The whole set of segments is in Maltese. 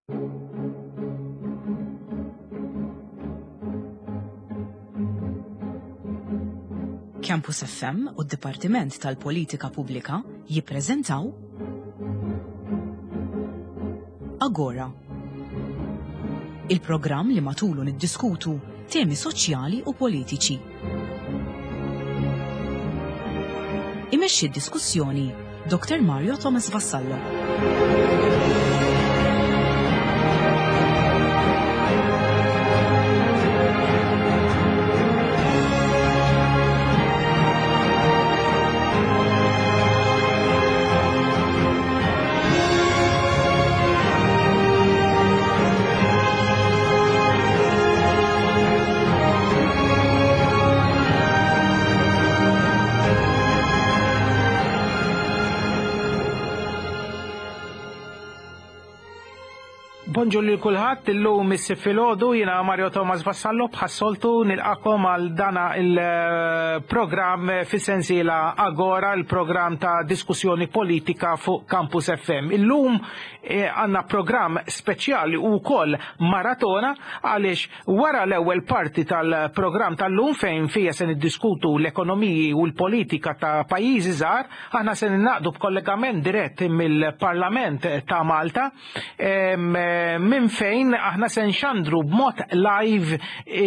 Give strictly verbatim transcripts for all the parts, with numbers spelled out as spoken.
Campus F M u d-Dipartiment tal-Politika Pubblika jippreżentaw Agora. Il-programm li matulu niddiskutu temi soċjali u politiċi. Imexxi d-diskussjoni Doktor Mario Thomas Vassallo. Bonġu li kulħadd illum is-filgħodu jiena Mario Thomas Vassallo bħassoltu nilqakom għal dana il-programm fis-sensiela Agora, il-programm ta' diskussjoni politika fuq Campus F M. Illum għandna programm speċjali u wkoll maratona għaliex wara l-ewwel parti tal-programm tal-lum fejn fija se niddiskutu l-ekonomiji u l-politika ta' pajjiżi żgħar, aħna se ninnaqdu b'kollegament dirett mill-Parlament ta' Malta. Minn fejn aħna se nxandru b'mod live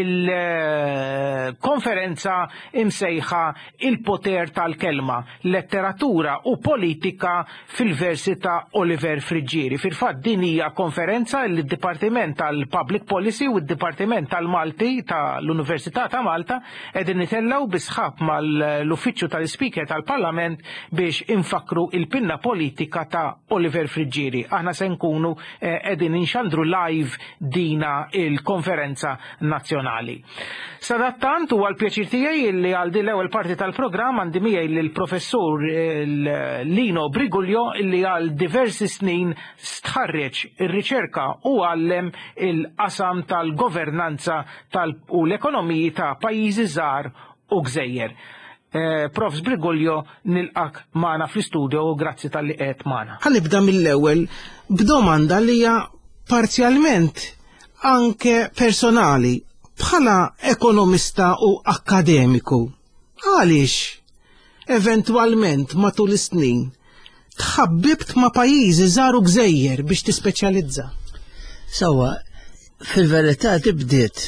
il-konferenza imsejħa il-poter tal-kelma, letteratura u politika fil-versi ta' Oliver Frigieri. Fil-fatt din hija konferenza li d-Dipartiment tal-Public Policy u d-Dipartiment tal-Malti tal-Università ta' Malta qegħdin nitellgħu bisħab mal-Uffiċċju tal-Speaker tal-Parlament biex infakru il-pinna politika ta' Oliver Frigieri. Aħna se nkunu qegħdin nxandru live dina il-konferenza nazzjonali. Sadattant huwa l-pjaċir tiegħi li għal din l-ewwel parti tal-programm għandi miegħi lill-professur Lino Briguglio li għal diversi snin stħarreġ ir-riċerka u għallem il-qasam tal-governanza u l-ekonomiji ta' pajjiżi żgħar u gżejjer. Profs Briguglio nilqak magħna fl-istudio u grazzi tal-li qiegħed magħna. Ħanibda mill-ewwel b'domanda li hija parzjalment anke personali bħala ekonomista u akkademiku. Għaliex eventwalment matul is-snin tħabbibt ma' pajjiżi żgħar u gżejjer biex tispeċjalizza? Sewwa, fil-verità tibdiet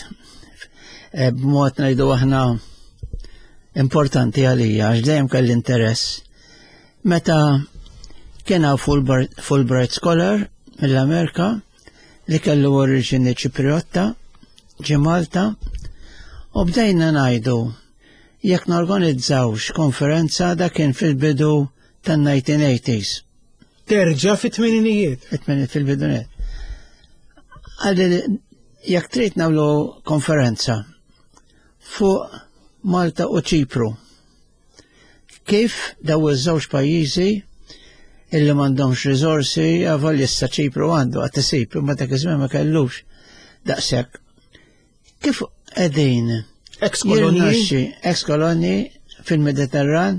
b'mod ngħidu aħna importanti għalija għax dejjem kelli interess. Meta kien hawn Fulbright Scholar mill-Amerika li kellu oriġini Ċipriotta, ġie Malta, u bdejna ngħidu jekk norganizzawx konferenza da kien fil-bidu tan-nineteen eighties. Terġa' fit-tmeninijiet. Fit-tmeninijiet fil-bidunet. Għalli jekk trid nagħmlu konferenza fuq Malta u Ċipru. Kif daw iż-żewġ pajjiżi illi m'għandhomx riżorsi għaval issa Ċipru għandu għat isib imma dak iż-żmien ma kellux daqshekk. Kif qegħdin ex-kolonji ex-kolonji fil-Mediterran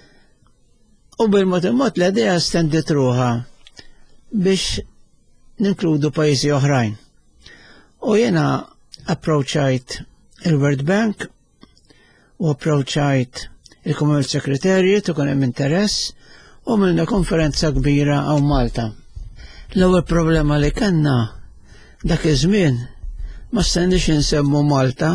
u bil-mod imod l-idea stendit ruħha biex ninkludu pajjiżi oħrajn. U jiena approachajt il-World Bank u approachajt il-Commerce Secretariat u kien hemm interess u milna konferenza kbira għaw Malta. L-ewwel problema li kellna dak iż-żmien ma stennix insemmu Malta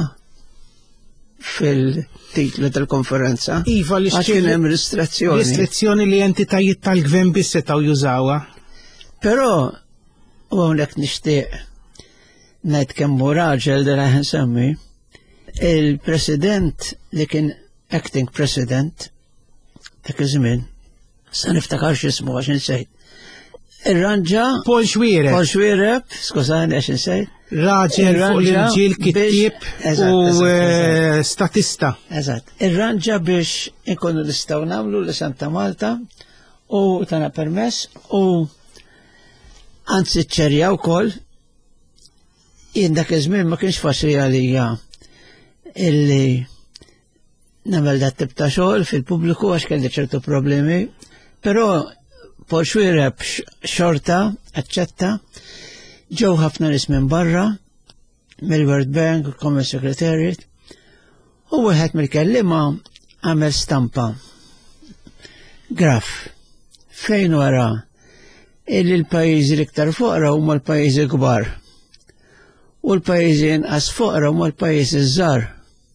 fil-titlu tal-konferenza. Iva li kien hemm restrizzjoni. Restrizzjoni li entitajiet tal-gvern biss setgħu jużawha. Però u hawnhekk nixtieq ngħid kemm hu raġel li raħ insemmi il-President li kien acting President dak iż-żmien sa niftakarx ismu għax insejt. Ir-ranġa Paul Xwiereb. Paul Xwiereb, skużani għax insejt. Raġel fuq l-inġiel kittieb u statista. Eżatt. Ir-ranġa biex inkunu nistgħu nagħmlu li Santa Malta u tana permess u anzi ċċerja wkoll jien dak iż-żmien ma kienx faċli għalija illi nagħmel dat tip ta' xogħol fil-pubbliku għax kelli ċertu problemi. Però Paul Xwiereb xorta aċċetta ġew ħafna nies minn barra, mill-World Bank, il-Commerce Secretariat, u wieħed mill-kellima għamel stampa. Graf, fejn wara illi l-pajjiżi l-iktar foqra huma l-pajjiżi kbar. U l-pajjiżi inqas foqra huma l-pajjiżi żgħar.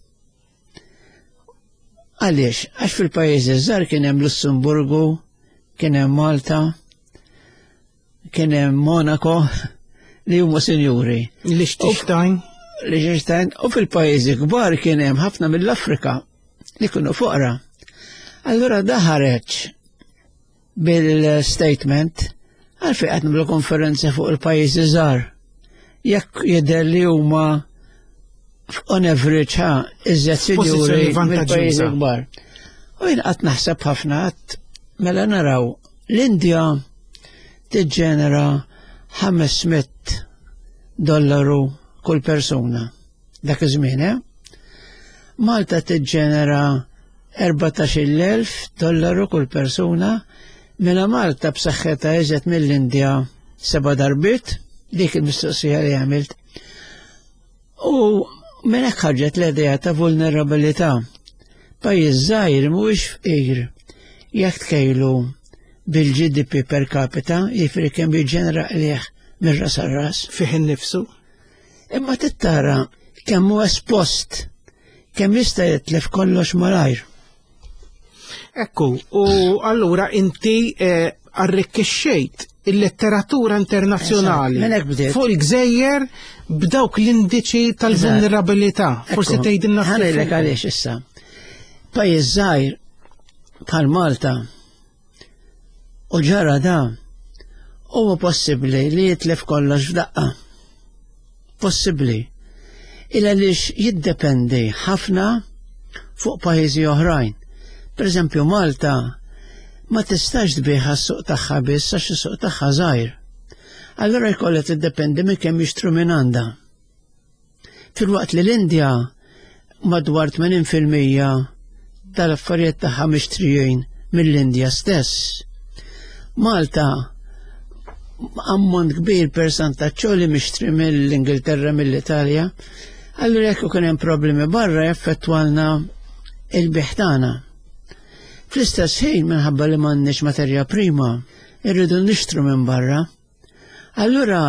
Għaliex, għax fil-pajjiżi żgħar kien hemm Lussemburgu, kien hemm Malta, kien hemm Monaco li huma sinjuri. Liechtenstein. Liechtenstein u fil-pajjiżi kbar kien hemm ħafna mill-Afrika li kienu foqra. Allura da ħareġ bil-statement għalfejn qed nagħmlu konferenza fuq il-pajjiżi żgħar. Jekk jidher li huma on average ħa iżjed sinjuri mill-pajjiżi kbar. U jien qatt naħseb ħafna qatt mela naraw l-Indja tiġġenera ħamesmiyet dollaru kull persuna. Dak iż-żmien, eh? Malta tiġġenera erbatax-il elf dollaru kull persuna, mela Malta b'saħħetha iżjed mill-Indja seba' darbiet, dik il-mistoqsija li għamilt. U minn hekk ħarġet l-idea ta' vulnerabilità. Pajjiż żgħir mhuwiex fqir jekk tkejlu bil-G D P per capita, jifri kemm jiġġenera qlieħ mir-ras għar-ras. Fih innifsu. Imma tittara kemm hu espost, kemm jista' jitlef kollox malajr. Ekku, u allura inti arricchixxejt il-letteratura internazzjonali fuq il-Gżejjer b'dawk l-indiċi tal-vulnerabilità. Forsi tgħidilna ħanejlek għaliex issa. Pajjiż żgħir bħal Malta u ġara da huwa possibbli li jitlef kollox f'daqqa. Possibbli. Il għaliex jiddependi ħafna fuq pajjiżi oħrajn. Pereżempju Malta ma tistax tbieħ għas-suq tagħha biss għax is-suq tagħha żgħir. Allura jkollha tiddependi minn kemm jixtru minn għandha. Filwaqt li l-Indja madwar tmenin fil-mija tal-affarijiet tagħha mixtrijin mill-Indja stess. Malta ammont kbir persantaġġ li mixtri mill-Ingilterra mill-Italja, allura jekk ikun hemm problemi barra jaffettwalna il-biħ tagħna. Fl-istess ħin minħabba li m'għandniex materja prima, irridu nixtru minn barra. Allura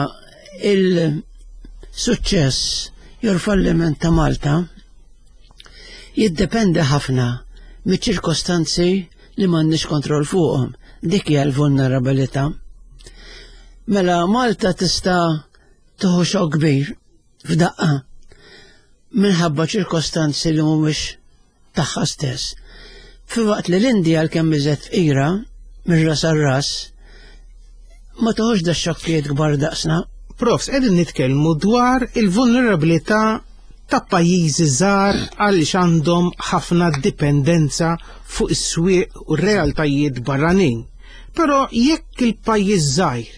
il-suċċess jew falliment ta' Malta jiddependi ħafna miċ-ċirkostanzi li m'għandniex kontroll fuqhom. Dik hija l-vulnerabilità. Mela Malta tista' tieħu xokk kbir f'daqqa minħabba ċirkostanzi li mhumiex tagħha stess. Filwaqt li l-Indja l-kemm iżgħet fqira mir-ras għar-ras ma toħux da xokkijiet kbar daqsna. Profs, qegħdin nitkellmu dwar il-vulnerabilità ta' pajjiżi żgħar għaliex għandhom ħafna dipendenza fuq is-swieq u r-realtajiet barranin. Però jekk il-pajjiż żgħir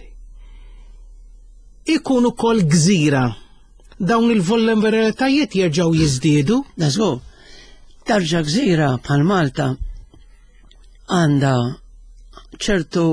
ikun ukoll gżira, dawn il-vulnerabilitajiet jerġgħu jiżdiedu? Dażgur. Tarġa gżira bħal Malta għandha ċertu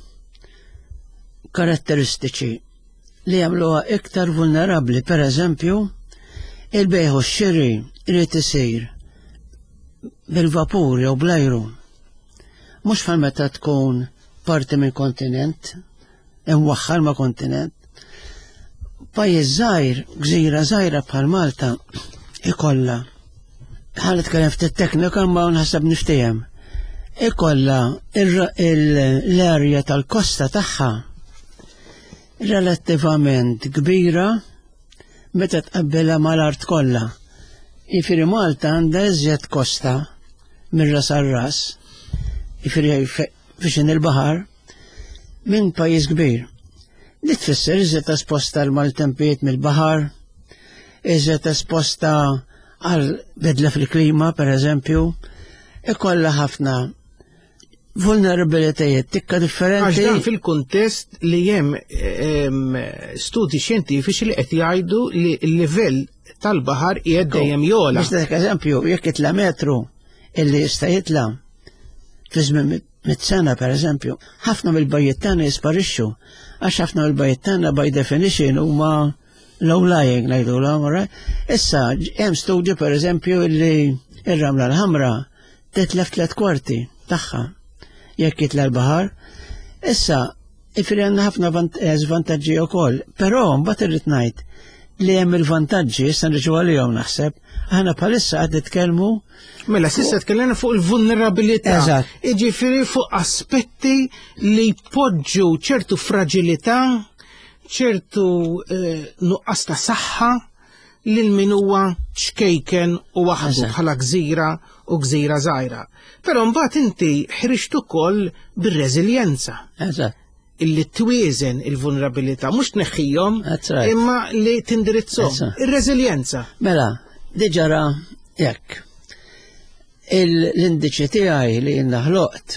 karatteristiċi li jagħmluha iktar vulnerabbli. Pereżempju, il-bejħ u x-xiri irid isir bil-vapur jew bl-ajru. Mhux bħal meta tkun parti minn kontinent, imwaħħal ma' kontinent. Pajjiż żgħir, gżira żgħira bħal Malta ikollha ħalet kien ftit teknika ma nħasseb niftijem. Ikollha l-arja tal-kosta tagħha relattivament kbira meta tqabbelha mal-art kollha. Jifieri Malta għandha iżjed kosta mir-ras għar-ras, jifieri fixin il-baħar minn pajjiż kbir. Li tfisser iżjed esposta l-maltempijiet mill-baħar, iżjed esposta għal bedla fil-klima, per eżempju, ikolla ħafna vulnerabilitajiet tikka differenti. Għax dan fil-kuntest li jem studi xjentifiċi li qed jgħidu li l-livell tal-baħar qiegħed dejjem jola. Biex dak eżempju, jekk itla metru illi jista' jitla fi żmien mit-sena per eżempju, ħafna mill-bajiet tagħna jisparixxu, għax ħafna mill-bajiet tagħna by definition huma low-lying ngħidulhom, issa hemm studju per eżempju li ir-ramla l-ħamra titlef tliet kwarti tagħha jekk jitla l-baħar. Issa ifri għandna ħafna żvantaġġi wkoll, però mbagħad irrid ngħid li hemm il-vantaġġi issa nirġgħu għalihom naħseb, aħna bħalissa qed nitkellmu Mela s'issa tkellimna fuq il-vulnerabilità. Eżatt. Jiġifieri fuq aspetti li jpoġġu ċertu fraġilità, ċertu nuqqas ta' saħħa lil min huwa xkejken u waħdu bħala gżira u gżira żgħira. Però mbagħad inti ħriġt ukoll bir-reżiljenza. Eżatt. Illi twieżen il-vulnerabilità, mhux tneħħihom, right. imma li tindirizzhom. Ir-reżiljenza. Mela, diġara jekk. L-indiċi tiegħi li jiena ħloqt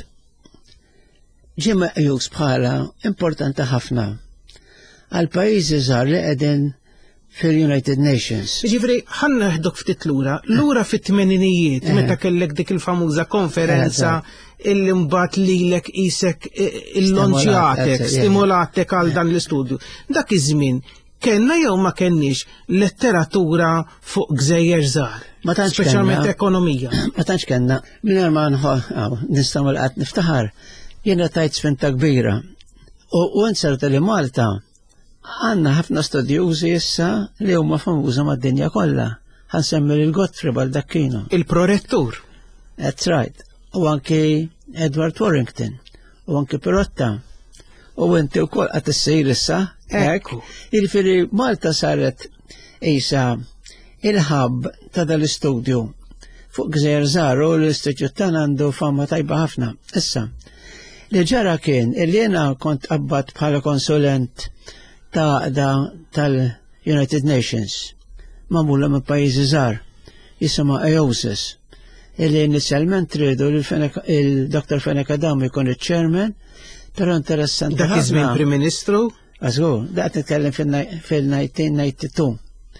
ġie meqjus bħala importanti ħafna għal pajjiżi żgħar li qegħdin fil-United Nations. Ġifri, ħanna ħdok ftit lura, lura fit-tmeninijiet, meta kellek dik il-famuża konferenza illi mbagħad lilek isek il-lonċjatek, stimulatek għal dan l-istudju. Dak iż-żmien kenna jew ma kenniex letteratura fuq gżejjer żgħar, speċjalment ekonomija. Ma tantx kenna, mingħajr ma nistgħu qatt niftaħar, jiena tajt spinta kbira. U insert li Malta għandna ħafna studjużi issa li huma famuża mad-dinja kollha. Ħansemmi lil Godfrey Baldacchino. Il-prorettur. That's right. U anki Edward Warrington. U anki Perotta. U inti wkoll qed issir issa. Ekku. Jiġifieri Malta saret isa il-ħabb ta' dal-istudju fuq gżejjer żgħar u l-istitut tagħna għandu fama tajba ħafna. Issa, li ġara kien illi jiena kont qabbad bħala konsulent ta' da tal-United Nations magħmula minn pajjiżi żgħar jisimha A O S I S illi inizjalment tridu il-Doktor Fenek Adam jkun iċ-chairman, però interessanti ħafna. Dak iż-żmien Prim Ministru? Għażgur, daqt nitkellem fil-nineteen ninety-two.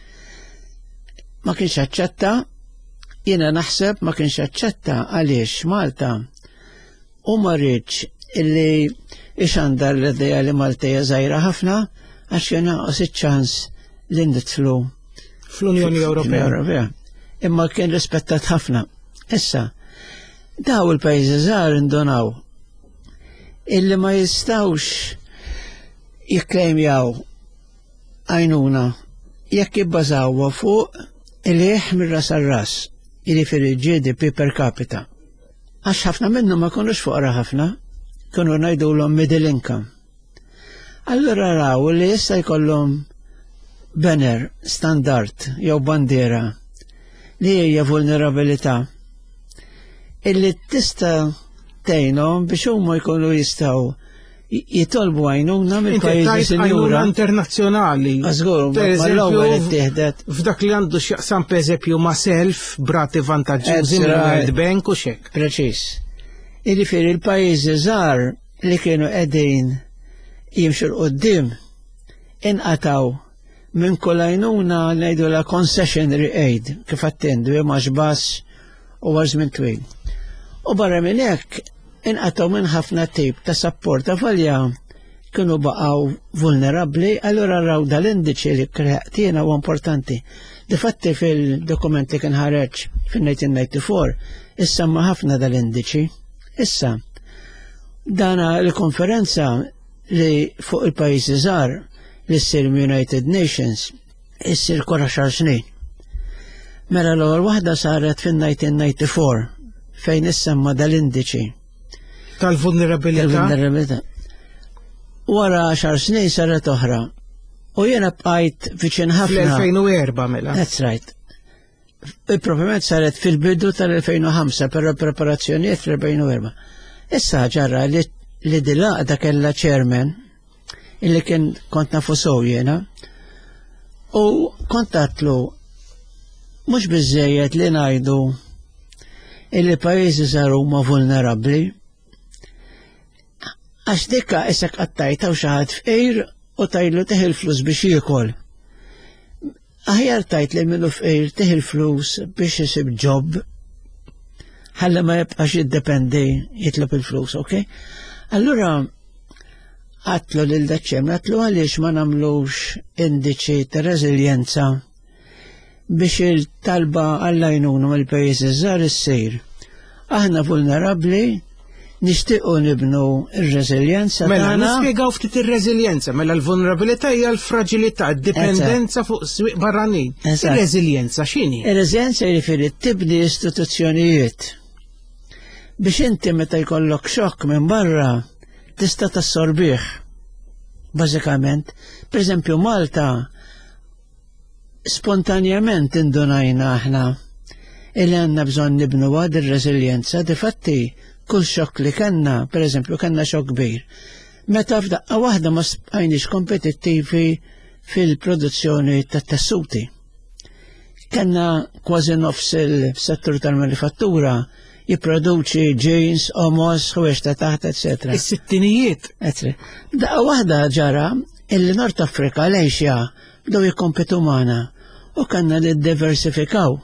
Ma kienx aċċetta, jiena naħseb ma kienx aċċetta għaliex Malta u ma rridx illi ixandar l-idea li Malta hija żgħira ħafna għax jonaqos iċ-ċans li nidħlu fl-Unjoni Ewropea. Imma kien rispettat ħafna. Issa, daw il-pajjiżi żgħar indonaw illi ma jistawx jikklejmjaw għajnuna jekk jibbażawha fuq il-ħieħ mir-ras għar-ras, jiġifieri G D P per capita. Għax ħafna minnhom ma konux foqra ħafna, kienu ngħidulhom middle income. Allura raw li issa jkollhom banner standard jew bandiera li hija vulnerabilità illi tista' tgħinhom biex huma jkunu jistgħu jitolbu għajnuna mill-pajjiżi sinjura internazzjonali. Għażgur, mal-ewwel ittieħdet. F'dak li għandu x'jaqsam pereżempju ma' self brati vantaġġjużi mill-World Bank u xek. Preċiż. Jiġifieri il-pajjiżi żgħar li kienu qegħdin jimxu l-qoddim inqataw minn kull għajnuna ngħidu la concessionary aid kif attendu imma xbass u għal żmien twil. U barra minn hekk inqataw minn ħafna tip ta' support ta' valja kienu baqgħu vulnerabbli, allura raw dal-indiċi li kreaqtina huwa importanti. Difatti fil-dokument li kien ħareġ fin-nineteen ninety-four issemma ħafna dal-indiċi. Issa, dana l-konferenza li fuq il-pajjiżi żgħar li ssir United Nations issir kora xar snin. Mela l-ewwel waħda saret fin-nineteen ninety-four fejn issemma dal-indiċi tal-vulnerabilità. Wara xar snin saret oħra. U jiena bqajt viċin ħafna. fl-elfejn u erba' mela. That's right. Propriment saret fil-bidu tal-elfejn u ħamsa però preparazzjonijiet fl-elfejn u erba'. Issa ġarra li li dilaqda kellha chairman illi kien kont nafu sew jiena u kontatlu mhux biżżejjed li ngħidu illi pajjiżi żgħar huma vulnerabbli għax dikka issa qattajta u xi ħadd fqejr u tajlu teħil flus biex jiekol. Aħjar tajt li minnu fqejr teħil flus biex isib job ħalla ma jibqax jiddependi jitlob il-flus, ok? Allura għatlu lil daċċem, għatlu għaliex ma namlux indiċi ta' reżiljenza biex il-talba għallajnuna mal-pajjiżi żgħar issir. Aħna vulnerabbli nixtiequ nibnu ir-reżiljenza Mela, tagħna. nispjegaw ftit ir-reżiljenza, mela l-vulnerabilità hija l-fragilità, d-dipendenza fuq swieq barranin. Eżatt. Ir-reżiljenza x'inhi? Ir-reżiljenza jiġifieri tibni istituzzjonijiet biex inti meta jkollok xokk minn barra tista' tassorbih. Bażikament, pereżempju Malta spontanjament indunajna aħna illi għandna bżonn nibnu għad ir-reżiljenza, difatti kull xokk li kanna, pereżempju kanna xokk kbir. Meta f'daqqa waħda ma sbqajniex kompetittivi fil-produzzjoni tat-tessuti. Kanna kważi nofs il-settur tal-manifattura jipproduċi jeans, omos, ħwiex ta' taħt, et cetera. Is-sittinijiet. Daqqa waħda ġara illi Nord Afrika l-Ejxja bdew jikkompetu magħna u kanna niddiversifikaw.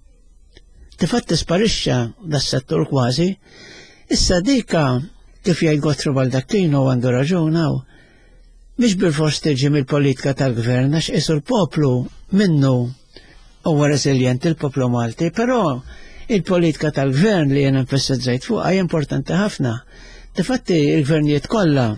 Tifat tisparixxa das-settur kważi. Issa dika kif jgħid Gottfried Daklino għandu raġun hawn. Mhix bil-fors tiġi mill-politika tal-gvern għax isu l-poplu minnu huwa reżiljent il-poplu Malti, però il-politika tal-gvern li jena nfessizzajt fuq hija importanti ħafna. Difatti il-gvernijiet kollha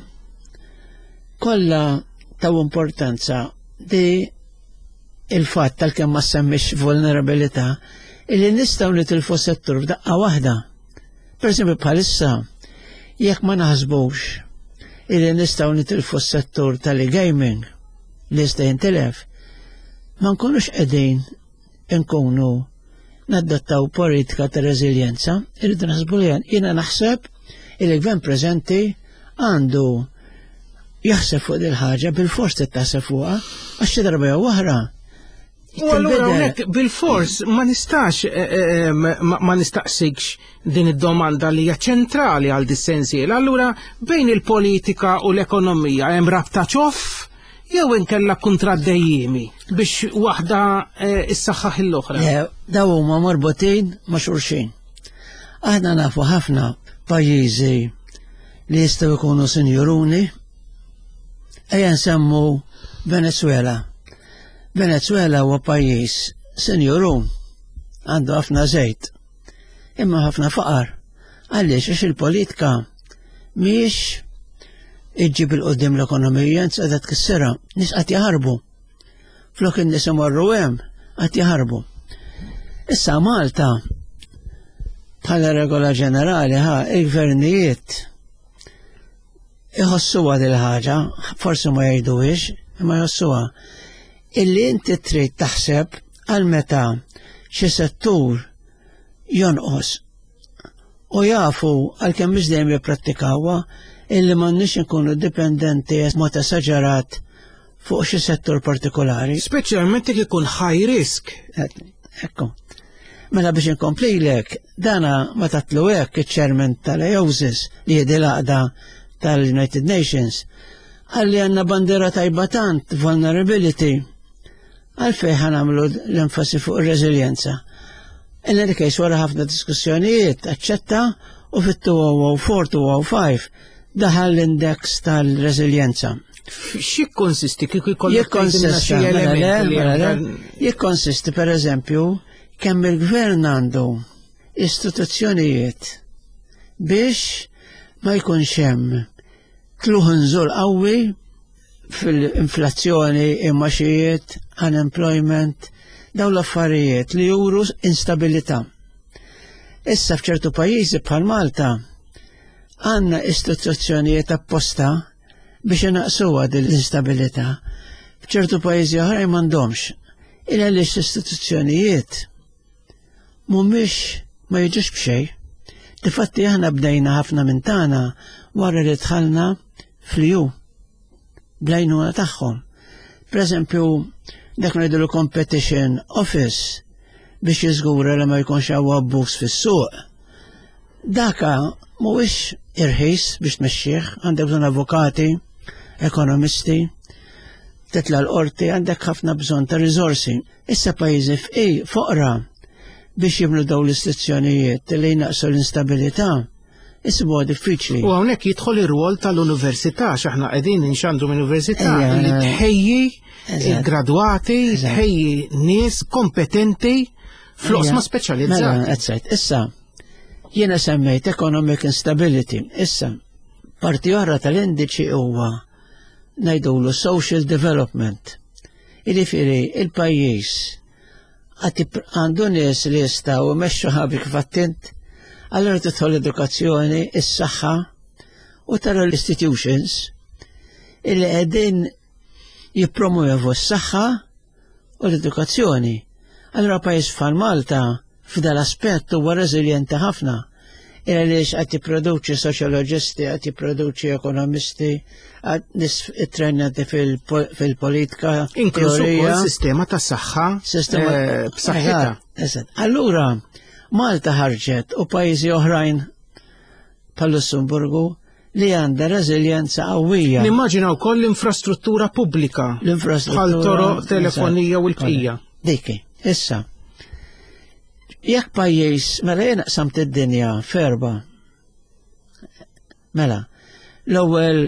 kollha taw importanza di il-fatt tal-kemm ma semmix vulnerabilità illi nistgħu nitilfu settur f'daqqa waħda. Per esempio bħalissa jekk ma naħsbux illi nistgħu nitilfu s-settur tal-gaming li jista' jintilef, ma nkunux qegħdin nkunu naddattaw politika ta' reżiljenza, irridu naħsbu li jiena naħseb il-gvern preżenti għandu jaħseb fuq il-ħaġa bil-fors tittaħseb fuqha għax xi darba jew oħra. U allura hawnhekk bil-fors ma nistax ma nistaqsikx din id-domanda li hija ċentrali għal dis-sensiela. Allura bejn il-politika u l-ekonomija hemm rabta ċoff jew inkella kontraddejjimi biex waħda issaħħaħ l-oħra. Daw huma marbutin ma' xulxin. Aħna nafu ħafna pajjiżi li jistgħu jkunu sinjuruni, ejja nsemmu Venezuela. Venezuela huwa pajjiż sinjurun, għandu ħafna żejt, imma ħafna faqar. Għaliex għax il-politika mhijiex iġġib il-qoddim l-ekonomija nsaqda tkissira, nies qed jaħarbu. Flok in-nies imorru hemm qed jaħarbu. Issa Malta bħala regola ġenerali ħa il-gvernijiet iħossuha dil ħaġa, forsi ma jgħiduhiex, imma jħossuha illi inti trid taħseb għal meta xi settur jonqos u jafu għalkemm mhux dejjem jipprattikawha illi m'għandniex inkunu dipendenti mod esaġerat fuq xi settur partikolari. Speċjalment jekk ikun high risk. Ekku. Mela biex inkomplilek, dana ma tatlu hekk iċ-chairman tal-E O S I S li jedi l-għaqda tal-United Nations għalli għandna bandiera tajba tant vulnerability għalfej ħanamlu l-enfasi fuq ir-reżiljenza. Illa li kejs wara ħafna diskussjonijiet aċċetta u fit-two thousand four two thousand five daħal l-index tal-reżiljenza. X'ikkonsisti kieku jikkonsisti per eżempju kemm il-gvern għandu istituzzjonijiet biex ma jkunx hemm tluħunżul qawwi fil-inflazzjoni, immaxijiet, unemployment, daw l-affarijiet li juru instabilità. Issa f'ċertu pajjiżi bħal Malta għandna istituzzjonijiet apposta biex inaqsuha din l-instabilità. F'ċertu pajjiżi oħra m'għandhomx. Illa li l-istituzzjonijiet mhumiex ma jiġux b'xejn. Difatti aħna bdejna ħafna minn tagħna wara li dħalna fl-ju blajnuna tagħhom. Per eżempju, dak ngħidu competition office biex jiżgura li ma jkunx hawn abbuż fis-suq. Daka mhuwiex irħis biex tmexxih, għandek bżonn avukati, ekonomisti, titla l-qorti, għandek ħafna bżonn ta' riżorsi. Issa pajjiżi f'ej foqra biex jibnu daw l-istazzjonijiet li jnaqsu l-instabilità, isibuha diffiċli. U hawnhekk jidħol ir-rwol tal-università x'aħna qegħdin inxandru mill-università Ejja, li tħejji Eżatt. gradwati, Eżatt. tħejji nies kompetenti fl-oqsma speċjalizzati. Mela, ezzajt. Issa, jiena semmejt economic instability. Issa, parti oħra tal-indiċi huwa ngħidulu social development. Jiġifieri il-pajjiż għandu nies li jistgħu jmexxu ħabri kif attint, allura tidħol l-edukazzjoni, is-saħħa u tara l-institutions illi qegħdin jippromuevu s-saħħa u l-edukazzjoni. Allura pajjiż bħal Malta f'dal aspett huwa reżiljenti ħafna. Ira liex qed jipproduċi soċjoloġisti, qed jipproduċi ekonomisti, qed nistrennati fil-politika, Inkluż ukoll teorija. sistema ta' saħħa Sistema eh, b'saħħitha. Eżatt. Allura, Malta ħarġet u pajjiżi oħrajn pal-Lussemburgu li għandha reżiljenza qawwija. Nimmaġina wkoll l-infrastruttura pubblika L-infrastruttura. bħal toroq, telefonija u l-bqija. Diki, issa. Jekk pajjiż mela jien qsamt id-dinja ferba. Mela, l-ewwel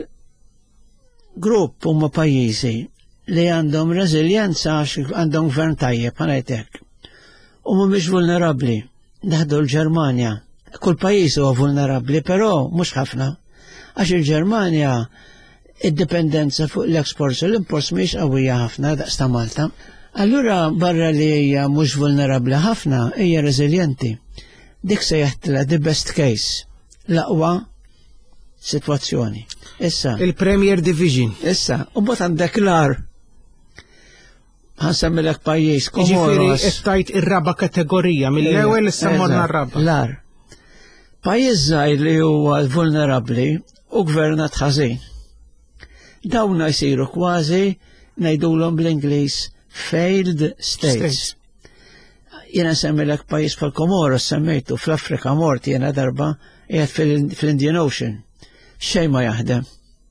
grupp huma pajjiżi li għandhom reżiljenza għax għandhom gvern tajjeb ħanajtek. U mhumiex vulnerabbli. Daħdu l-Ġermanja. Kull pajjiż huwa vulnerabbli, però mhux ħafna. Għax il-Ġermanja id-dipendenza fuq l-eksports u l-imports mhix qawwija ħafna daqs ta' Malta. Allura barra li hija mhux vulnerabbli ħafna hija reżiljenti. Dik se jaħtila the best case, l-aqwa sitwazzjoni. Issa. Il-Premier Division. Issa, u bot għandek l-ar. Ħansemmilek pajjiż Ġifieri Komoros. qed ir-raba kategorija mill-ewwel issa morna r-raba. L-ar. Pajjiż żgħir li huwa vulnerabbli u gvernat ħażin. Dawna jsiru kważi ngħidulhom bl-Ingliż failed states. Jena semmilek pajis pal Komoros semmejtu fl-Afrika mort jena darba jgħat fil-Indian Ocean. Xej ma jaħdem.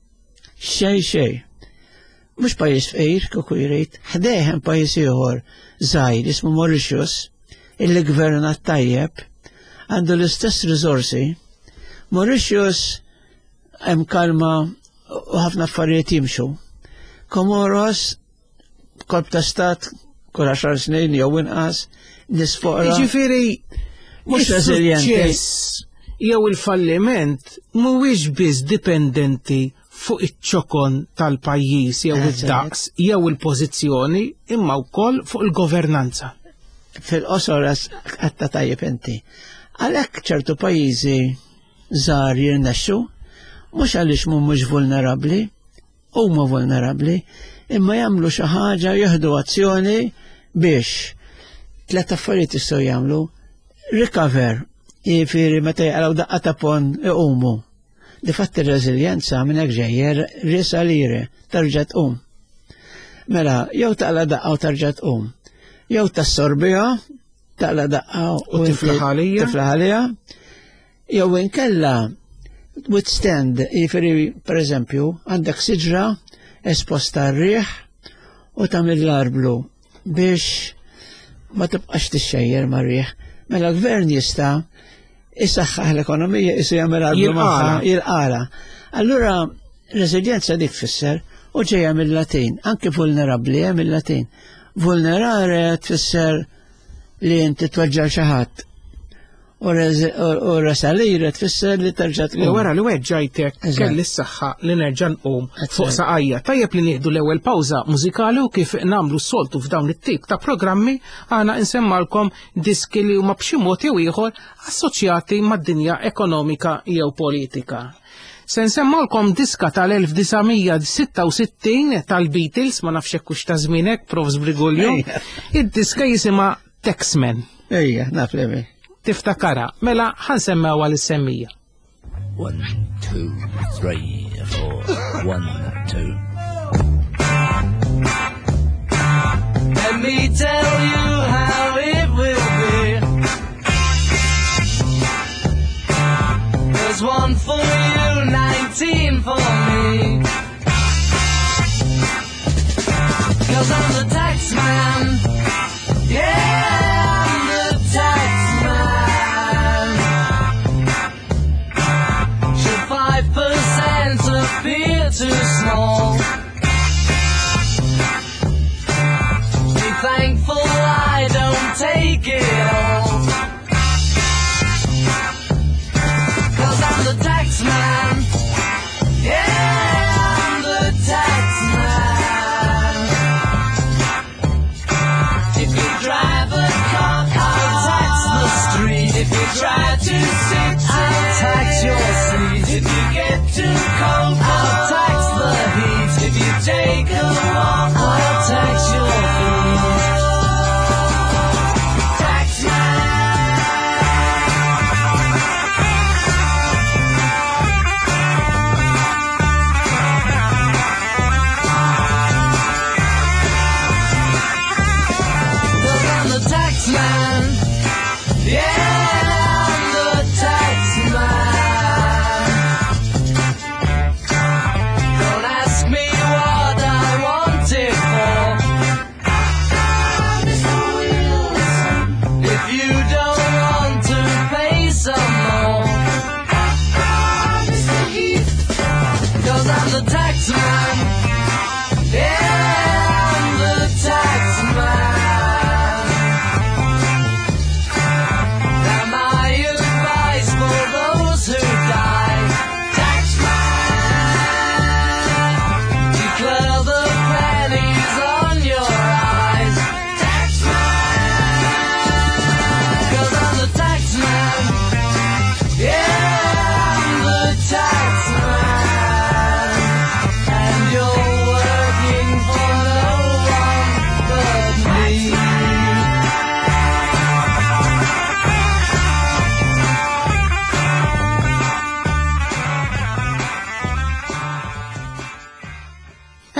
Xej xej. Mux pajis f'ejr kuku jrejt, ħdeħem pajis ieħor żgħir ismu Mauritius, illi gvernat tajjeb, għandu l-istess riżorsi. Mauritius hemm kalma u ħafna affarijiet jimxu. Komoros kolb ta' stat kull għaxar snin jew inqas nies foqra. Ġifieri Mhux reżiljenti. is-suċċess jew il-falliment mhuwiex biss dipendenti fuq iċ-ċokon tal-pajjiż jew id-daqs jew il-pożizzjoni imma wkoll fuq il-governanza. Fil-qosor għatta tajjeb inti. Għalhekk ċertu pajjiżi żgħar jirnexxu, mhux għaliex mhumiex vulnerabbli, huma vulnerabbli, imma jagħmlu xi ħaġa jieħdu azzjoni biex tliet affarijiet jistgħu jagħmlu recover, jiġifieri meta jaqraw daqqa ta' pon iqumu. Di fatt ir-reżiljenza minn hekk ġejjer riesa lire tarġa' tqum. Mela, jew taqla daqqa u tarġa' tqum. Jew tassorbiha, taqla daqqa U tiflaħ għalija. tiflaħ għalija. Jew inkella withstand, jiġifieri pereżempju għandek siġra esposta r-riħ u tagħmel l-arblu biex ma tibqax tixxejjer mar-riħ. Mela l-gvern jista' isaħħaħ l-ekonomija isu jagħmel arblu magħha jilqala. Allura reżiljenza dik tfisser u ġejja mill-Latin, anke vulnerabbli hemm mill-Latin. Vulnerare tfisser li inti tweġġa' xi ħadd. U resalire tfisser li terġa' Li wara li weġġajtek kelli s-saħħa li nerġa' nqum fuq saqajja. Tajjeb li nieħdu l-ewwel pawża mużikali u kif nagħmlu s-soltu f'dawn it-tip ta' programmi għana insemmalkom diski li huma b'xi mod jew ieħor assoċjati mad-dinja ekonomika jew politika. Se nsemmalkom diska tal-elf disajn sitta u sittin tal-Beatles, ma nafx hekk hux ta' żmienek, Prof. Brigulju. Id-diska jisimha Taxman. Ejja, naf levi. Tiftakara, mela ħansemmew għal is-semmija. One, two, three, four, one, two. Let me tell you how it will be. There's one for you, nineteen for me. 'Cause I'm the tax man. Yeah, I'm the tax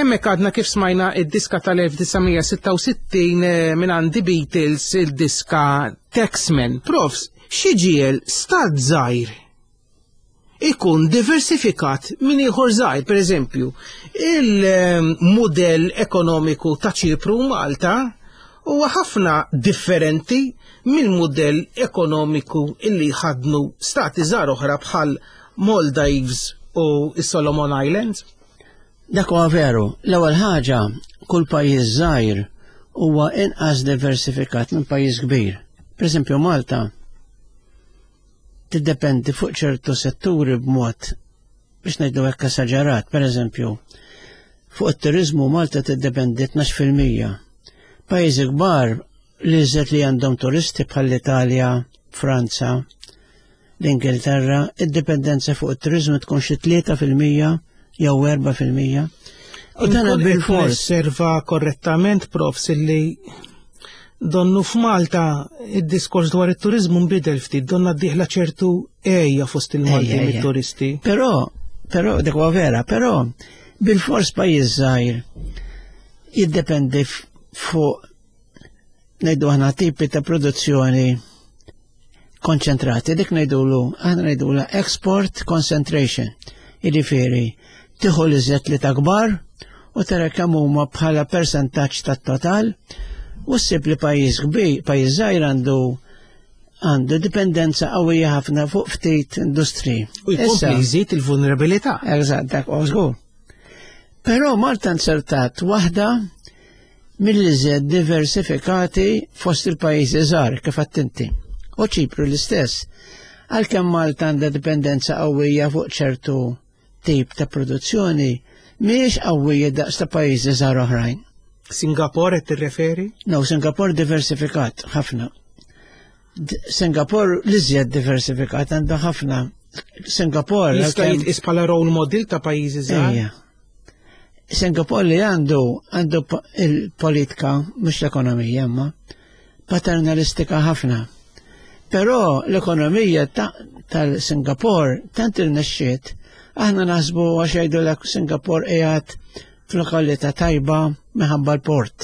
Hemmhekk għadna kif smajna id-diska tal-1966 minn għandi Beatles, il-diska Taxman. Profs, xi ġiel stat żgħir ikun diversifikat minn ieħor żgħir, pereżempju, il-mudell ekonomiku ta' Ċipru u Malta huwa ħafna differenti mill-mudell ekonomiku illi ħadnu stati żgħar oħra bħal Maldives u s-Solomon Islands. Dak huwa veru. L-ewwel ħaġa, kull pajjiż żgħir huwa inqas diversifikat minn pajjiż kbir. Pereżempju Malta tiddependi fuq ċertu setturi b'mod biex ngħidu hekk esaġerat, pereżempju, fuq it-turiżmu Malta tiddependi tnax fil-mija. Pajjiżi kbar li żed li għandhom turisti bħall-Italja, Franza, l-Ingilterra, id-dipendenza fuq it-turiżmu tkun xi tlieta fil-mija jew erba' fil-mija. U dan bil-fors serva korrettament profs illi donnu f'Malta id-diskors dwar it-turizmu nbidel ftit, donna d-dieħla ċertu ejja fost il-Malti mit-turisti. Però, però, dik huwa vera, però bil-fors pajjiż żgħir jiddependi fuq ngħidu aħna tipi ta' produzzjoni konċentrati, dik ngħidulu, aħna ngħidula export concentration. Jiġifieri tieħu l-iżjed li ta' kbar u tara kemm huma bħala persentaġġ tat-total. U ssib li pajjiż kbir, pajjiż żgħir għandu għandu dipendenza qawwija ħafna fuq ftit industri. U jkompli jżid il-vulnerabilità. Eżatt, dak huwa żgur. Però Malta nsertat waħda mill-iżjed diversifikati fost il-pajjiżi żgħar kif għedt inti. U Ċipru l-istess. Għalkemm Malta għandha dipendenza qawwija fuq ċertu tip ta' produzzjoni, mhijiex qawwija daqs ta' pajjiżi żgħar oħrajn. Singapore qed tirreferi? No, Singapore diversifikat ħafna. Singapore l-iżjed diversifikat għandha ħafna. Singapore jista' jitqis bħala role model ta' pajjiżi żgħar. Singapore li għandu għandu il-politika mhux l-ekonomija imma paternalistika ħafna. Però l-ekonomija tal-Singapore tant irnexxiet aħna naħsbu għax jgħidulek Singapore qiegħed f'lokalità tajba minħabba l-port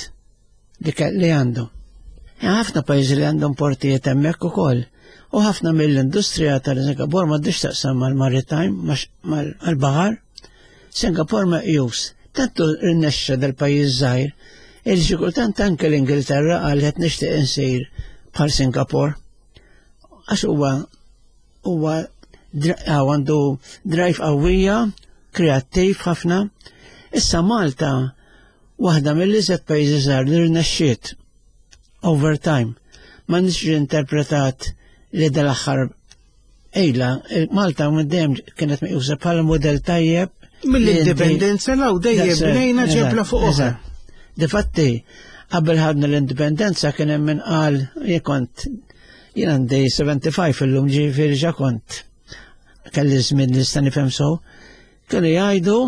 li għandu. Ħafna pajjiżi li għandhom portijiet hemmhekk ukoll. U ħafna mill-industrija tal-Singapore m'għandix taqsam mal-maritime, mal-baħar. Singapore meqjus. Tantu rnexxa dal-pajjiż żgħir, il-xikultant anke l-Ingilterra qalet nixtieq insir bħal Singapore. Għax huwa huwa għandu drive qawwija, kreattiv ħafna. Issa Malta waħda mill-iżjed pajjiżi żgħar li rnexxiet over time. Ma nix interpretat li dal-aħħar ejla, Malta dejjem kienet meqjusa bħala modell tajjeb. Mill-indipendenza law dejjem bnejna ġebla fuq oħra. Difatti, qabel ħadna l-indipendenza kien hemm min qal jien kont jien għandi seventy-five illum ġifieri ġa kont kelli żmien li nista' nifhem sew. Kienu jgħidu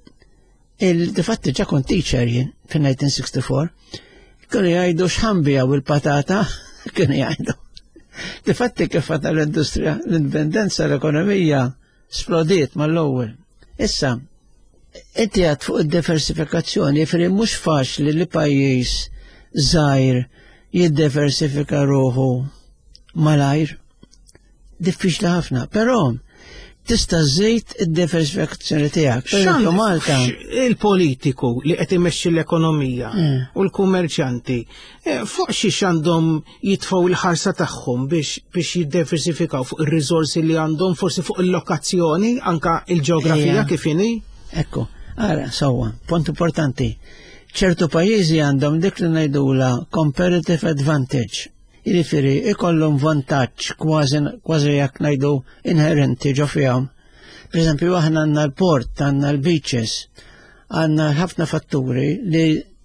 il-difatti ġa kont teacher jien fin-nineteen sixty-four. Kienu jgħidu x'ħambija u l-patata, kienu jgħidu. Difatti kif għata l-industrija, l-indipendenza, l-ekonomija splodiet mal-ewwel. Issa, inti għad fuq id-diversifikazzjoni, jifri mhux faċli li pajjiż żgħir jiddiversifika ruħu malajr. Diffiċli ħafna, però tista' żżid id-diversifikazzjoni tiegħek. Pereżempju Malta. Il-politiku li qed imexxi l-ekonomija u l-kummerċanti fuq xi għandhom jitfgħu l-ħarsa tagħhom biex biex jiddiversifikaw fuq ir-riżorsi li għandhom, forsi fuq il-lokazzjoni, anka il-ġeografija kif inhi. Ekku, ara sewwa, punt importanti. ċertu pajjiżi għandhom dik li ngħidula comparative advantage. Jiġifieri ikollhom vantaġġ kważi jekk ngħidu inherenti ġo fihom. Pereżempju aħna għandna l-port, għandna l-beaches, għandna ħafna fatturi li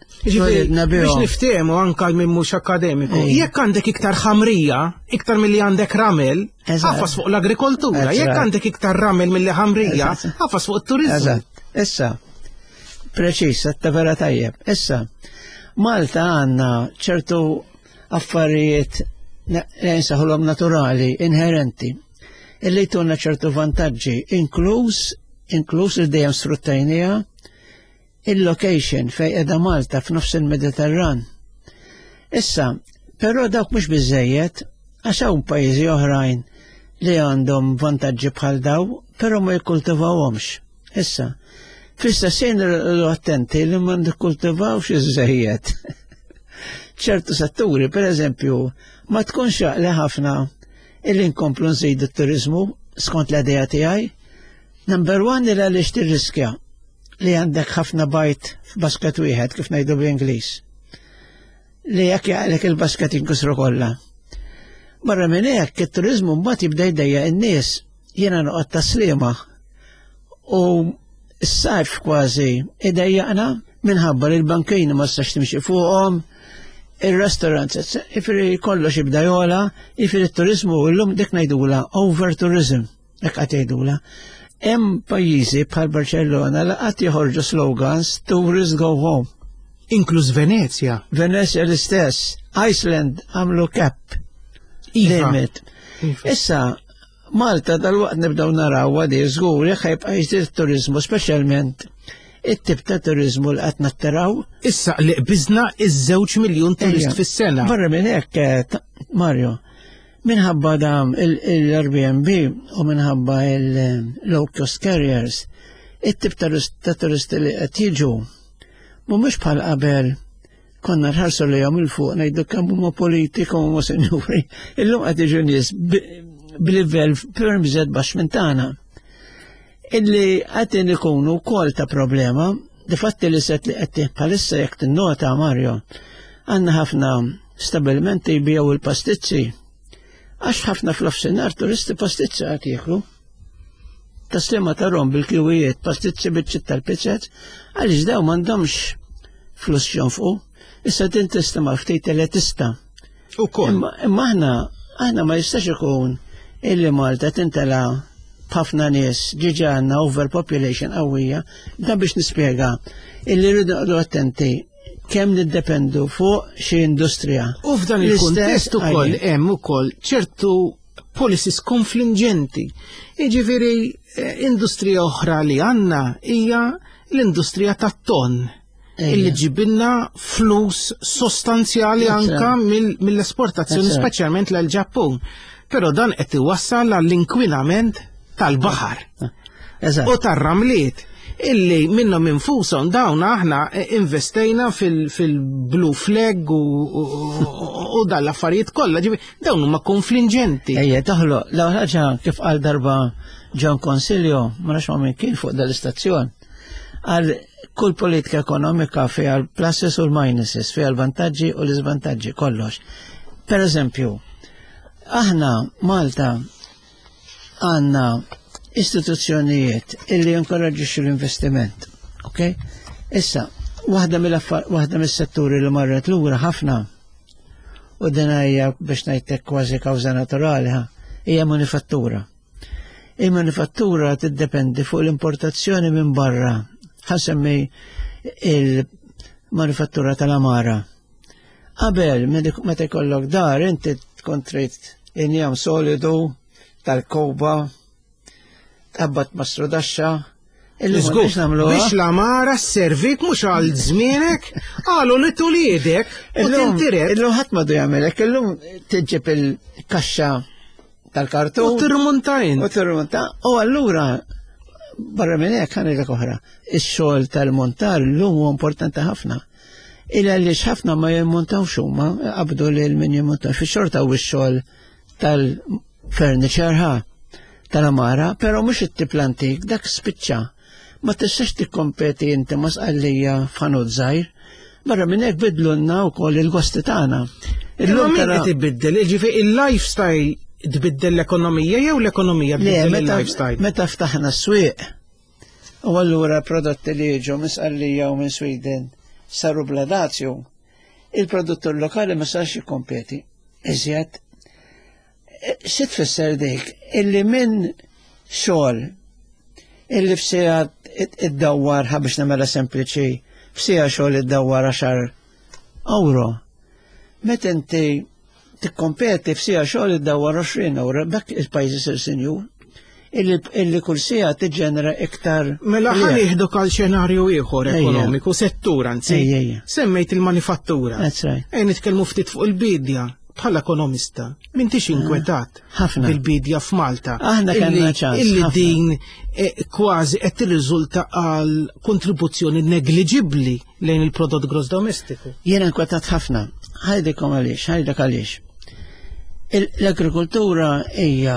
biex niftehmu anke minn mhux akademiku. Jekk għandek iktar ħamrija, iktar milli għandek ramel, ħafas fuq l-agrikoltura. Jekk għandek iktar ramel milli ħamrija, ħafas fuq it-turiżmu. Issa, preċiż, ta' vera tajjeb. Issa, Malta għandna ċertu affarijiet jinsaħulhom naturali, inherenti, illi jtuna ċertu vantaġġi, inkluż inkluż li dejjem sfruttajnija il-location fej edha Malta f'nofs il-Mediterran. Issa, però dawk mhux biżejjed għax hawn pajjiżi oħrajn li għandhom vantaġġi bħal daw, però ma jikkultivawhomx. Issa, fl-istessin attenti li ma nikkultivawx iż-żejjed. ċertu setturi, per eżempju, ma tkunx li ħafna illi nkomplu nżidu t-turizmu skont l-idea tiegħi. Number one il għaliex tirriskja li għandek ħafna bajt f'basket wieħed kif ngħidu bl-Ingliż. Li jekk jaqlek il-basket jinkusru kollha. Barra minn hekk it-turizmu mbagħad jibda jdejja n-nies jiena noqgħod taslima u s-sajf kważi idejjaqna minħabba li l-bankejn ma stax timxi fuqhom, il-restaurants, ifri kollox jibda jola, ifri il-turizmu l-lum dik ngħidula over-tourism, dik qed jgħidula. Hemm pajjiżi bħal Barcellona li qatt joħorġu slogans tourists go home. Inkluż Venezia. Venezia l-istess, Iceland għamlu cap limit. Issa, Malta dal-waqt nibdaw naraw għadi żgur jekk ħajbqa' jiżdied turizmu, speċjalment it-tip ta' turizmu li qed nattiraw. Issa li qbiżna iż-żewġ miljun turist fis-sena. Barra minn hekk, Mario, minħabba dam il-Airbnb u minħabba il-low cost carriers, it-tip ta' turisti li qed jiġu mhumiex bħal qabel konna nħarsu li jom il-fuq ngħidu kemm huma politika u huma sinjuri. Illum qed jiġu nies b'livell ferm żed baxx minn tagħna. Illi qed ikunu wkoll ta' problema, difatti li set li qed bħalissa jekk tinnota Mario, għandna ħafna stabilmenti jbijaw il-pastizzi. Għax ħafna fl-offsinar turisti pastizzi għat jieklu. Taslima tarom bil-kiwijiet, pastizzi biċċit tal-pizzet, għaliex daw m'għandhomx flus xjonfqu. Issa din tistima ftit li tista. Imma aħna aħna ma jistax ikun illi Malta tintela b'ħafna nies ġiġi għandna overpopulation qawwija, da biex nispjega illi rridu noqgħdu attenti kemm niddependu fuq xi industrija. U f'dan il-kuntest ukoll hemm ukoll ċertu policies konfliġenti. Jiġifieri industrija oħra li għandna hija l-industrija tat-ton. Illi ġibilna flus sostanzjali anka mill-esportazzjoni speċjalment l-Ġappun. Però dan qed iwassal għall-inkwinament tal-baħar u tar-ramliet illi minnhom infushom dawn aħna investejna fil-blue flag u dal-affarijiet kollha, dawn huma konfliġenti. Ejja taħloq l-ewwel ħaġa kif qal darba John Consilio, ma nafx ma minn kien fuq dal-istazzjon, għal kull politika ekonomika fiha l-pluses u l-minuses, fiha l-vantaġġi u l-iżvantaġġi kollox. Per eżempju, aħna Malta għandna istituzzjonijiet illi jinkoraġġixxu l-investiment. Ok? Issa, waħda mill-waħda mis-setturi li marret lura ħafna u din hija biex ngħidlek kważi kawża naturali hija manifattura. Il-manifattura tiddependi fuq l-importazzjoni minn barra. Ħasemmi il-manifattura tal-amara. Qabel, meta jkollok dar, inti tkun trid injam solidu tal-koba, tabbat mastru daxxa. Biex l-amara s-servik mux għal żmienek, għalu li tuliedek u tintirek. Illum ħadd ma du jagħmelek, illum tiġġib il-kaxxa tal-kartun. U tirmuntajn. U tirmunta. U allura barra minn hekk ħanilek oħra. Ix-xogħol tal-montar llum huwa importanti ħafna. Illa għaliex ħafna ma jimmontawx huma, qabdu lil min jimmontaw fix-xorta u x-xogħol tal-furniture ħa tal-amara, però mhux it-tip l-antik, dak spiċċa. Ma tistax tikkompeti inti ma sqallija f'ħanut żgħir. Barra minn hekk bidlulna wkoll il-gosti tagħna. Illum min qed ibiddel, jiġifieri il-lifestyle tbiddel l-ekonomija jew l-ekonomija tbiddel il-lifestyle? Meta ftaħna s-swieq u allura prodotti li jiġu misqallija u minn Sweden saru bla dazju, il-produttur lokali ma sarx jikkompeti. Iżjed, xi tfisser dik illi minn xogħol illi f'sija id-dawwar ħabiex nagħmilha sempliċi, f'sija xogħol id-dawwar għaxar euro. Meta inti tikkompeti f'sija xogħol id-dawwar għoxrin euro, bekk il-pajjiż isir sinjur. illi illi kull sija tiġġenera iktar. Mela ħan jieħdu kal xenarju ieħor Ejja. ekonomiku, settur anzi. Ejja, ejja. Semmejt il-manifattura. That's right. Ejn nitkellmu ftit fuq il-bidja. Bħala ekonomista, m'intix inkwetat ħafna. bil-bidja f'Malta. Aħna kellna Illi- ċans, Illi ħafna. din eh, kważi qed tirriżulta għal kontribuzzjoni negliġibbli lejn il-prodott gross domestiku. Jiena nkwetat ħafna. Ħajdikom għaliex, ħajdek għaliex. Il- L-agrikoltura hija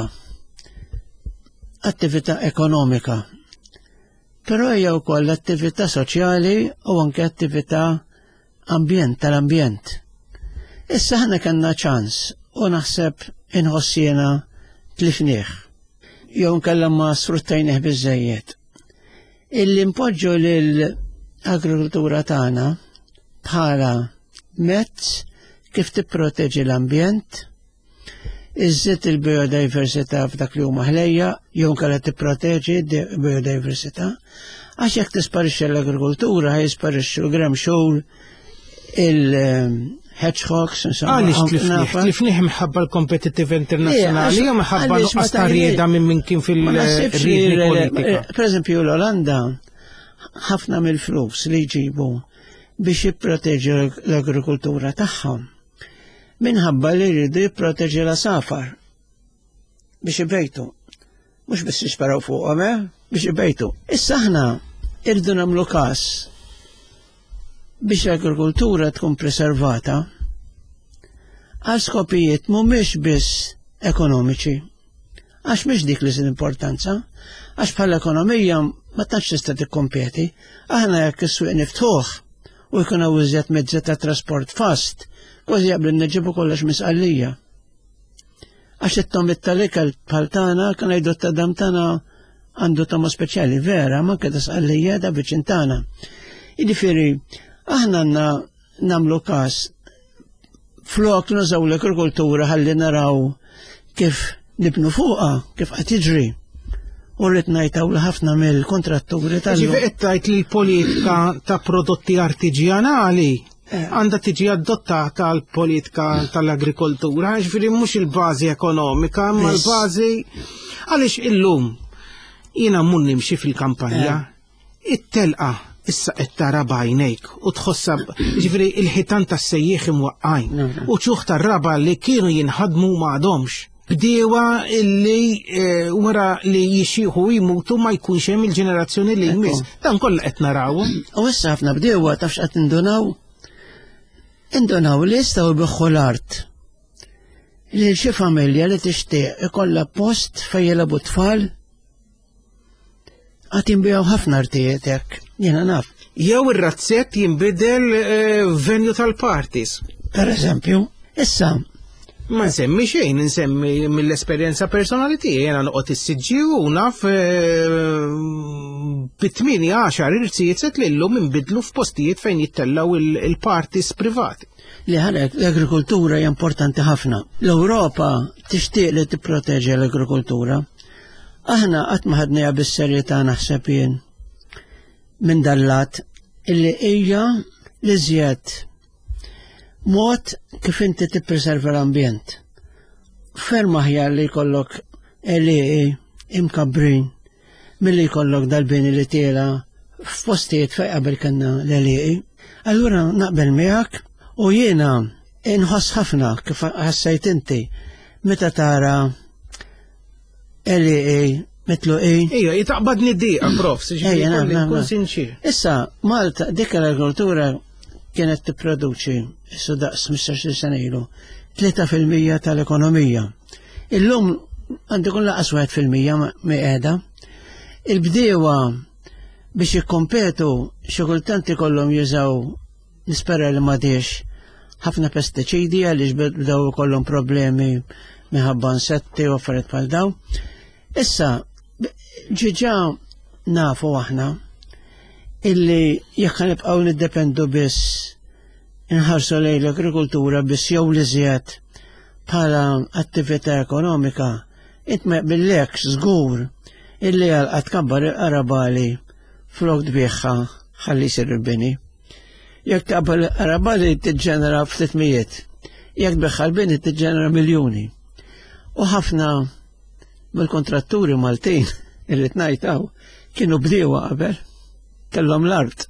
attività ekonomika, però hija wkoll attività soċjali u anke attività ambjent tal-ambjent. Issa ħana kanna ċans u naħseb inħossjena tlifnieħ. Jew nkella ma sfruttajnieh biżejjed. Illi npoġġu lill-agrikoltura tagħna bħala mezz kif tipproteġi l-ambjent, iżżid il-biodiversità f'dak li huma ħlejja, jew nkella tipproteġi d-biodiversità, għax jekk tisparixxi l-agrikoltura ħajisparixxu l-gram xogħol il- hedgehogs, Għalix tlifniħ, tlifniħ mħabba l-kompetitiv internazzjonali, Ie, jew mħabba għaliex ma nuqqas ta' tajni- rieda minn minn kien Ma naħsibx li fil-riedni l- politika. Per eżempju l-Olanda ħafna mill-flus li jġibu biex jipproteġi l-agrikoltura tagħhom minħabba li jridu jipproteġi l-asafar biex ibejtu. Mhux biss jisparaw fuqhom, eh? Biex ibejtu. Issa aħna irdu nagħmlu każ biex l-agrikoltura tkun preservata għal skopijiet mhumiex biss ekonomiċi. Għax mhix dik li l-importanza, għax bħala ekonomija ma tantx tista' tikkompeti, aħna jekk is-swieq niftuħ u jkun hawn iżjed mezzi ta' trasport fast, kważi qabel niġibu kollox misqallija. Għax it-tomit tal-ikel bħal tagħna kan ngħidu t-tadam tagħna għandu tomo speċjali vera, ma keda sqallija da viċin tagħna. Jiġifieri, aħna għandna nagħmlu każ flok nużaw l-agrikoltura ħalli naraw kif nibnu fuqha, kif qed jiġri. U rrid ngħidhaw li ħafna mill-kontratturi tal-lum. Ġifi qed tgħid li l-politika ta' prodotti artiġjanali għandha tiġi adottata għal politika tal-agrikoltura, ġifieri mhux il-bażi ekonomika, ma l-bażi għaliex illum jiena mun nimxi fil-kampanja it-telqa issa qed tara bajnejk u tħossa ġifieri il-ħitan tas-sejjieħ imwaqqajn u ċuħ tar-raba li kienu jinħadmu m'għadhomx. Bdiewa illi wara li jixieħu jmutu ma jkunx hemm il-ġenerazzjoni li jmiss. Dan kollha qed narawha. U issa ħafna bdiewa tafx qed indunaw indunaw li jistgħu jbiħħu l-art li xi familja li tixtieq ikollha post fejn jilagħbu tfal għad jinbijaw ħafna artijiet hekk, jiena naf. Jew ir-razzett jinbidel venju tal-parties. Per eżempju, issa Ma nsemmi xejn, nsemmi mill-esperjenza personali tiegħi, jiena noqgħod issiġġi u naf bit-tminja għaxar irsijiet li llum inbidlu f'postijiet fejn jittellaw il-parties privati. Li ħarek l-agrikoltura hija importanti ħafna. L-Ewropa tixtieq li tipproteġi l-agrikoltura. Aħna qatt ma ħadniha bis-serjetà naħseb jien minn dallat illi hija li żjed mod kif inti tippreserva l-ambjent. Ferm aħjar li jkollok elieqi imkabbrin milli jkollok dal-bini li tiela f'postijiet fejn qabel kellna l-elieqi. Allura naqbel miegħek u jiena inħoss ħafna kif ħassejt inti meta tara elieqi mitluqin. Ejja, jitaqbadni d-diqa, prof, Ejja, naf, naf, kun naf. sinċir. Issa, Malta, dik l-agrikoltura kienet tipproduċi issu daqs mistax sena ilu tlieta fil-mija tal-ekonomija. Illum għandu kun laqas wieħed fil-mija mi qiegħda. Il-bdiewa biex jikkompetu xi kultant ikollhom jużaw nispera li m'għadix ħafna pestiċidi għaliex bdew ikollhom problemi minħabba insetti u affarijiet bħal daw. Issa, ġiġa nafu aħna illi jekk nibqgħu niddependu biss inħarsu lejn l-agrikoltura biss jew li żjed bħala attività ekonomika, int ma jaqbillekx żgur illi għalqa tkabbar il-qarabali flok tbieħħa ħalli jsir il-bini. Jekk taqbel il-qarabali tiġġenera ftit mijiet, jekk tbeħħa l-bini tiġġenera miljuni. U ħafna mill-kontratturi Maltin illi tnajtaw kienu bdiewa qabel kellhom l-art.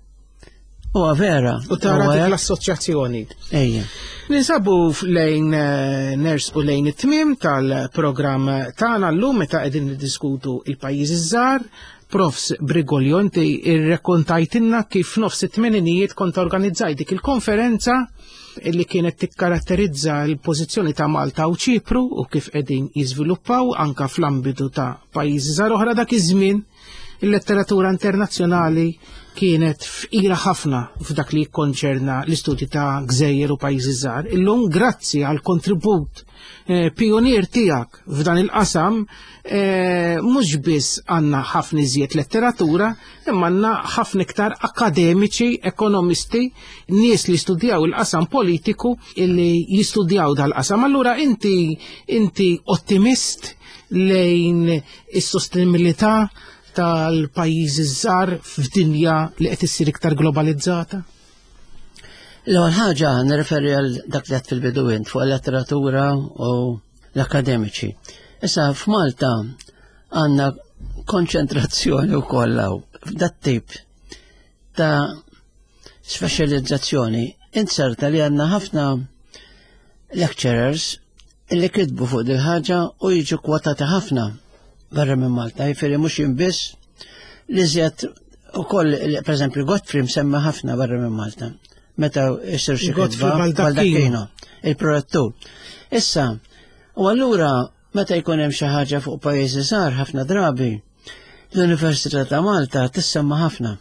U vera. U tara dik l-assoċjazzjoni. Ejja. Ninsabu lejn ners u lejn it-tmiem tal-programm tagħna llum meta qegħdin niddiskutu il-pajjiżi żgħar. Profs Brigolio, inti irrekontajtinna kif nofs it-tmeninijiet kont organizzaj dik il-konferenza illi kienet tikkaratterizza l-pożizzjoni ta' Malta u Ċipru u kif qegħdin jiżviluppaw anka fl-ambitu ta' pajjiżi żgħar oħra dak iż-żmien. Il-letteratura internazzjonali kienet f'ira ħafna f'dak li jikkonċerna l-istudji ta' gżejjer u pajjiżi żgħar. Illum grazzi għal kontribut eh, pionier tiegħek f'dan il-qasam eh, mhux biss għandna ħafna iżjed letteratura, imma għandna ħafna iktar akademiċi, ekonomisti, nies li studjaw il-qasam politiku illi jistudjaw dal-qasam. Allura inti inti ottimist lejn is-sostenibilità tal-pajjiżi żgħar f'dinja li qed issir iktar globalizzata? L-ewwel ħaġa nirreferi għal dak li qed fil-bidu int fuq il-letteratura u l-akademiċi. Issa f'Malta għandna konċentrazzjoni wkoll f'dat tip ta' speċjalizzazzjoni inserta li għandna ħafna lecturers illi kitbu fuq dil ħaġa u jiġu kwotati ħafna barra minn Malta, jifiri mux jimbiss li zjat u koll, per esempio, Godfrey msemma ħafna barra minn Malta. Meta jissir xi kitba Baldacchino, il-prorettur. Issa, u allura meta jkun hemm xi ħaġa fuq pajjiżi żgħar ħafna drabi, l-Università ta' Malta tissemma ħafna.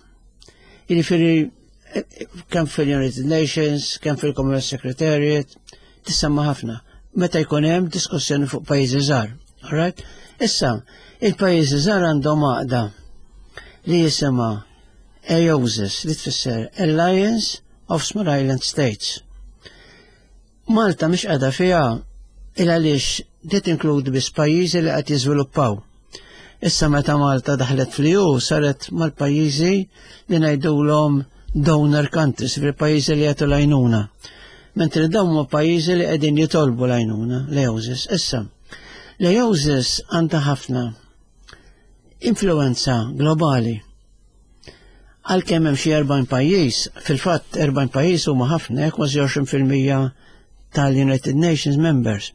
Jiġifieri kemm fil-United Nations, kemm fil-Commerce Secretariat, tissemma ħafna. Meta jkun hemm diskussjoni fuq pajjiżi żgħar. All right? Issa, il-pajjiżi żgħar għandhom għaqda li jisimha A O S I S li tfisser Alliance of Small Island States. Malta mhix qiegħda fiha il għaliex di tinkludi biss pajjiżi li qed jiżviluppaw. Issa meta Malta daħlet fl-E U saret mal-pajjiżi li ngħidulhom donor countries, fil-pajjiżi li jagħtu l-għajnuna. Mentri dawn huma pajjiżi li qegħdin jitolbu l-għajnuna, l-A O S I S. Issa, l-A O S I S għandha ħafna influenza globali. Għalkemm hemm xi erbgħin pajjiż, fil-fatt erbgħin pajjiż huma ħafna hekk kważi għoxrin fil-mija tal-United Nations members.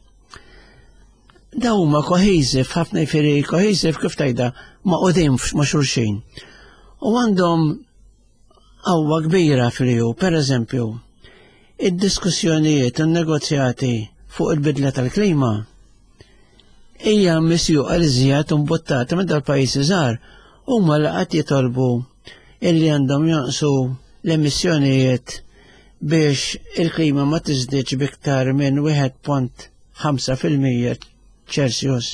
Dawn huma cohesive, ħafna jfieri cohesive kif tgħidha ma' qudiem ma' xulxin. U għandhom qawwa kbira fil-E U, pereżempju, id-diskussjonijiet u n-negozjati fuq il-bidla tal-klima hija misjuqa li żjed imbuttata minn dal-pajjiżi żgħar huma li qed jitolbu illi għandhom jonqsu l-emissjonijiet biex il-klima ma tiżdiedx biktar minn wieħed punt ħamsa fil-mija Celsius.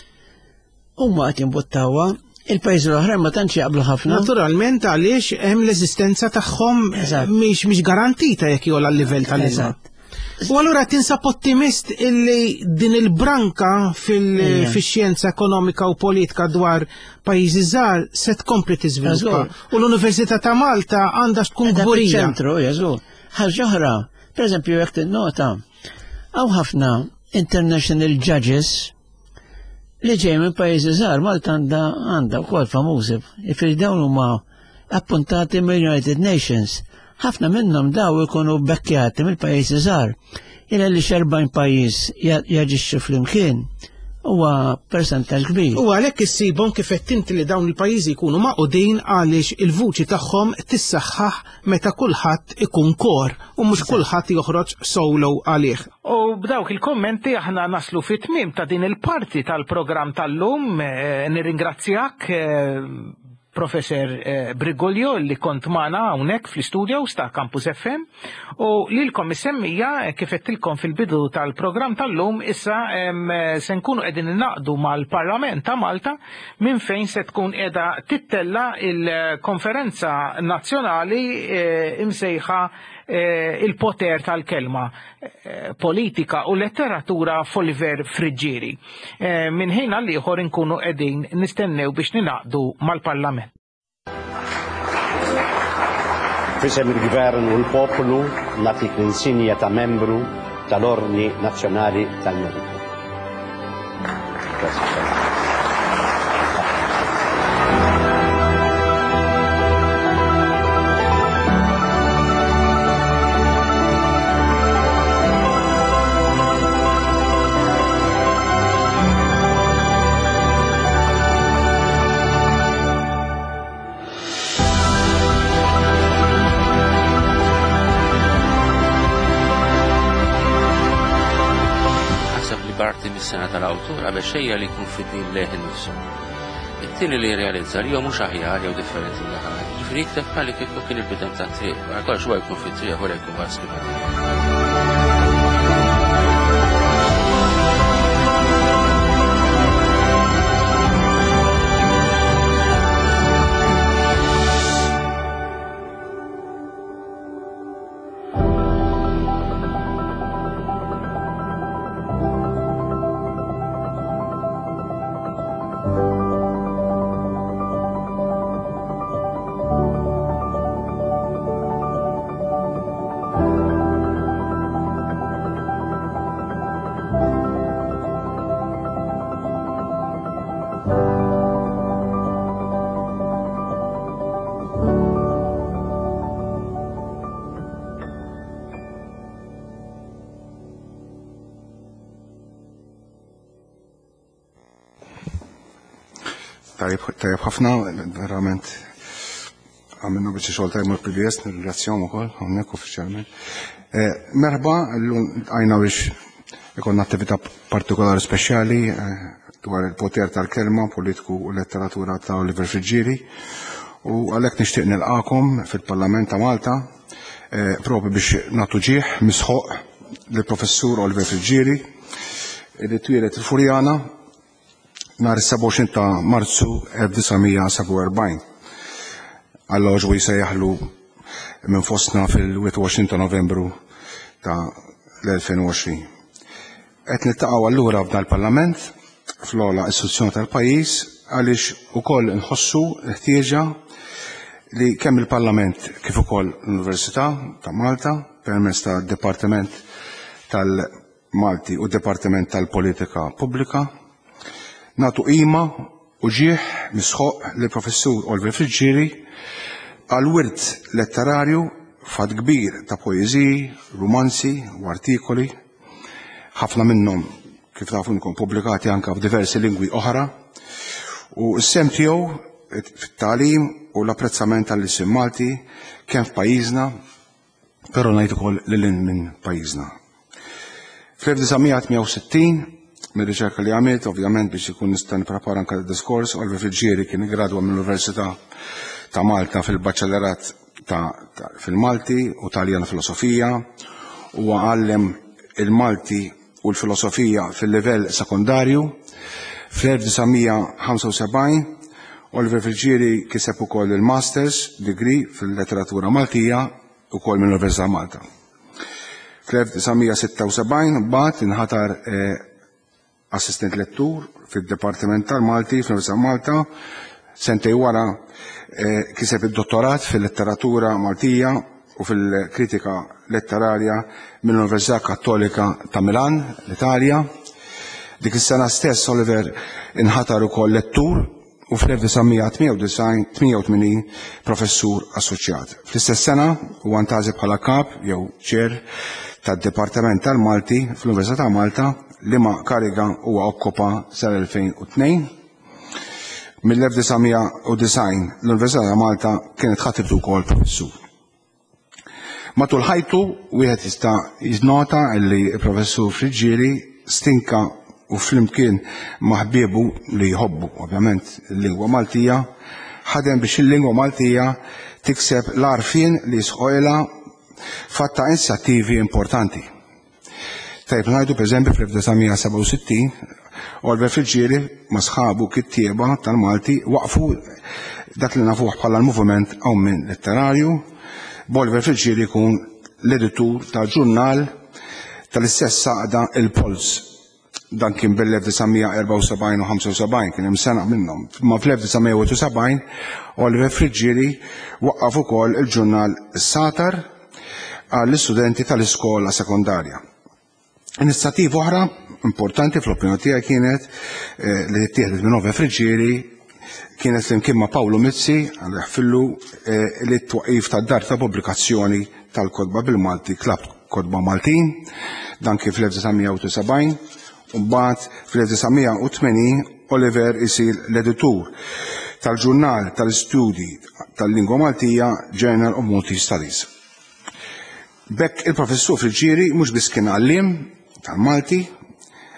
Huma qed jimbuttawha, il-pajjiżi l-oħra ma tantx jaqblu ħafna. Naturalment għaliex hemm l-eżistenza tagħhom mhix mhix garantita jekk jogħla l-livell tal-ilma. U allura tinsab ottimist illi din il-branka fil-xjenza ekonomika u politika dwar pajjiżi żgħar se tkompli tiżviluppa. U l-Università ta' Malta għandha tkun gburija. ċentru, jeżu. Ħaġa oħra, pereżempju jekk tinnota, hawn ħafna international judges li ġej minn pajjiżi żgħar Malta għandha għandha wkoll famużi. Ifri dawn huma appuntati mill-United Nations. Ħafna minnhom daw ikunu bekkjati mill-pajjiżi żgħar. Ila li xerbajn pajjiż jaġixxu flimkien huwa persentaġġ kbir. U għalhekk issibhom kif qed inti li dawn il-pajjiżi jkunu maqudin għaliex il-vuċi tagħhom tissaħħaħ meta kulħadd ikun kor u mhux kulħadd joħroġ solo għalih. U b'dawk il-kommenti aħna naslu fit-tmiem ta' din il-parti tal-programm tal-lum. Nirringrazzjak Professor Brigolio li kont magħna hawnhekk fl-istudios ta' Campus F M u lilkom isemmija kif qedtilkom fil-bidu tal-programm tal-lum issa se nkunu qegħdin innaqdu mal-Parlament ta' Malta minn fejn se tkun qiegħda tittella il-konferenza nazzjonali imsejħa il-poter tal-kelma politika u letteratura f'Oliver Friġġieri. Minn ħin għal ieħor inkunu qegħdin nistennew biex ninaqdu mal-Parlament. Fisem il-Gvern u l-popolu nagħtik l-insinja ta' membru tal-Ordni Nazzjonali tal-Meritu. parti mis-sena tal-awtur qabel xejja li jkun fid-din leħ innifsu. It-tieni li jirrealizza li huwa mhux aħjar jew differenti minn ħadd. Ġifieri jikteb bħalli kieku kien il-bidem tat-triq, wara kollox huwa jkun fit-triq wara jkun basketball. Tajab ħafna, verament, għamilna biex xogħol tajmu l-P B S, nirringrazzjahom ukoll, hawnhekk uffiċjalment. Merħba, għajna biex ikonna attività partikolari speċjali dwar il-poter tal-kelma, politiku u letteratura ta' Oliver Friġġieri, u għalhekk nixtieq nilqakom fil-Parlament ta' Malta propri biex nagħtu ġieħ misħoq lill-Professur Oliver Friġġieri li twieled il-Furjana nhar is-seba' u għoxrin ta' Marzu elf tisgħumija seba' u erbgħin. Alla ġwi sejjaħlu minn fostna fil-wieħed u għoxrin ta' Novembru ta' l-elfejn u għoxrin. Qed nittaqgħu allura f'dan il-Parlament fl-ogħla istituzzjoni tal-pajjiż għaliex ukoll inħossu ħtieġa li kemm il-Parlament kif ukoll l-Università ta' Malta permezz tad-Dipartiment tal-Malti u d-Dipartiment tal-Politika Pubblika nagħtu qima u ġieħ misħoq lill-Professur Oliver Friġġieri għal wirt letterarju fad kbir ta' poeżiji, romanzi u artikoli, ħafna minnhom kif tafu nkun pubblikati anke f'diversi lingwi oħra, u s-sem tiegħu fit-tagħlim u l-apprezzament tal-isem Malti kemm f'pajjiżna, però ngħid ukoll lil minn pajjiżna. fl-elf tisgħumija tmija u sittin mir-riċerka li għamilt, ovvjament biex ikun nista' nipprepara anke d-diskors, Oliver Friġġieri kien igradwa mill-Università ta' Malta fil-Baċċellerat ta' fil-Malti u Taljan Filosofija, u għallem il-Malti u l-filosofija fil-livell sekondarju. fl-elf tisgħumija ħamsa u sebgħin Oliver Friġġieri kiseb ukoll il-Masters degree fil-letteratura Maltija ukoll mill-Università Malta. fl-elf tisgħumija sitta u sebgħin mbagħad inħatar assistent lettur fil-Dipartiment tal-Malti fl-Università Malta, sentej wara kiseb id-dottorat fil-letteratura Maltija u fil-kritika letterarja mill-Università Kattolika ta' Milan, l-Italja. Dik is-sena stess Oliver inħatar ukoll lettur u fl-elf tisgħumija tmija u tminin professur assoċjat. Fl-istess sena huwa ntażeb bħala kap jew ċer tad-Dipartiment tal-Malti fl-Università ta' Malta li ma kariga huwa okkupa sal-elfejn u tnejn. Mill-elf tisgħumija u design l-Università ta' Malta kienet ħatibtu wkoll professur. Matul ħajtu wieħed jista' jinnota li professur Friġġieri stinka u flimkien ma' ħbiebu li jħobbu ovvjament il-lingwa Maltija, ħadem biex il-lingwa Maltija tikseb l-għarfien li jisħoqilha fatta inizjattivi importanti. Tajb ngħidu pereżempju fl-elf tisgħumija seba' u sittin Oliver Friġġieri ma' sħabu kittieba tal-Malti waqfu dak li nafuh bħala l-moviment Awmin Letterarju, b'Oliver Friġġieri jkun l-editur ta' ġurnal tal-istess saqda il-Pols. Dan kien bil-elf tisgħumija erba' u sebgħin u ħamsa u sebgħin kien hemm sena minnhom. Ma fl-elf tisgħumija u sebgħin Oliver Friġġieri waqqaf ukoll il-ġurnal Is-Satar għall-istudenti tal-iskola sekondarja. Inizjattiva oħra importanti fl-opinjoni tiegħi kienet li ttieħdet minn Oliver Friġġieri kienet flimkien ma' Pawlu Mizzi għal ħfillu li t-twaqqif tad-dar ta' pubblikazzjoni tal-Kodba bil-Malti Klab Kodba Maltin, dan kien fl-elf tisgħumija u sebgħin, u mbagħad fl-elf tisgħumija u tmenin Oliver isir l-editur tal-ġurnal tal-istudji tal-lingwa Maltija Journal of Maltese Studies. Bekk il-professur Friġġieri mhux biss kien għalliem tal-Malti,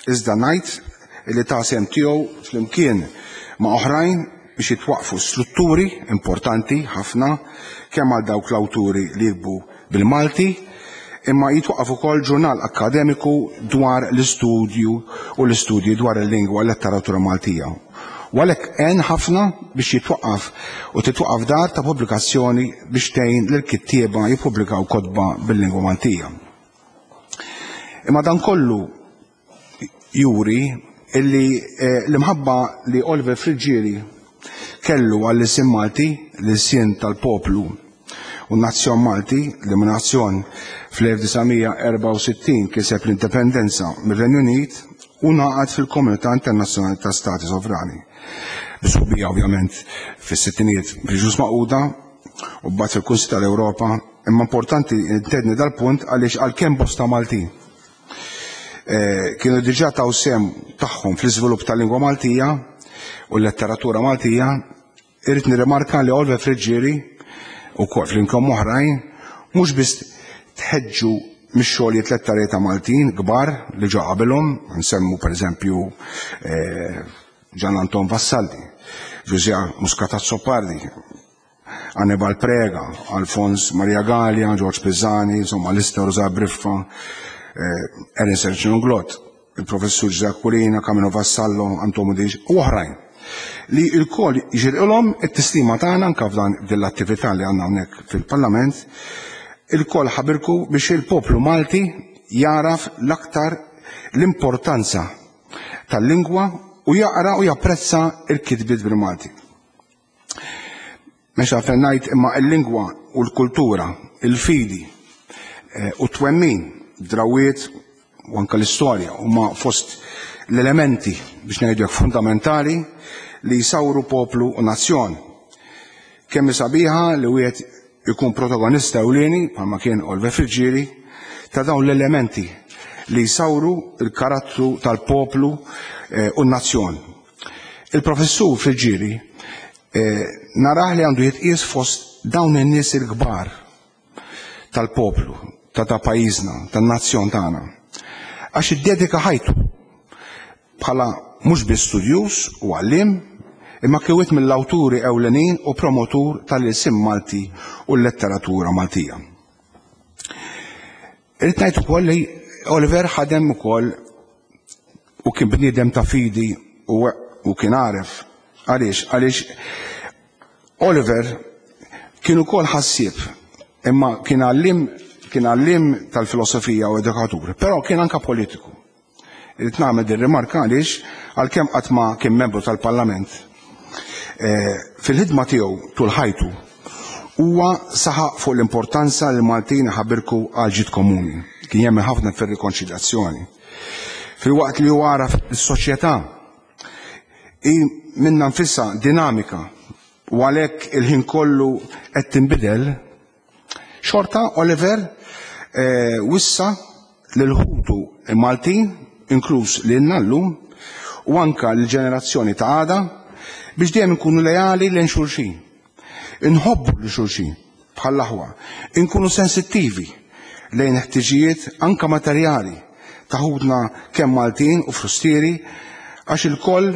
iżda ngħid li ta' sem tiegħu flimkien ma' oħrajn biex jitwaqfu strutturi importanti ħafna kemm għal dawk l-awturi li jikbu bil-Malti, imma jitwaqqaf ukoll ġurnal akkademiku dwar l-istudju u l-istudji dwar il-lingwa u l-letteratura Maltija. U għalhekk hemm ħafna biex jitwaqqaf u titwaqqaf dar ta' pubblikazzjoni biex tgħin lill-kittieba jippubblikaw kotba bil-lingwa Maltija. Imma dan kollu juri illi l-imħabba li Oliver Frigieri kellu għall-isem Malti, l-isem tal-poplu u n-nazzjon Malti, l-nazzjon fl-1964 kiseb l-indipendenza mir-Renju Unit u ngħaqad fil-Komunità Internazzjonali ta' Stati Sovrani. Bisubija ovvjament fis-sittinijiet bil-ġnus Magħquda u mbagħad fil-Kunsill tal-Ewropa, imma importanti intedni dal-punt għaliex għalkemm bosta Maltin kienu diġà taw sem tagħhom fl-iżvilupp tal-lingwa Maltija u l-letteratura Maltija, irrid nirrimarka li Oliver Frigieri ukoll flimkien oħrajn mhux biss tħeġġu mix-xogħlijiet lettarieta Maltin kbar li ġew qabilhom, nsemmu pereżempju Gian Anton Vassalli, Giusia Muscatazzo Pardi, Annibal Prega, Alfons Maria Gallia, George Pizzani, insomma lista Rosa Briffa, Erin Sergio Glot, il-professur Giacolina, Camino Vassallo, Antonio Diġ u oħrajn li l-koll jiġrilhom it-tislima tagħna anke f'dan dell-attività li għandna hawnhekk fil-Parlament, il-koll ħabirku biex il-poplu Malti jaraf l-aktar l-importanza tal-lingwa u jaqra u japprezza il-kitbiet bil-Malti. Mexa fejn ngħid imma l-lingwa u l-kultura, il-fidi u twemmin drawiet u anke l-istorja huma fost l-elementi biex ngħidu fundamentali li jsawru poplu u nazzjon. Kemm sabiħa li wieħed ikun protagonista ewlieni bħalma kien Oliver Frigieri ta' dawn l-elementi li jsawru l-karattru tal-poplu u n-nazzjon. Il-professur Frigieri narah li għandu jitqies fost dawn in-nies il-kbar tal-poplu, ta' ta' pajjiżna, tan-nazzjon tagħna. Għax iddedika ħajtu bħala mhux biss studjuż u għalliem, imma kienet mill-awturi ewlenin u promotur tal-isem Malti u l-letteratura Maltija. Irrid ngħid ukoll li Oliver ħadem ukoll u kien bniedem ta' fidi u kien għaref għaliex għaliex Oliver kien ukoll ħassieb imma kien għalliem kien għallim tal-filosofija u edukatur, però kien anka politiku. Irrid nagħmel din rimarka għaliex għalkemm qatt ma kien membru tal-Parlament. Fil-ħidma tiegħu tul ħajtu huwa saħaq fuq l-importanza li Maltin ħabirku għal ġid komuni. Kien jemmen ħafna fir-rikonċiljazzjoni. Fil-waqt li huwa għara s-soċjetà hi minnha nfisha dinamika u għalhekk il-ħin kollu qed tinbidel, xorta Oliver wissa l-ħutu Maltin, inkluż lilna llum, u anka l-ġenerazzjoni ta' għada biex dejjem nkunu lejali lejn xulxin. Inħobbu li xulxin bħal aħwa, inkunu sensittivi lejn ħtiġijiet anka materjali ta' ħudna kemm Maltin u frustieri għax il-koll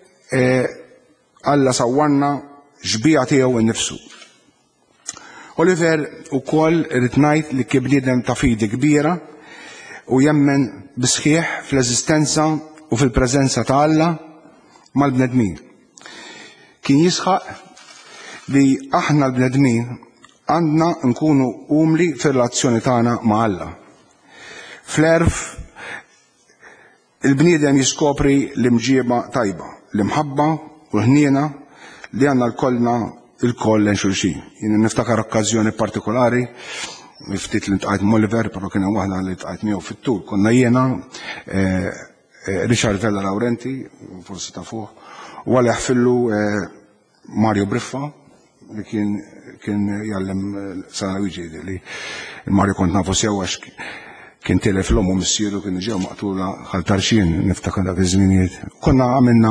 Alla sawwarna ġbija tiegħu innifsu. Oliver ukoll irid ngħid li kien bniedem ta' fidi kbira u jemmen bisħieħ fl-eżistenza u fil-preżenza ta' Alla mal-bnedmin. Kien jisħaq li aħna l-bnedmin għandna nkunu umli fir-relazzjoni tagħna ma' Alla. Fl-erf il-bniedem jiskopri l-imġieba tajba, l-imħabba u l-ħniena li għandna l-kollna il-koll lejn xulxin. Jien niftakar okkażjoni partikolari, ftit li ntqajt Oliver, però kien hemm waħda li ntqajt miegħu fit-tul. Konna jiena Richard Vella Laurenti, forsi ta' fuq, u għal jaħfillu Mario Briffa, li kien kien jgħallem sanawi ġiedi li Mario kont nafu sew għax kien telef l-ommu missieru kien ġew maqtula ħaltarxin niftakar dak iż-żminijiet. Konna għamilna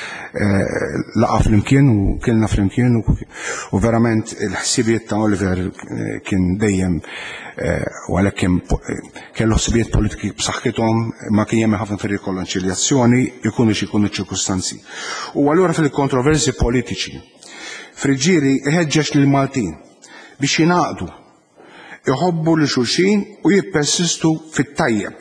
laqa flimkien u kienna flimkien u verament il-ħsibiet ta' Oliver kien dejjem u għalhekk kellu ħsibiet politiki b'saħħithom ma kien hemm ħafna fir-rikonċiljazzjoni jkunu x'ikunu ċ-ċirkustanzi. U allura fil-kontroversi politiċi Friġġieri iħeġġeġ lil Maltin biex jingħaqdu iħobbu li xulxin u jippersistu fit-tajjeb.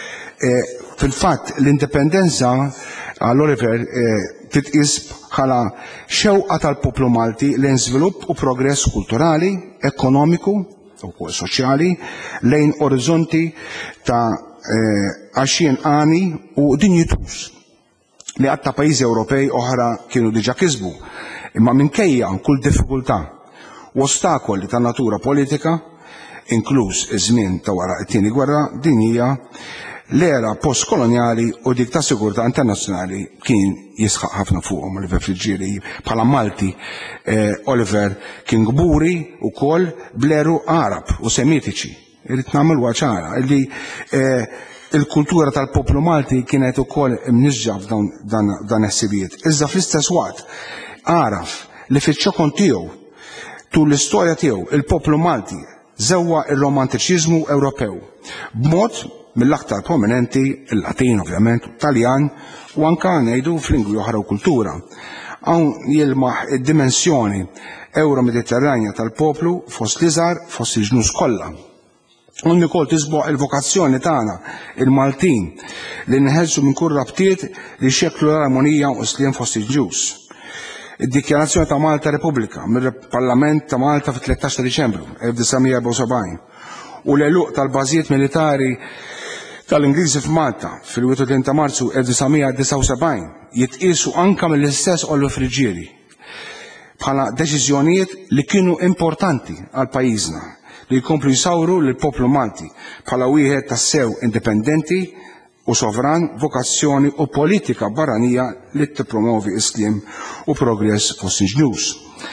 Fil-fatt l-indipendenza għal-Oliver titqis bħala xewqa tal-poplu Malti lejn żvilupp u progress kulturali, ekonomiku u soċjali lejn orizzonti ta' għaxien għani u dinjitus li għatta pajjiżi Ewropej oħra kienu diġà kisbu. Imma minkejja kull diffikultà u ostakoli ta' natura politika inkluż iż-żmien ta' wara t-tieni gwerra dinjija, l-era postkoloniali u dik ta' sigurtà internazzjonali kien jisħaq ħafna fuqhom Oliver Friġġieri bħala Malti. Oliver kien gburi wkoll bl-eru Arab u Semitiċi. Irid nagħmel ċara li il-kultura tal-poplu Malti kienet ukoll imniżġa f'dan is-sibijiet. Iżda fl-istess waqt għaraf li fiċ-ċokon tiegħu tul l-istorja tiegħu il-poplu Malti żewwa ir-romantiċiżmu Ewropew b'mod mill-aktar prominenti il-Latin ovvjament, Taljan u anke ngħidu f'lingwi oħra u kultura. Hawn jilmaħ id-dimensjoni Euro-Mediterranja tal-poplu fost l-iżgħar fost il-ġnus kollha. Unni kol tisboq il-vokazzjoni tagħna il-Maltin li nħelsu minn kull rabtiet li xekklu l-armonija u sliem fost il-ġus. Id-Dikjarazzjoni ta' Malta Repubblika mill-Parlament ta' Malta fit-tlettax ta' Diċembru elf tisgħemija erba' u sebgħin u l-għeluq tal-bażijiet militari tal-Ingliżi f'Malta fil-wieħed ta' Marzu elf tisgħemija disa' u sebgħin jitqiesu anke mill-istess Oliver Friġġieri bħala deċiżjonijiet li kienu importanti għal pajjiżna li jkomplu jsawru lill-poplu Malti bħala wieħed tas-sew indipendenti u sovran vokazzjoni u politika barranija li tippromovi islim u progress fost il-ġnus.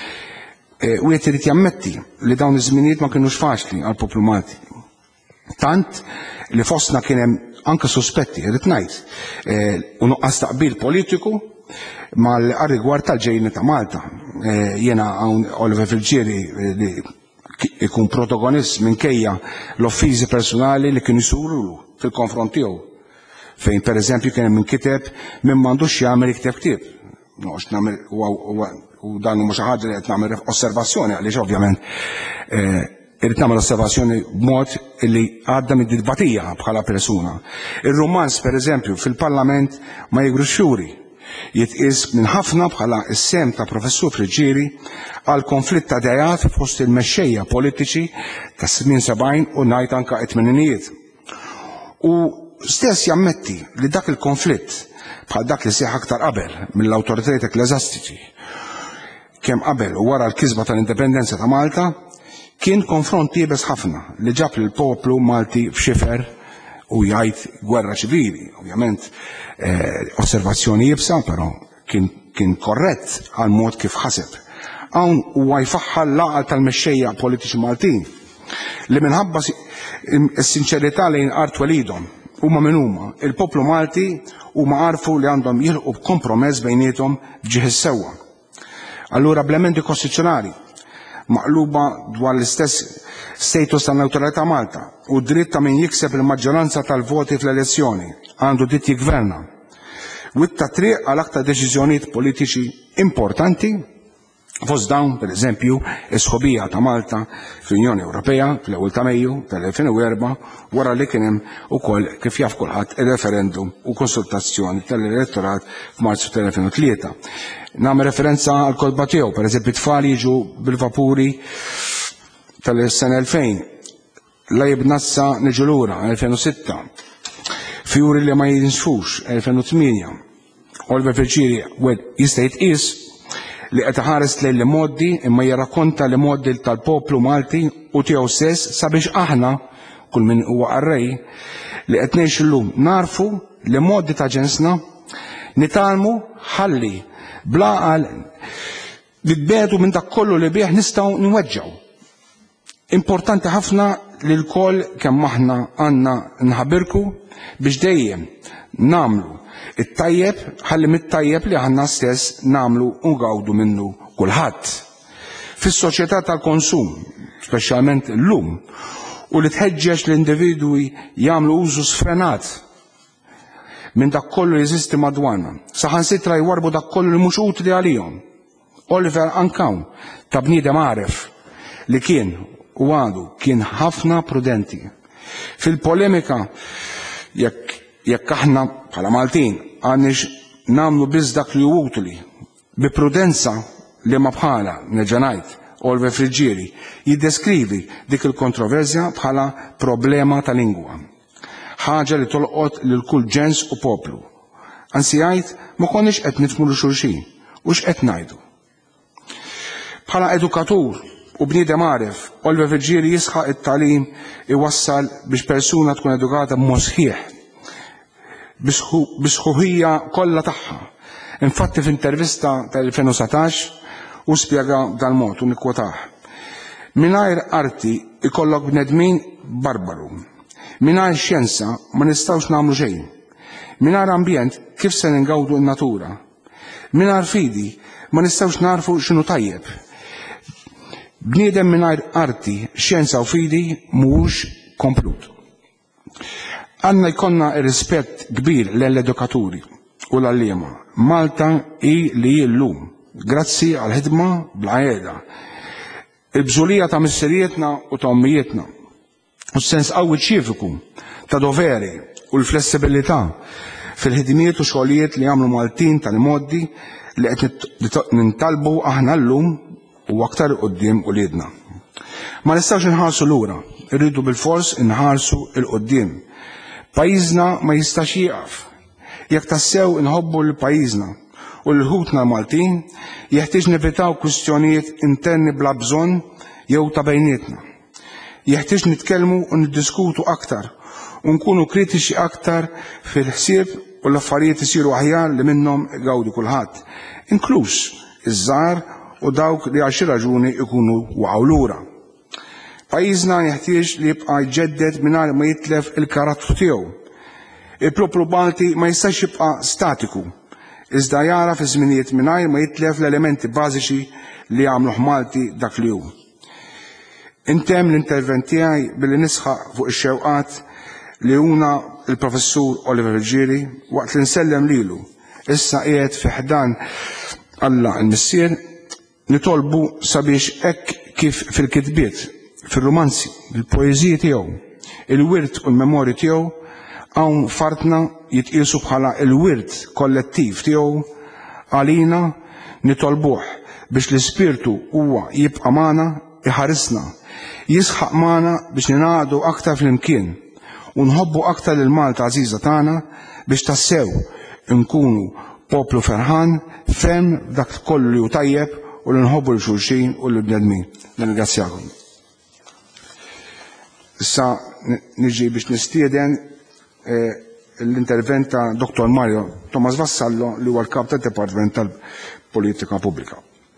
U qed irid jammetti li dawn iż-żminijiet ma kinux faċli għall poplu Malti. Tant li fostna kien hemm anke sospetti, irid ngħid, u nuqqas taqbil politiku mal-rigward tal-ġejjini ta' Malta. Jiena hawn Oliver Friġġieri li ikun protagonist minkejja l-offiżi personali li kienu jsurulu fil-konfront tiegħu. Fejn per eżempju kien hemm inkiteb minn m'għandux jagħmel ikteb ktieb. U dan huma xi ħaġa li qed nagħmel osservazzjoni għaliex ovvjament irid nagħmel osservazzjoni b'mod li għadda mid-dibatija bħala persuna. Ir-rumans pereżempju fil-Parlament ma jigruxxuri jitqies minn ħafna bħala s-sem ta' Professur Friġġieri għal konflitt ta' dejat fost il-mexxejja politiċi ta' żmien sebgħin u ngħid anke t-tmeninijiet. U stess jammetti li dak il-konflitt bħal dak li seħ aktar qabel mill-awtoritajiet ekleżastiċi kemm qabel u wara l-kisba tal-indipendenza ta' Malta kien konfront jibes ħafna li ġab lill poplu Malti f'xifer u jgħid gwerra ċivili. Ovvjament osservazzjoni jibsa, però kien kien korrett għal mod kif ħaseb. Hawn huwa jfaħħal laqgħa tal-mexxejja politiċi Maltin li minħabba s-sinċerità lejn qart welidhom huma min huma il-poplu Malti huma għarfu li għandhom jilħqu b'kompromess bejniethom b'ġieħ is-sewwa. Allura bl-emendi kostituzzjonali maqluba dwar l-istess status tan-newtralità Malta u dritt ta' min jikseb il-maġġoranza tal-voti fl-elezzjoni għandu dritt jiggverna. Witta triq għal aktar deċiżjonijiet politiċi importanti fost dawn pereżempju is-sħobija ta' Malta fl-Unjoni Ewropea fl-ewwel ta' Mejju tal-elfin u erba' wara li kien hemm ukoll kif jaf kulħadd ir-referendum u konsultazzjoni tal-elettorat f'Marzu tal-elfin u tlieta. Nagħmel referenza għal kolba tiegħu, pereżempju tfal jiġu bil-vapuri tal-sena elfejn, Lajb Nazza niġu lura elfejn u sitta, Fjuri li ma jinsfux elfejn u tminja, Oliver Friġġieri jista' jitqies li qed iħares lejn l-modi imma jirrakkonta l-modi tal-poplu Malti u tiegħu stess sabiex aħna kull min huwa qarrej li qed ngħixu llum narfu l-modi ta' ġensna nitalmu ħalli blaqal nitbedu minn dak kollu li bih nistgħu nweġġgħu. Importanti ħafna li l-koll kemm aħna għandna nħabirku biex dejjem namlu it-tajjeb ħalli mit-tajjeb li aħna stess namlu u gawdu minnu kulħadd. Fis-soċjetà tal-konsum, speċjalment llum, u li tħeġġeġ l-individwi jagħmlu użu sfrenat minn dak kollu jeżisti madwarna, saħansitra jwarbu dak kollu li mhux utli għalihom. Oliver Ankawn ta' bniedem għaref li kien u għadu kien ħafna prudenti. Fil-polemika jekk jekk aħna bħala Maltin għandniex nagħmlu biss dak li hu utli bi prudenza li ma bħala nerġa' ngħid Oliver Friġġieri jiddeskrivi dik il-kontroversja bħala problema ta' lingwa. Ħaġa li tolqot lil kull ġens u poplu. Ansi jgħid ma konniex qed nifhmu lil xulxin u x'qed ngħidu. Bħala edukatur u bniedem għaref, Oliver Friġġieri jisħaq it-tagħlim iwassal biex persuna tkun edukata b'mod sħiħ bis-sħuħija kollha tagħha. Infatti f'intervista tal-elfejn u satax u spjega dal-mod u nikkwotah. Mingħajr arti ikollok bnedmin barbaru. Mingħajr xjenza ma nistgħux nagħmlu xejn. Mingħajr ambjent kif se ningawdu n-natura. Mingħajr fidi ma nistgħux narfu x'inhu tajjeb. Bniedem mingħajr arti, xjenza u fidi mhuwiex komplut. Għandna jkollna rispett kbir lill-edukaturi u l-għalliema. Malta hi li llum, grazzi għal ħidma bl-għajeda. Il-bżulija ta' missirietna u ta' ommijietna, u s-sens qawwi ċiviku ta' doveri u l-flessibilità fil-ħidmiet u xogħlijiet li jagħmlu Maltin tal-modi li qed nintalbu aħna llum u aktar qoddim u lidna. Ma nistgħux inħarsu lura, irridu bil-fors inħarsu il-qoddim. Pajjiżna ma jistax jieqaf. Jekk tassew inħobbu l-pajjiżna u l-ħutna Maltin, jeħtieġ nevitaw kwistjonijiet interni bla bżonn jew ta' bejnietna. Jeħtieġ nitkellmu u niddiskutu aktar u nkunu kritiċi aktar fil-ħsieb u l-affarijiet isiru aħjar li minnhom gawdi kulħadd, inkluż iż-żgħar u dawk li għal xi raġuni jkunu waqgħu lura. Pajjiżna jeħtieġ li jibqa' jġedded mingħajr ma jitlef il-karattru tiegħu. Il-poplu Malti ma jistax jibqa' statiku, iżda jara fi żminijiet mingħajr ma jitlef l-elementi bażiċi li jagħmluh Malti dak li hu. Intemm l-intervent tiegħi billi nisħaq fuq ix-xewqat li huna il-professur Oliver Friġġieri waqt li nsellem lilu issa qiegħed fi ħdan Alla l-missier nitolbu sabiex hekk kif fil-kitbiet, fil-romanzi, il-poeżiji tiegħu, il-wirt u l-memorji tiegħu hawn fartna jitqiesu bħala il-wirt kollettiv tiegħu għalina nitolbuh biex l-ispirtu huwa jibqa' magħna iħarisna, jisħaq magħna biex ningħaqdu aktar flimkien u nħobbu aktar lil Malta għażiża tagħna biex tassew nkunu poplu ferħan ferm dak kollu li hu tajjeb u li nħobbu l-xulxin u l-bnedmin. Nirringrazzjakom. Issa niġi biex nistieden l-intervent ta' Doktor Mario Tomas Vassallo li huwa l-kap tad-Dipartiment tal-Politika Pubblika.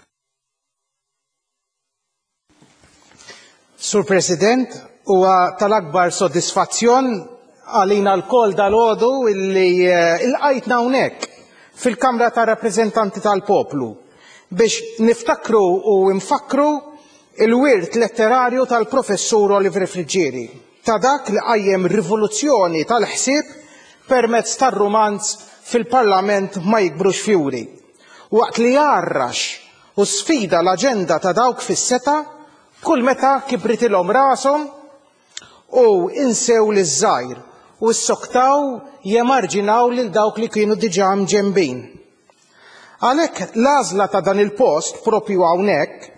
Sur President, huwa tal-akbar sodisfazzjon għalina l-kol dal-għodu illi il-qajtna hawnhekk fil-Kamra ta' Rappreżentanti tal-Poplu biex niftakru u nfakru il-wirt letterarju tal-Professur Oliver Friġġieri, ta' dak li qajjem rivoluzzjoni tal-ħsieb permezz tar-rumanz fil-Parlament ma jikbrux fjuri. Waqt li jarrax u sfida l-aġenda ta' dawk fis-seta kull meta kibritilhom rashom u insew l-żgħir u s-soktaw jemarġinaw lil dawk li kienu diġà mġembin. Għalhekk l-għażla ta' dan il-post propju hawnhekk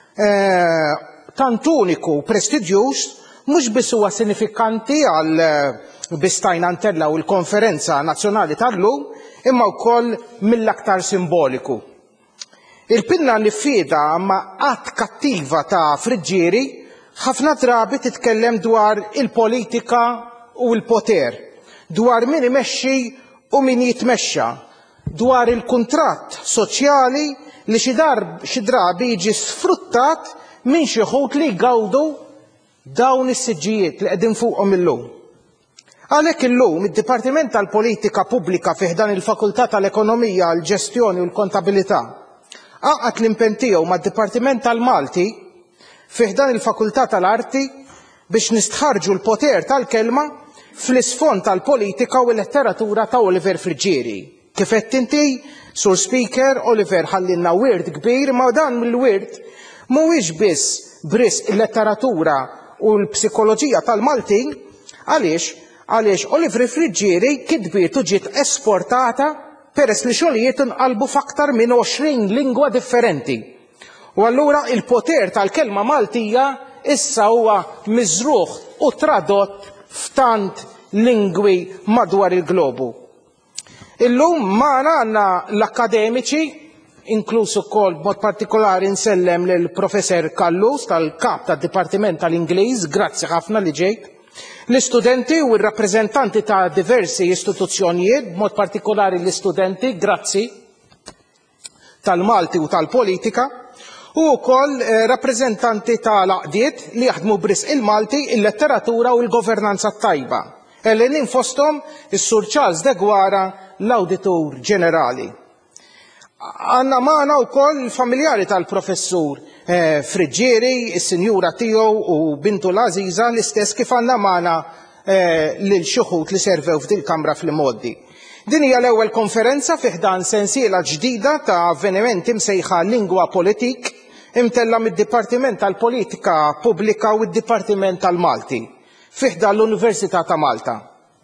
tant uniku u prestiġjuż mhux biss huwa sinifikanti għal Bistajn Antella u l-Konferenza Nazzjonali tal-lum imma wkoll mill-aktar simboliku. Il-pinna niffieda ma' qatt kattiva ta' Friġġieri ħafna drabi titkellem dwar il-politika u l-poter, dwar min imexxi u min jitmexxa, dwar il-kuntratt soċjali li xi drabi jiġi sfruttat minn xi ħut li jgawdu dawn is-siġġijiet li qegħdin fuqhom illum. Għalhekk illum id-Dipartiment tal-Politika Pubblika fih dan il-Fakultà tal-Ekonomija, l-Ġestjoni u l-Kontabilità għaqad l-impenn tiegħu mad-Dipartiment tal-Malti fih dan il-Fakultà tal-Arti biex nistħarġu l-poter tal-kelma fl-isfond tal-politika u l-letteratura ta' Oliver Friġġieri. Kif qed inti, Sur Speaker, Oliver ħallinna wird kbir, ma dan mill-wird mhuwiex biss bris il-letteratura u l-psikoloġija tal-Maltin, għaliex għaliex Oliver Friġġieri kitbiet ġiet esportata peress li xogħlijiet inqalbu f'aktar minn għoxrin lingwa differenti. U allura il-poter tal-kelma Maltija issa huwa miżruħ u tradott f'tant lingwi madwar il-globu. Illum magħna għandna l-akkademiċi, inkluż ukoll b'mod partikolari nsellem lil Professor Kallus tal-Kap tad-Dipartiment tal-Ingliż, grazzi ħafna li ġejt, l-istudenti u r-rappreżentanti ta' diversi istituzzjonijiet, b'mod partikolari l-istudenti, grazzi, tal-Malti u tal-Politika, u wkoll rappreżentanti tal-għaqdiet li jaħdmu bris il-Malti, il-letteratura u l-governanza tajba. Ellin fosthom is-Sur Charles de Guara, l-Awditur Ġenerali. Għandna magħna wkoll il-familjari tal-Professur Friġġieri, is-Sinjura tiegħu u bintu l-Ażiża l-istess kif għandna magħna lil xi wħud li servew f'dil-Kamra fl-modi. Din hija l-ewwel konferenza fih dan sensiela ġdida ta' avvenimenti msejħa Lingwa Politik imtella mid-Dipartiment tal-Politika Pubblika u d-Dipartiment tal-Malti fih dan l-Università ta' Malta.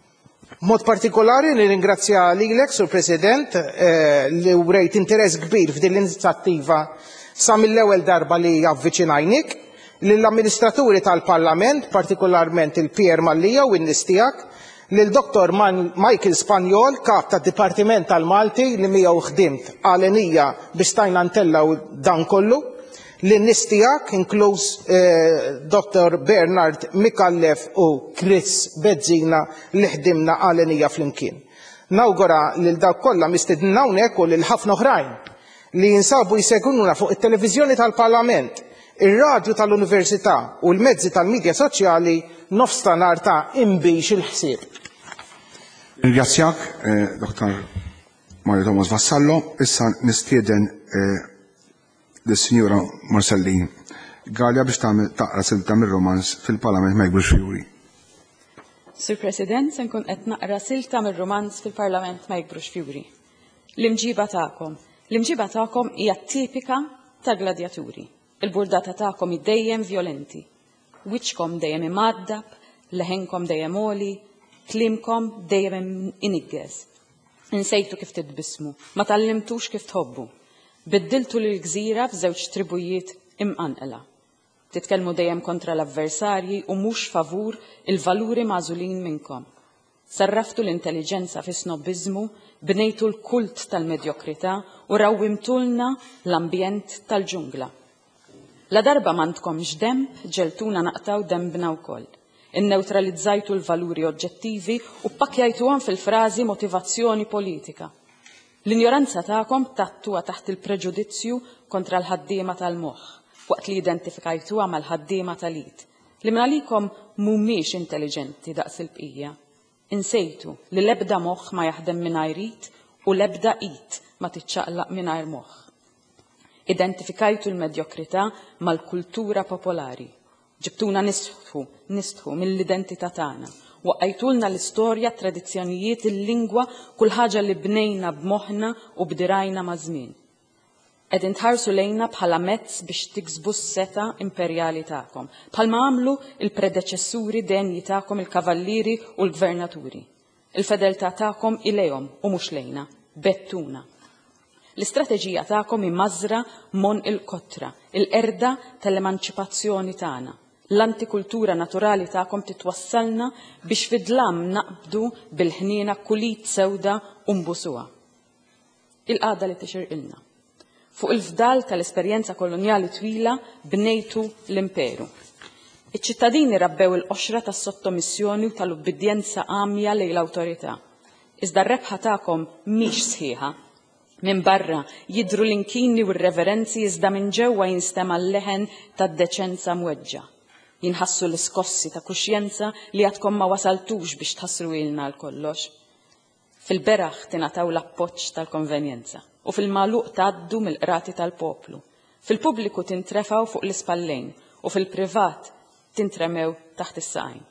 Mod partikolari nirringrazzja lilek, Sur President, li wrejt interess kbir f'din l-inizjattiva sa mill-ewwel darba li avviċinajnik, lill-amministraturi tal-Parlament, partikolarment il-Pier Mallija u n-nies tiegħek, lill-Doktor Michael Spanjol, kap tad-Dipartiment tal-Malti li miegħu ħdimt għalenija biex tajna ntellaw dan kollu, l-nies tiegħek, inkluż Doktor Bernard Mikallef u Chris Bezzina li ħdimna għalenija flimkien. Nawgura lil dawk kollha mistednin hawnhekk u lil ħafna oħrajn li jinsabu jsegwuna fuq it-Televiżjoni tal-Parlament, ir-radju tal-Università u l-mezzi tal-midja soċjali nofs ta' nhar ta' imbix il-ħsieb. Ringrazzjak, Doktor Mario Thomas Vassallo, issa nistieden l-Sinjura Marcellin Gallia biex taqra silta mir-romans fil-Parlament Mejbrux Fjuri. Sur President, se nkun qed naqra silta mir-romans fil-Parlament Mejbrux Fjuri. L-imġiba tagħkom. L-imġiba tagħkom hija tipika ta' gladjaturi. Il-burdata tagħkom dejjem violenti. Wiċċkom dejjem imaddab, leħenkom dejjem oli, klimkom dejjem iniggez. Insejtu kif titbismu, ma tallimtux kif tħobbu. Biddiltu l-gżira f'żewġ tribujiet imqanqela. Titkellmu dejjem kontra l-avversarji u mhux favur il-valuri magħżulin minnkom. Sarraftu l-intelligenza fi snobbiżmu, bnejtu l-kult tal-medjokrità u rawwimtulna l-ambjent tal-ġungla. La darba m'għandkomx demb, ġeltuna naqtaw dembna wkoll. Inneutralizzajtu l-valuri oġġettivi u pakkjajtuhom fil-frażi motivazzjoni politika. L-ignoranza tagħkom tattuha taħt il-preġudizzju kontra l-ħaddiema tal-moħħ, waqt li identifikajtuha mal-ħaddiema tal-id, li mingħalikom mhumiex intelligenti daqs il-bqija. Insejtu li l-ebda moħħ ma jaħdem mingħajr id u l-ebda id ma tiċċaqlaq mingħajr moħħ. Identifikajtu l-medjokrità mal-kultura popolari. Ġibtuna nistħu, nistħu mill-identità tagħna. Waqqajtulna l-istorja, tradizzjonijiet, il-lingwa, kull ħaġa li bnejna b'moħħna u bdirajna ma' żmien. Qegħdin tħarsu lejna bħala mezz biex tiksbu s-seta imperjali tagħkom, bħalma għamlu il-predeċessuri denji tagħkom il-kavallieri u l-gvernaturi. Il-fedeltà tagħkom ilejhom u mhux lejna, bettuna. L-istrateġija tagħkom imażra mon il-kotra, il-erda tal-emanċipazzjoni tagħna. L-antikultura naturali tagħkom titwassalna biex fidlam naqbdu bil-ħniena kulit sewda u mbusuha. Il-qagħda li tixirqilna. Fuq il-fdal tal-esperjenza kolonjali twila bnejtu l-imperu. Iċ-ċittadini rabbew il-qoxra tas-sottomissjoni u tal-ubbidjenza għamja lejn l-awtorità. Iżda r-rebħa tagħkom mhix sħiħa. Minn barra jidru l-inkini u r-reverenzi iżda minn ġewwa jinstema' l-leħen tad-deċenza mweġġa. jinħassu l-iskossi ta' kuxjenza li għadkom ma wasaltux biex tħassru ilna l-kollox. Fil-beraħ tingħataw l-appoġġ tal-konvenjenza u fil-magħluq tgħaddu mill-qrati tal-poplu. Fil-pubbliku tintrefaw fuq l-ispallejn u fil-privat tintremew taħt is-saqajn.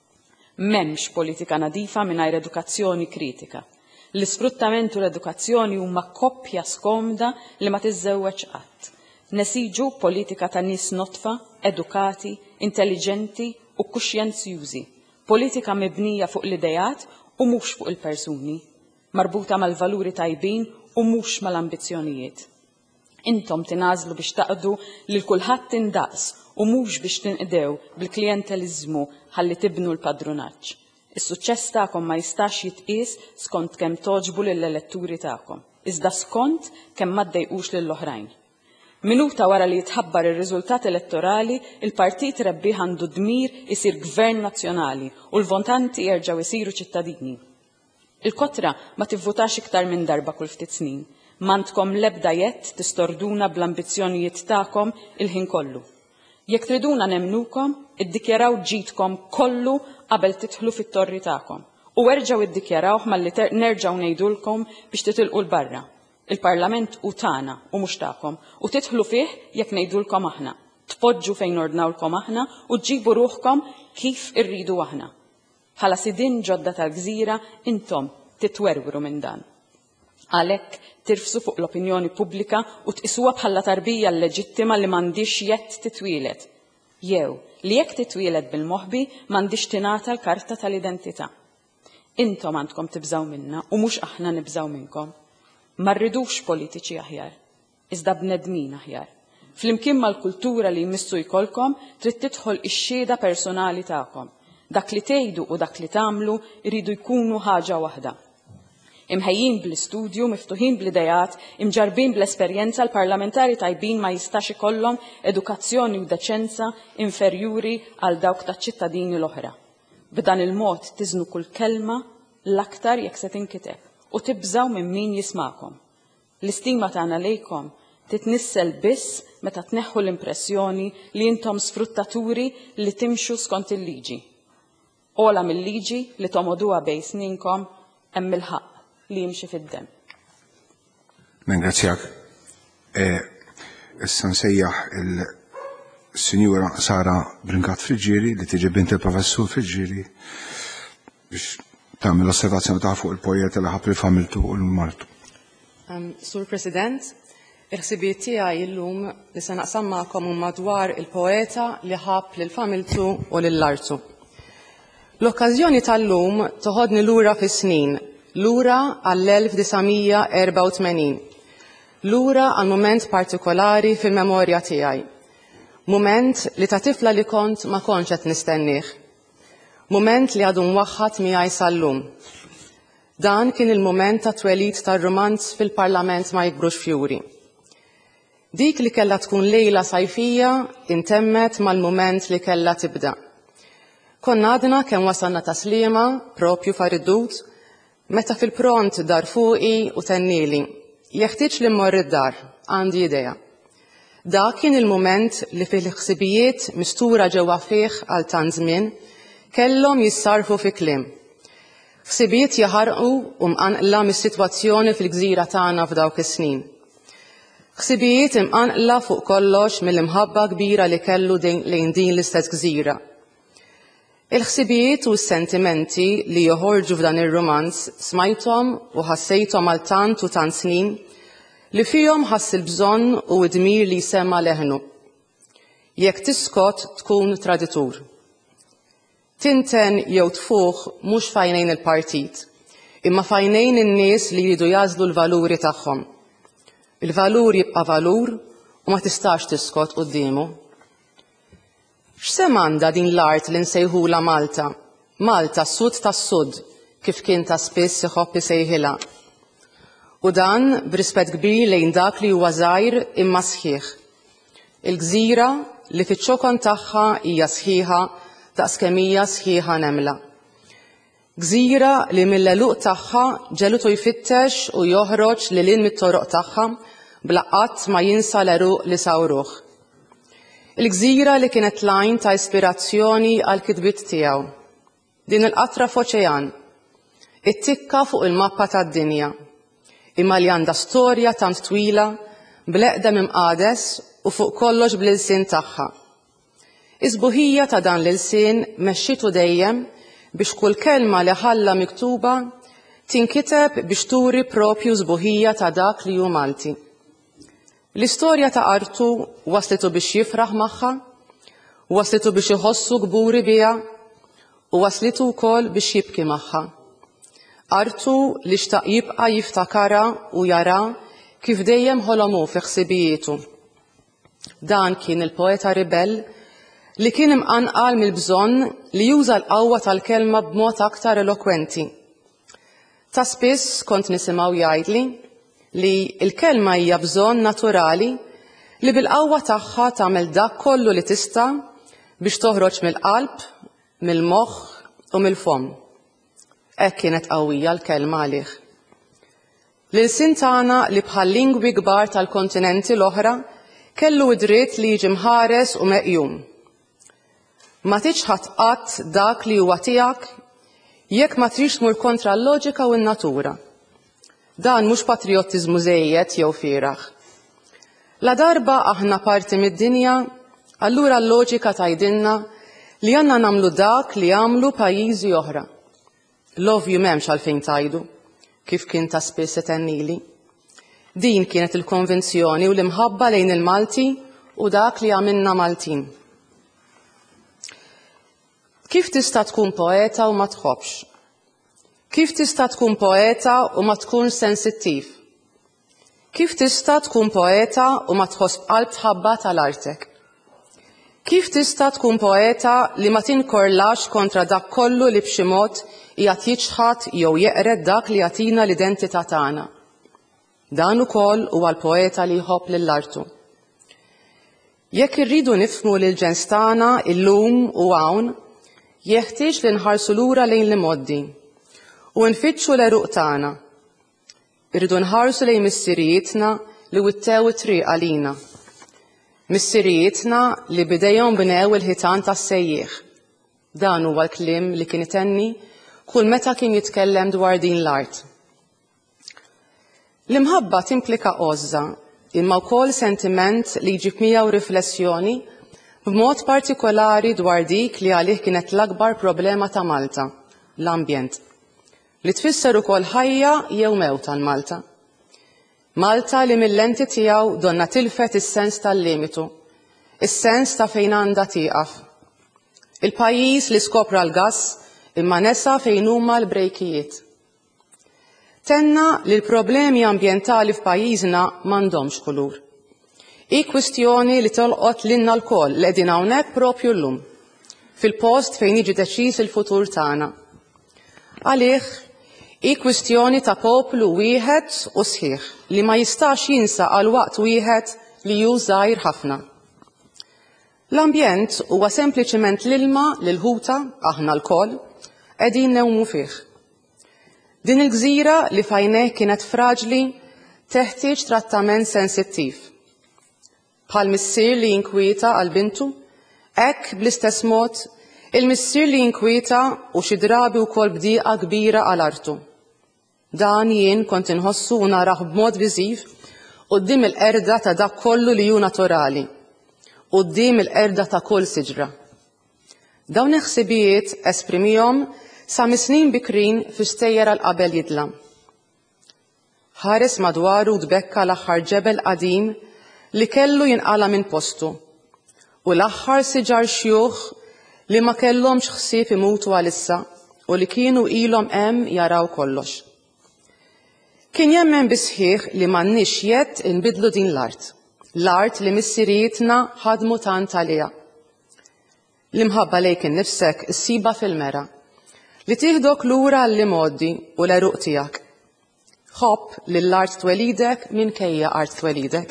M'hemmx politika nadifa mingħajr edukazzjoni kritika. L-isfruttament u l-edukazzjoni huma koppja skomda li ma tiżżewweġ qatt. Nesiġu politika ta' nies notfa, edukati, intelligenti u kuxjenzjużi. Politika mibnija fuq l-idejat u mhux fuq il-persuni, marbuta mal-valuri tajbin u mhux mal-ambizzjonijiet. Intom tinażlu biex taqdu lil kulħadd indaqs u mhux biex tinqdew bil-klijenteliżmu ħalli tibnu l-padrunaġġ. Is-suċċess tagħkom ma jistax jitqies skont kemm toġbu lill-eletturi tagħkom, iżda skont kemm ma ddejqux lill-oħrajn. Minuta wara li jitħabbar ir-riżultat elettorali, il-partit rebbieħ għandu dmir isir gvern nazzjonali u l-votanti jerġgħu jsiru ċittadini. Il-kotra ma tivvutax iktar minn darba kull ftit snin. M'għandkom l-ebda jett tistorduna bl-ambizzjonijiet tagħkom il-ħin kollu. Jekk triduna nemnukom, iddikjaraw ġidkom kollu qabel tidħlu fit-torri tagħkom u erġgħu iddikjarawh malli nerġgħu ngħidulkom biex titilqu l-barra. Il-Parlament hu tagħna u mhux tagħkom u tidħlu fih jekk ngħidulkom aħna. Tpoġġu fejn ordnawlkom aħna u ġġibu ruħkom kif irridu aħna. Bħala sidin ġodda tal-Gżira intom titwerwru minn dan. Għalhekk tirfsu fuq l-opinjoni pubblika u tqisuha bħala tarbija leġittima li m'għandix jett titwielet. Jew li jekk titwielet bil-moħħbi m'għandix tingħata l-karta tal-identità. Intom għandkom tibżgħu minna u mhux aħna nibżgħu minnkom. Ma rridux politiċi aħjar, iżda bnedmin aħjar. Flimkien mal-kultura li jmissu jkollkom trid tidħol ix-xhieda personali tagħkom. Dak li tgħidu u dak li tagħmlu jridu jkunu ħaġa waħda. Imħejjin bl-istudju, miftuħin bl-idejat, imġarbin bl-esperjenza, l-parlamentari tajbin ma jistax ikollhom edukazzjoni u deċenza inferjuri għal dawk taċ-ċittadini l-oħra. B'dan il-mod tiżnu kull kelma l-aktar jekk se tinkiteb u tibżgħu minn min jismakom. L-istima tagħna lejkom titnissel biss meta tneħħu l-impressjoni li intom sfruttaturi li timxu skont il-liġi. Ola mill-liġi li tomoduha bejn sninkom hemm il-ħaq li jimxi fid-dem. Ningrazzjak. Issa nsejjaħ il-Sinjura Sara Brinkat Friġieri li tiġi bint il-Professur Friġieri biex tagħmel osservazzjoni ta' fuq il-poeta li ħab il-familtu u l-martu. Sur President, il-ħsibiet tiegħi llum li se naqsam magħkom huma dwar il-poeta li ħab lill-familtu u lill-artu. L-okkażjoni tal-lum toħodni lura fis-snin, lura għall-elf tisa' erba' u tmenin, lura għal mument partikolari fil-memorja tiegħi. Mument li ta' tifla li kont ma kontx qed nistennih. Mument li għadu mwaħħad miegħi sal-lum. Dan kien il-mument ta' twelid tar-romanz fil-Parlament ma jikbrux fjuri. Dik li kellha tkun lejla sajfija intemmet mal-mument li kellha tibda. Konna għadna kemm wasalna taslima propju far-iddut meta fil-pront dar fuqi u tennili. Jeħtieġ li mmorr id-dar, għandi idea. Dak kien il-mument li fil-ħsibijiet mistura ġewwa fih għal tant żmien kellhom jissarfu fi kliem. Ħsibijiet jaħarqu u mqanqla mis-sitwazzjoni fil-gżira tagħna f'dawk is-snin. Ħsibijiet imqanqla fuq kollox mill-imħabba kbira li kellu lejn din l-istess gżira. Il-ħsibijiet u s-sentimenti li joħorġu f'dan ir-romanz smajthom u ħassejthom għal tant u tant snin li fihom ħass il-bżonn u d-dmir li jsemma leħnu. Jekk tiskot tkun traditur. Tinten jew tfuħ mhux fajnejn il-partit, imma fajnejn in-nies li jridu jażlu l-valuri tagħhom. Il-valur jibqa' valur u ma tistax tiskot qudiemu. X'sem għandha din l-art li nsejħula Malta? Malta s-sud tas-sud, kif kien ta' spiss iħobb isejħilha. U dan b'rispett kbir lejn dak li huwa żgħir imma sħiħ. Il-gżira li fiċ-ċokon tagħha hija sħiħa daqs kemm hija sħiħa nemla. Gżira li mill-għeluq tagħha ġelutu jfittex u joħroġ lil hinn mit-toroq tagħha bla qatt ma jinsa l-għeruq li sawruh. il-gżira li kienet lajn ta' ispirazzjoni għal kitbiet tiegħu. Din il-qatra f'oċean, it-tikka fuq il-mappa tad-dinja, imma li għandha storja tant twila, bleqdem imqades u fuq kollox bl-ilsien tagħha. Iż-sbuħija ta' dan l-ilsien mexxitu dejjem biex kull kelma li ħalla miktuba tinkiteb biex turi propju sbuħija ta' dak li hu Malti. L-istorja ta' Artu waslitu biex jifraħ magħha, waslitu biex iħossu gburi biha u waslitu wkoll biex jibki magħha. Artu li xtaq jibqa' jiftakara u jara kif dejjem ħolomu fi ħsibijietu. Dan kien il-poeta ribell li kien imqanqal mill-bżonn li juża l-qawwa tal-kelma b'mod aktar elokwenti. Ta' spiss kont nisimgħu jgħidli li l-kelma hija bżonn naturali li bil-qawwa tagħha tagħmel dak kollu li tista' biex toħroġ mill-qalb, mill-moħħ u mill-fom. Hekk kienet qawwija l-kelma għalih. L-ilsien tagħna li bħal lingwi kbar tal-kontinenti l-oħra kellu id-dritt li jiġi mħares u meqjum. Ma tiġħad qatt dak li huwa tiegħek jekk ma trix tmur kontra l-loġika u n-natura. Dan mhux patriottiżmu żejjed jew fieraħ. La darba aħna parti mid-dinja, allura l-loġika tgħidilna li għandna nagħmlu dak li jagħmlu pajjiżi oħra. L-ovvju m'hemmx għalfejn tgħidu, kif kien ta' spiss itennili. Din kienet il-konvenzjoni u l-imħabba lejn il-Malti u dak li għamilna Maltin. Kif tista' tkun poeta u ma tħobbx? Kif tista' tkun poeta u ma tkun sensittiv? Kif tista' tkun poeta u ma tħoss b'qalb tħabba tal-artek? Kif tista' tkun poeta li ma tinkorlax kontra dak kollu li b'xi mod qiegħed jiġħad jew jeqred dak li jagħtina l-identità tagħna? Dan ukoll huwa l-poeta li jħobb lill-artu. Jekk irridu nifhmu lil ġens tagħna illum u hawn, jeħtieġ li nħarsu lura lejn l-imoddi u nfittxu l-eruq tagħna. Irridu nħarsu lejn missirijietna li wittew it-triq għalina. Missirijietna li bidejhom bnew il-ħitan tas-sejjieħ. Dan huwa l-kliem li kien itenni kull meta kien jitkellem dwar din l-art. L-imħabba timplika għoża imma wkoll sentiment li jġib miegħu riflessjoni b'mod partikolari dwar dik li għalih kienet l-akbar problema ta' Malta, l-ambjent, li tfisser ukoll ħajja jew mewt tal-Malta. Malta li mill-lenti tiegħu donna tilfet is-sens tal-limitu, is-sens ta' fejn għandha tieqaf. Il-pajjiż li skopra l-gass imma nesa fejn huma l-brejkijiet. Tenna li l-problemi ambjentali f'pajjiżna m'għandhomx kulur. I kwistjoni li tolqot lilna l-koll li qegħdin hawnhekk propju llum, fil-post fejn jiġi deċiż il-futur tagħna. Għalih, hi kwistjoni ta' poplu wieħed u sħiħ li ma jistax jinsa għal waqt wieħed li hu żgħir ħafna. L-ambjent huwa sempliċement l-ilma li l-ħuta, aħna l-koll, qegħdin newmu fih. Din il-gżira li fajnejh kienet fraġli teħtieġ trattament sensittiv. Bħal missier li jinkwieta għal bintu, hekk bl-istess mod il-missier li jinkwieta u xi drabi wkoll bdieqa kbira għal artu. Dan jien kont inħossu u naraħ b'mod viżiv quddiem il-qerda ta' dak kollu li hu naturali, quddiem il-qerda ta' kull siġra. Dawn il-ħsibijiet esprimihom sa mis-snin bikrin fi stejjer għal qabel jidla. Ħares madwaru tbekka l-aħħar ġebel qadim li kellu jinqala minn postu u l-aħħar siġar xjuħ li ma kellhomx ħsieb imutu għalissa u li kienu ilhom hemm jaraw kollox. Kien jemmen bisħieħ li m'għandniex jett inbidlu din l-art, l-art li missirietna ħadmu tant għaliha. L-imħabba lejk innifsek issiba fil-mera li tieħdok lura l-imoddi u l-eruq tiegħek. Ħobb lill-art twelidek minkejja art twelidek.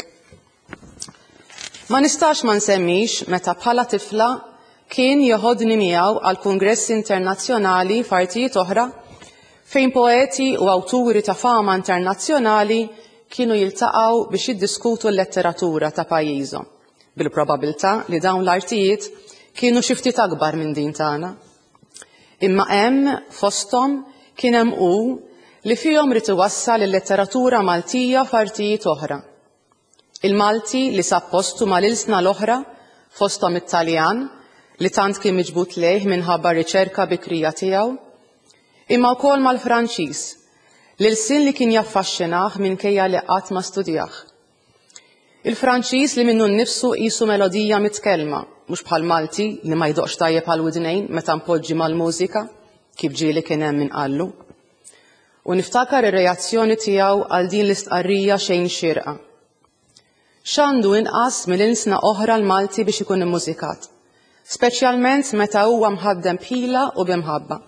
Ma nistax ma nsemmix meta bħala tifla kien joħodni miegħu għal kungressi internazzjonali f'artijiet oħra fejn poeti u awturi ta' fama internazzjonali kienu jiltaqgħu biex jiddiskutu l-letteratura ta' pajjiżhom bil-probabilità li dawn l-artijiet kienu xi ftit akbar minn din tagħna. Imma hemm fosthom kien hemm hu li fihom rid iwassal il-letteratura Maltija f'artijiet oħra. Il-Malti li sappostu mal-ilsna l-oħra fosthom it-Taljan li tant kien miġbut lejh minħabba riċerka bikrija tiegħu, imma wkoll mal-Franċiż l-ilsien li kien jaffaxxinah minkejja li qatt ma studjah. Il-Franċiż li minnu nnifsu qisu melodija mitkellma, mhux bħal Malti li ma jdoqx tajjeb għal widnejn meta mpoġġi mal-mużika kif ġieli kien hemm min qallu. U niftakar ir-reazzjoni tiegħu għal din l-istqarrija xejn xierqa. X'għandu inqas mill-ilsna oħra l-Malti biex ikun immużikat, speċjalment meta huwa mħaddem bħila u b'imħabba.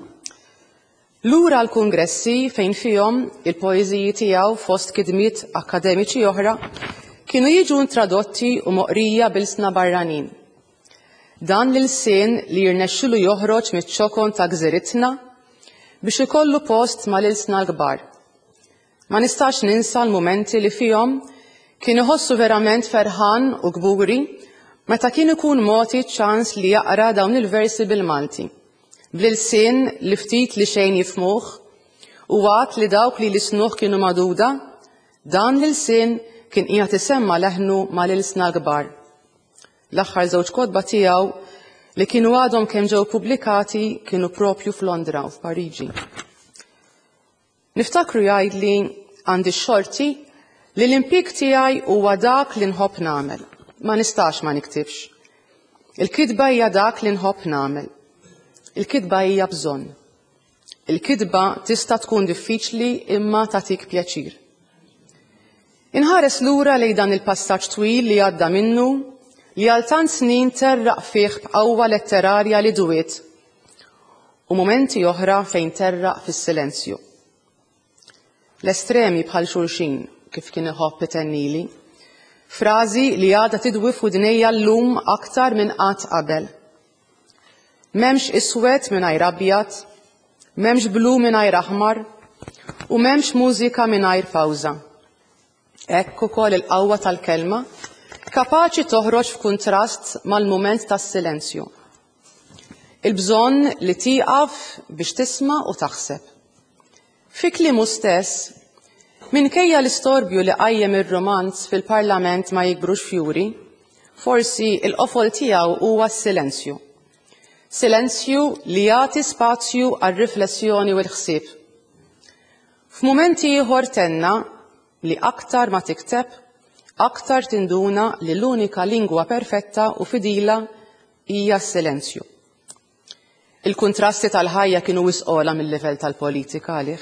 Lura l-kungressi fejn fihom il-poeżiji tiegħu fost kidmiet akademiċi oħra kienu jiġu intradotti u moqrija bil-sna barranin. Dan l-ilsien li jirnexxilu joħroġ miċ-ċokon ta' gżiritna biex ikollu post mal-ilsna l-kbar. Ma nistax ninsa l-mumenti li fihom kien iħossu verament ferħan u gburi meta kien ikun moti ċans li jaqra dawn il-versi bil-Malti, bl-ilsien li ftit li xejn jifmuh u għat li dawk li lisnuh kienu maduda, dan l-ilsien kien qiegħed isemma leħnu mal-ilsna l-kbar. L-aħħar żewġ kotba tiegħu li kienu għadhom kemm ġew pubblikati kienu propju f'Londra u f'Pariġi. Niftakru jgħidli għandi x-xorti li l-impik tiegħi huwa dak li nħobb nagħmel, ma nistax ma niktibx. Il-kitba hija dak li nħobb nagħmel. Il-kitba hija bżonn. Il-kitba tista' tkun diffiċli imma tagħtik pjaċir. Inħares lura lejn dan il-passaġġ twil li għadda minnu li għal tant snin terraq fih b'qawwa letterarja li duwiet u momenti oħra fejn terraq fis-silenzju. L-estremi bħal xulxin kif kien iħobb itennili, frażi li għadha tidwi f'udnejja llum aktar minn qatt qabel. M'hemmx iswed mingħajr abjad, m'hemmx blu mingħajr aħmar u m'hemmx mużika mingħajr pawża. Hekk ukoll il-qawwa tal-kelma kapaċi toħroġ f'kuntrast mal-mument tas-silenzju. Il-bżonn li tieqaf biex tisma' u taħseb. Fi kliemu stess, minkejja l-istorbju li qajjem ir-romanz fil-Parlament ma jikbrux fjuri, forsi l-qofol tiegħu huwa s-silenzju. Silenzju li jagħti spazju għar-riflessjoni u l-ħsieb. F'mumenti ieħor tenna li aktar ma tikteb, aktar tinduna li l-unika lingwa perfetta u fidila hija s-silenzju. Il-kontrasti tal-ħajja kienu wisqola mill-livell tal-politika għalih.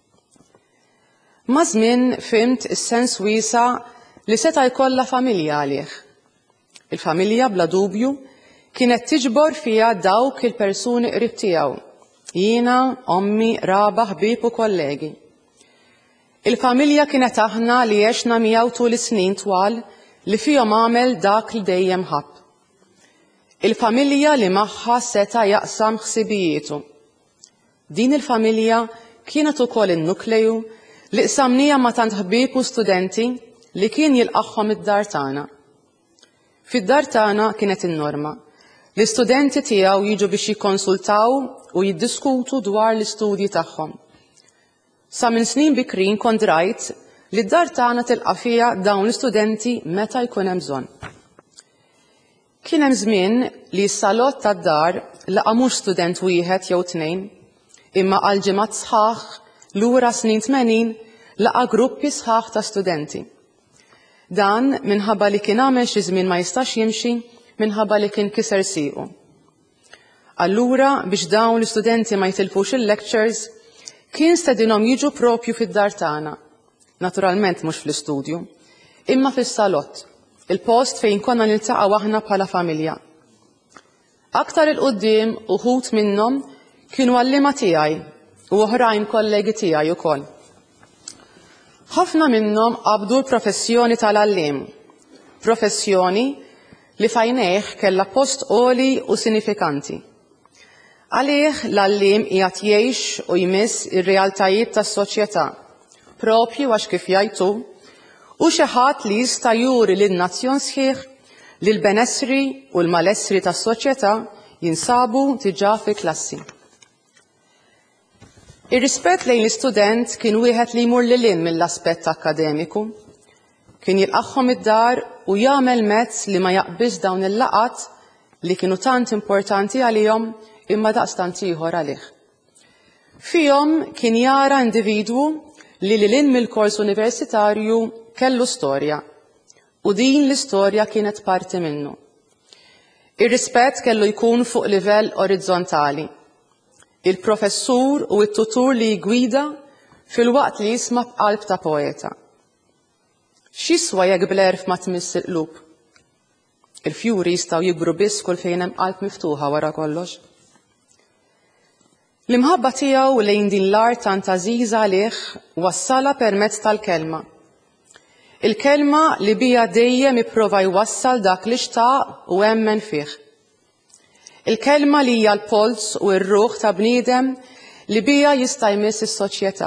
Ma' żmien fimt is-sens wiesa li seta' jkollha familja għalih. Il-familja bla dubju kienet tiġbor fiha dawk il-persuni qrib tiegħu, jiena, ommi, raba, ħbieb u kollegi. Il-familja kienet aħna li għexna miegħu tul is-snin twal li fihom għamel dak li dejjem ħabb. Il-familja li magħha seta' jaqsam ħsibijietu. Din il-familja kienet ukoll in-nukleju li qsamnija ma' tant ħbieb u studenti li kien jilqagħhom id-dar tagħna. Fid-dar tagħna kienet in-norma li studenti tiegħu jiġu biex jikkonsultaw u jiddiskutu dwar l-istudji tagħhom. Sa minn snin bikrin kont rajt li d-dar tagħna tilqa' fiha dawn l-istudenti meta jkun hemm bżonn. Kien hemm żmien li s-salott tad-dar laqa' mhux student wieħed jew tnejn, imma għal ġimgħat sħaħ lura snin tmenin laqa' gruppi sħaħ ta' studenti. Dan minħabba li kien għamel xi żmien ma jistax jimxi minħabba li kien kiser siequ. Allura biex dawn l-istudenti ma jitilfux il-lectures kien stedinhom jiġu propju fid-dar tagħna, naturalment mhux fl-istudju, imma fis-salott, il-post fejn konna niltaqgħu aħna bħala familja. Aktar il-qudiem uħud minnhom kienu għalliema tiegħi u oħrajn kollegi tiegħi ukoll. Ħafna minnhom qabdu l-professjoni tal-għalliem, professjoni li fajnejh kellha post għoli u sinifikanti. Għalih l-għalliem qiegħed jgħix u jmiss ir-realtajiet tas-soċjetà, propju għax kif jgħidu, u xi ħadd li jista' juri lin-nazzjon sħiħ li l-benessri u l-malessri tas-soċjetà jinsabu diġà fi klassi. Ir-rispett lejn l-istudent kien wieħed li jmur lil hinn mill-aspett akademiku, kien jilqagħhom id-dar u jagħmel mezz li ma jaqbilx dawn il-laqat li kienu tant importanti għalihom imma daqstant ieħor għalih. Fihom kien jara individwu li lil hinn mill-kors universitarju kellu storja u din l-istorja kienet parti minnu. Ir-rispett kellu jkun fuq livell orizzontali. Il-professur u t-tutur li jgwida fil-waqt li jisma' b'qalb ta' poeta. X'jiswa jekk bl-erf ma tmiss il-qlub? Il-fjuri jistgħu jikbru biss kull fejn hemm qalb miftuħa wara kollox. L-imħabba tiegħu lejn din l-art tant għażiża għalih wassala permezz tal-kelma. Il-kelma li bija dejjem ipprova jwassal dak li xtaq u emmen fih. Il-kelma li hija l-polz u r-ruħ ta' bniedem li bija jista' jmiss is-soċjetà.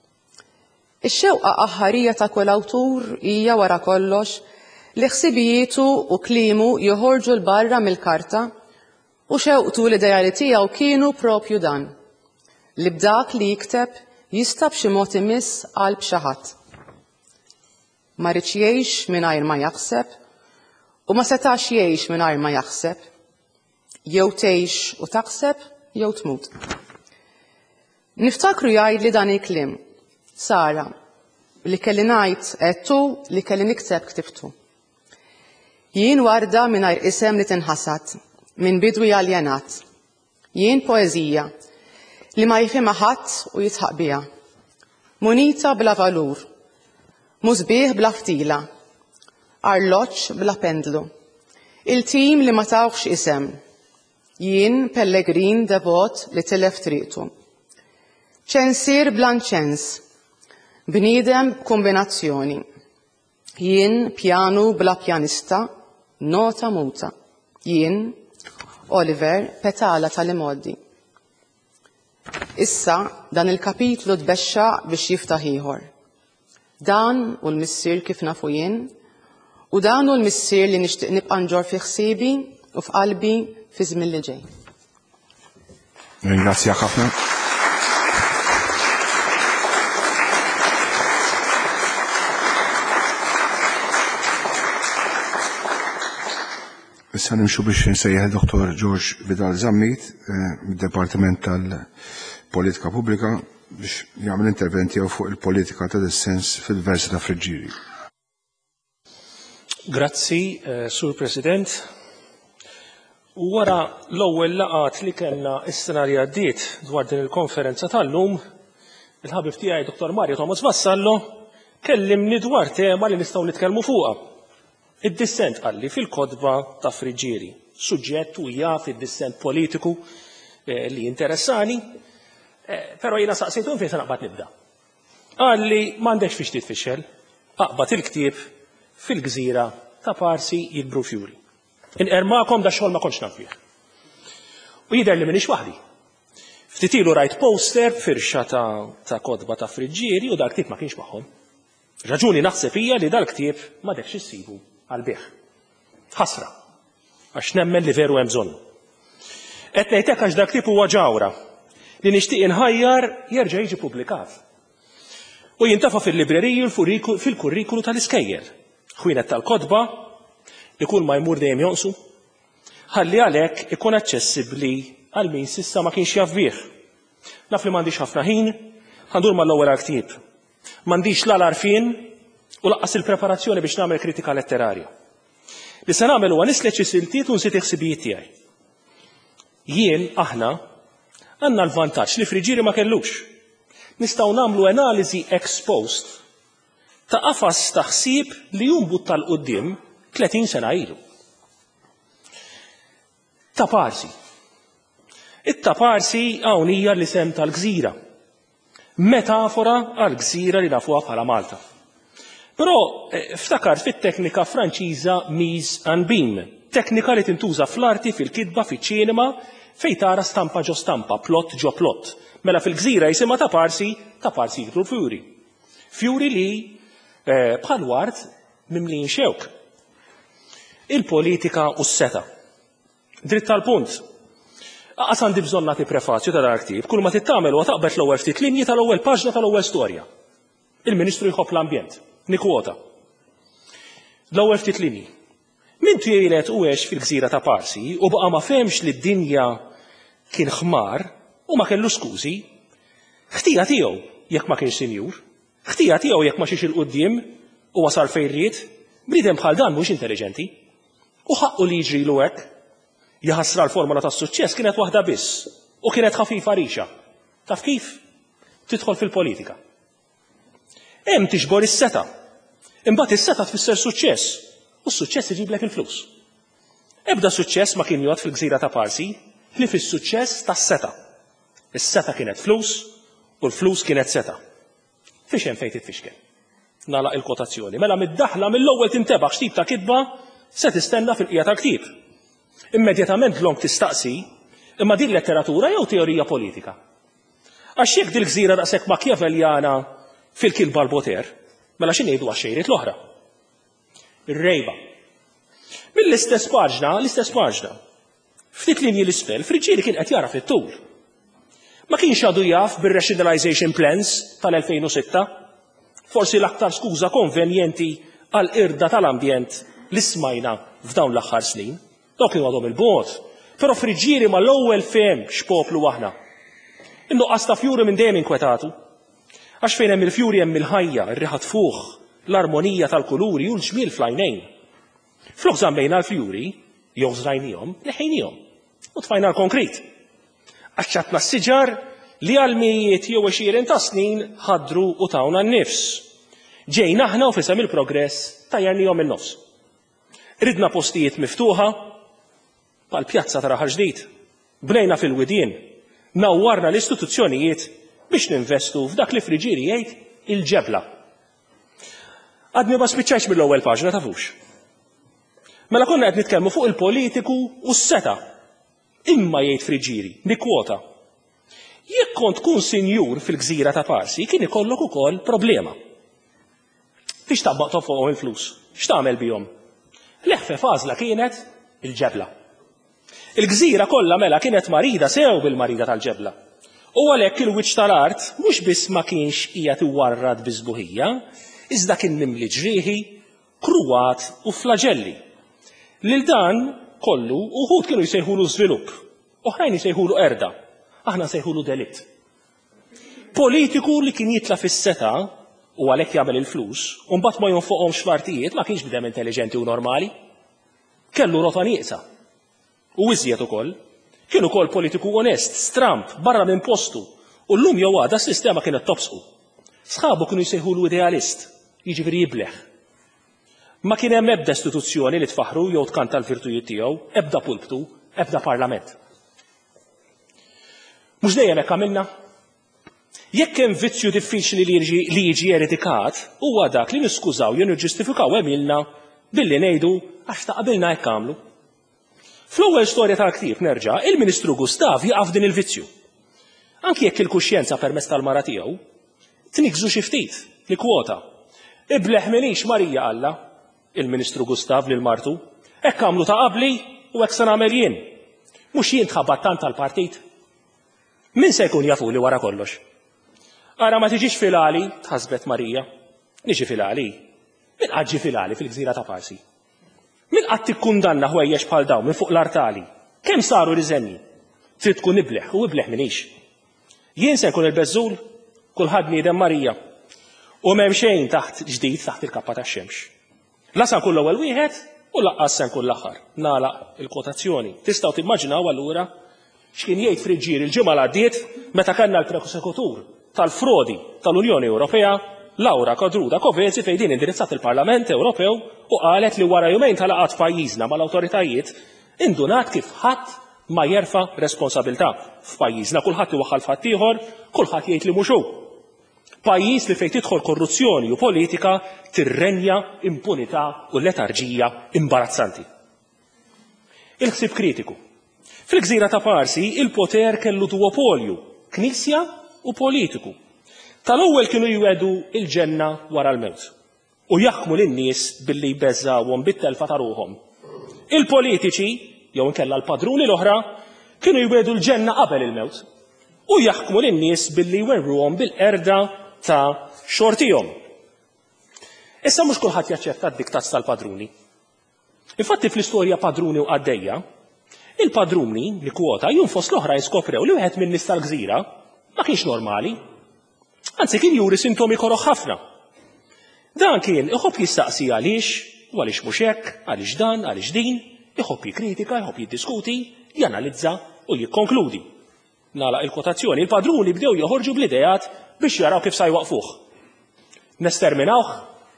Ix-xewqa aħħarija ta' kull awtur hija wara kollox li ħsibijietu u kliemu joħorġu l barra mill-karta u xewqtu l-ideali tiegħu kienu propju dan. Li b'dak li jikteb jista' b'xi mod imiss qalb xi ħadd. Ma rridx jgħix mingħajr ma jaħseb u ma setax jgħix mingħajr ma jaħseb. Jew tgħix u taħseb jew tmut. Niftakru jgħidli dan il-kliem. Sara, li kelli ngħid għedtu li kelli nikteb ktibtu. Jien warda mingħajr isem li tinħasad, minn bidwi aljenat. Jien poeżija li ma jifhimha ħadd u jitħaq biha. Munita bla valur. Mużbieħ bla ftila, arloġġ bla pendlu, il-tim li ma tawx isem, jien pellegrin devot li tilef triqtu. ċensier bla nċens, bniedem kombinazzjoni, jien pjanu bla pjanista, nota muta, jien Oliver petala tal-imoddi. Issa dan il-kapitlu tbexxa biex jiftaħ ieħor. Dan u l-missier kif nafu jien, u dan u l-missier li nixtieq nibqa' nġor fi ħsiebi u f'qalbi fi żmien li ġej. Ringrazzjak ħafna. Issa nimxu biex nsejjaħ il-Doktor George Vidal Zammit, mid-Departiment tal-Politika Pubblika, biex jagħmel interventi fuq il-politika ta' dissens fil-versi ta' Friġġieri. Grazzi, Sur President. Wara l-ewwel laqat li kellna s-sena li għaddiet dwar din il-konferenza tal-lum, il-ħabib tiegħi Doktor Mario Thomas Vassallo kellimni dwar tema li nistgħu nitkellmu fuqha. Id-dissent qalli fil-kodba ta' Friġġieri. Suġġett u jaf id-dissent politiku li interessani, pero jina saqsejtu fejn se naqbad nibda. Għalli m'għandekx fiex titfixxel, aqbad il-ktieb fil-gżira ta' Parsi jikbru fjuri. Inqermakom da xogħol ma kontx naf fih. U jidher li m'iniex waħdi. Ftit ilu rajt poster firxa ta' kodba ta' Friġġieri u dal-ktieb ma kienx magħhom. Raġuni naħseb hija li dal-ktieb m'għadekx issibu għall-beħ. Ħasra, għax nemmen li veru hemm bżonn. Qed ngħidlek għax dak-ktieb huwa ġawra li nixtieq inħajjar jerġa' jiġi pubblikat. U jintafa' fil-libreriji fil-kurrikulu tal-iskejjel. Ħwienet tal-kodba li kull ma jmur dejjem jonqsu, ħalli għalhekk ikun aċċessibbli għal min s'issa ma kienx jaf bih. Naf li m'għandix ħafna ħin, ħandur mal-ewwel għal-ktieb. M'għandix l-għarfien u laqqas il-preparazzjoni biex nagħmel kritika letterarja. Li se nagħmel huwa nisleċ is-siltiet u nsiet il-ħsibijiet tiegħi. Jien aħna għandna l-vantaġġ li Friġġieri ma kellux. Nistgħu nagħmlu analiżi ex post ta' qafas ta' ħsieb li jumbut tal-qudiem tletin sena ilu. Ta' Parsi. It-ta' Parsi hawn hija l-isem tal-gżira. Metafora għall-gżira li nafuha bħala Malta. Però ftakar fit-teknika Franċiża mise en beam, teknika li tintuża fl-arti, fil-kitba, fiċ-ċinema, fejn tara stampa ġo stampa, plott ġo plott. Mela fil-gżira jisimha ta' Parsi, ta' Parsi jikru fjuri. Fjuri li bħal ward mimlin xewk. il-politika u s-seta. Dritt tal-punt. Aqas għandi bżonn nagħti prefazju ta' dak ktib, kull ma tittamel huwa taqbet l-ewwel ftit linji tal-ewwel paġna tal-ewwel storja. Il-Ministru jħobb l-ambjent, nikwota. L-ewwel ftit linji. Min tielet u għex fil-gżira ta' Parsi u baqa' ma fehmx li d-dinja kien ħmar u ma kellu skużi, ħtija tiegħu jekk ma kienx sinjur, ħtija tiegħu jekk ma xiex il-qudiem u wasal fejn ried, bniedem bħal dan mhux intelligenti. U ħaqqu li jiġrilu hekk. Jaħassra l-formula tas-suċċess kienet waħda biss u kienet ħafifa rixa. Taf kif? Tidħol fil-politika. Hemm tixbor is-seta. Imbagħad is-seta tfisser suċċess u s-suċċess iġiblek il-flus. Ebda suċċess ma kien jgħod fil-gżira ta' Parsi li fis-suċċess tas-seta. Is-seta kienet flus u l-flus kienet seta. Fiex hemm fejn titfixkel. Nagħlaq il-kotazzjoni. Mela mid-daħla mill-ewwel tintebaħ x'tip ta' kitba se tistenna fil-qija tal-ktieb. Immedjatament l-om tistaqsi, imma din letteratura jew teorija politika. Għax jekk dil-gżira daqshekk Machiavelliana fil-kilba l-poter, mela xi ngħidu għax-xejriet l-oħra. Ir-rejba. Mill-istess paġna, l-istess paġna. Ftit linji l-isfel, Friġieri kien qed jara fit-tul. Ma kienx għadu jaf bir-rationalization plans tal-elfejn u sitta, forsi l-aktar skuża konvenjenti għal irda tal-ambjent li smajna f'dawn l-aħħar snin. Dawk kienu għadhom il-bogħod, però Friġieri ma l-ewwel fehem x'poplu aħna. In-nuqqas ta' fjuri minn dejjem inkwetatu. Għax fejn hemm il-fjuri hemm il-ħajja, ir-riħa tfuħ, l-armonija tal-kuluri u l-ġmiel fl-għajnejn. Flok żammejna l-fjuri, jew żrajnihom, neħejnihom u tfajna l-konkret. Aċċatna s-siġar li għal mijiet jew għexieren ta' snin ħadru u tawna n-nifs. Ġejna aħna u fisem il-progress tajjarnihom in-nofs. Ridna postijiet miftuħa pal-pjazza ta' Raħal Ġdid. Bnejna fil-widien, nawwarna l-istituzzjonijiet biex ninvestu f'dak li Friġieri jgħid il-ġebla. Għadni ma spiċċajx mill-ewwel paġna tafux. Mela konna qed nitkellmu fuq il-politiku u s-seta. Imma jgħid Friġieri, nikkwota. Jekk kont tkun sinjur fil-gżira ta' Parsi, kien ikollok ukoll problema. Fiex tabbaq fuqhom il-flus? X'tagħmel bihom? L-eħfef għażla kienet il-ġebla. Il-gżira kollha mela kienet marida sew bil-marida tal-ġebla. U għalhekk il-wiċċ tal-art mhux biss ma kienx qiegħed iwarrad biżbuħija, iżda kien mimli ġrieħi, kruwat u flaġelli. Lil dan kollu uħud kienu jsejħulu żvilupp, oħrajn jsejħulu erda, aħna nsejħulu delitt. Politiku li kien jitla fis-seta u għalhekk jagħmel il-flus, u mbagħad ma jonfoqhomx f'artijiet ma kienx bidem intelligenti u normali. Kellu rota nieqsa. U iżjed ukoll, kien ukoll politiku onest, stramp, barra minn postu, u llum jew għada s-sistema kienet tobsqu. Sħabu kienu jsejħulu idealist, jiġifieri jibleħ. Ma kien hemm ebda istituzzjoni li tfaħru jew tkanta l-virtujiet tiegħu, ebda pulptu, ebda parlament. Mhux dejjem hekk għamilna? Jekk hemm vizzju diffiċli li jiġi eredikat, huwa dak li niskużaw jew niġġustifikaw għemilna billi ngħidu għax ta' qabilna hekk għamlu. Fl-ewwel storja tal-ktieb nerġa' il-Ministru Gustav jaqaf din il-vizzju. Anki jekk il-kuxjenza permezz tal-mara tiegħu tnikżu xi ftit li kwota. Ibleħ minix Marija Alla, il-Ministru Gustav lil martu, hekk għamlu ta' qabli u hekk se nagħmel jien. Mhux jien tħabbat tant tal-partit. Min se jkun jafu li wara kollox? Ara ma tiġix filali, tħasbet Marija. Niġi filali. Min qaġġi filali fil-gżira ta' Parsi? Min qatt tikkundanna ħwejjex bħal dawn minn fuq l-artali? Kemm saru riżenni? Trid tkun ibleħ u ibleħ minix. Jien se nkun il-beżżul, kulħadd niedem Marija. U m'hemm xejn taħt ġdid taħt il-kappa tax-xemx. La sa nkun l-ewwel wieħed u laqqas se nkun l-aħħar. Nagħlaq il-kwotazzjoni. Tistgħu timmaġinaw allura x'kien jgħid Friġieri l-ġimgħa l-għaddiet meta kellna l-prosekutur tal-frodi tal-Unjoni Ewropea Laura Kodruda Kovesi fejn din indirizzat il-Parlament Ewropew u qalet li wara jumejn tal-laqgħat f'pajjiżna mal-awtoritajiet indunat kif ħadd ma jerfa' responsabilità. F'pajjiżna kulħadd iwaħħal f'ħadd ieħor, kulħadd jgħid li mhux hu. Pajjiż li fejn tidħol korruzzjoni u politika tirrenja impunità u letarġija imbarazzanti. Il-ħsieb kritiku. Fil-gżira ta' Parsi il-poter kellu duopolju, knisja u politiku. Tal-ewwel kienu jwedu il-ġenna wara l-mewt u jaħkmu lin-nies billi jbeżżawhom bit-telfa ta' ruhom. il-politiċi, jew inkella l-padruni l-oħra, kienu jwedu l-ġenna qabel il-mewt u jaħkmu lin-nies billi jwerruhom bil-qerda ta' xortihom. Issa mhux kulħadd jaċċetta d-diktats tal-padruni. Infatti fl-istorja padruni u għaddejja, il-padruni li kwota junfos l-oħra jiskoprew li wieħed minn nies tal-gżira ma kienx normali. Anzi kien juri sintomi koroħ ħafna. Dan kien iħobb jistaqsi għaliex, u għaliex mhux hekk, għaliex dan, għaliex din, iħobb jikkritika, iħobb jiddiskuti, janalizza u jikkonkludi. Nagħlaq il-kwotazzjoni, il-padruni bdew joħorġu bl-idejat biex jaraw kif sa jwaqfuh. Nesterminawh,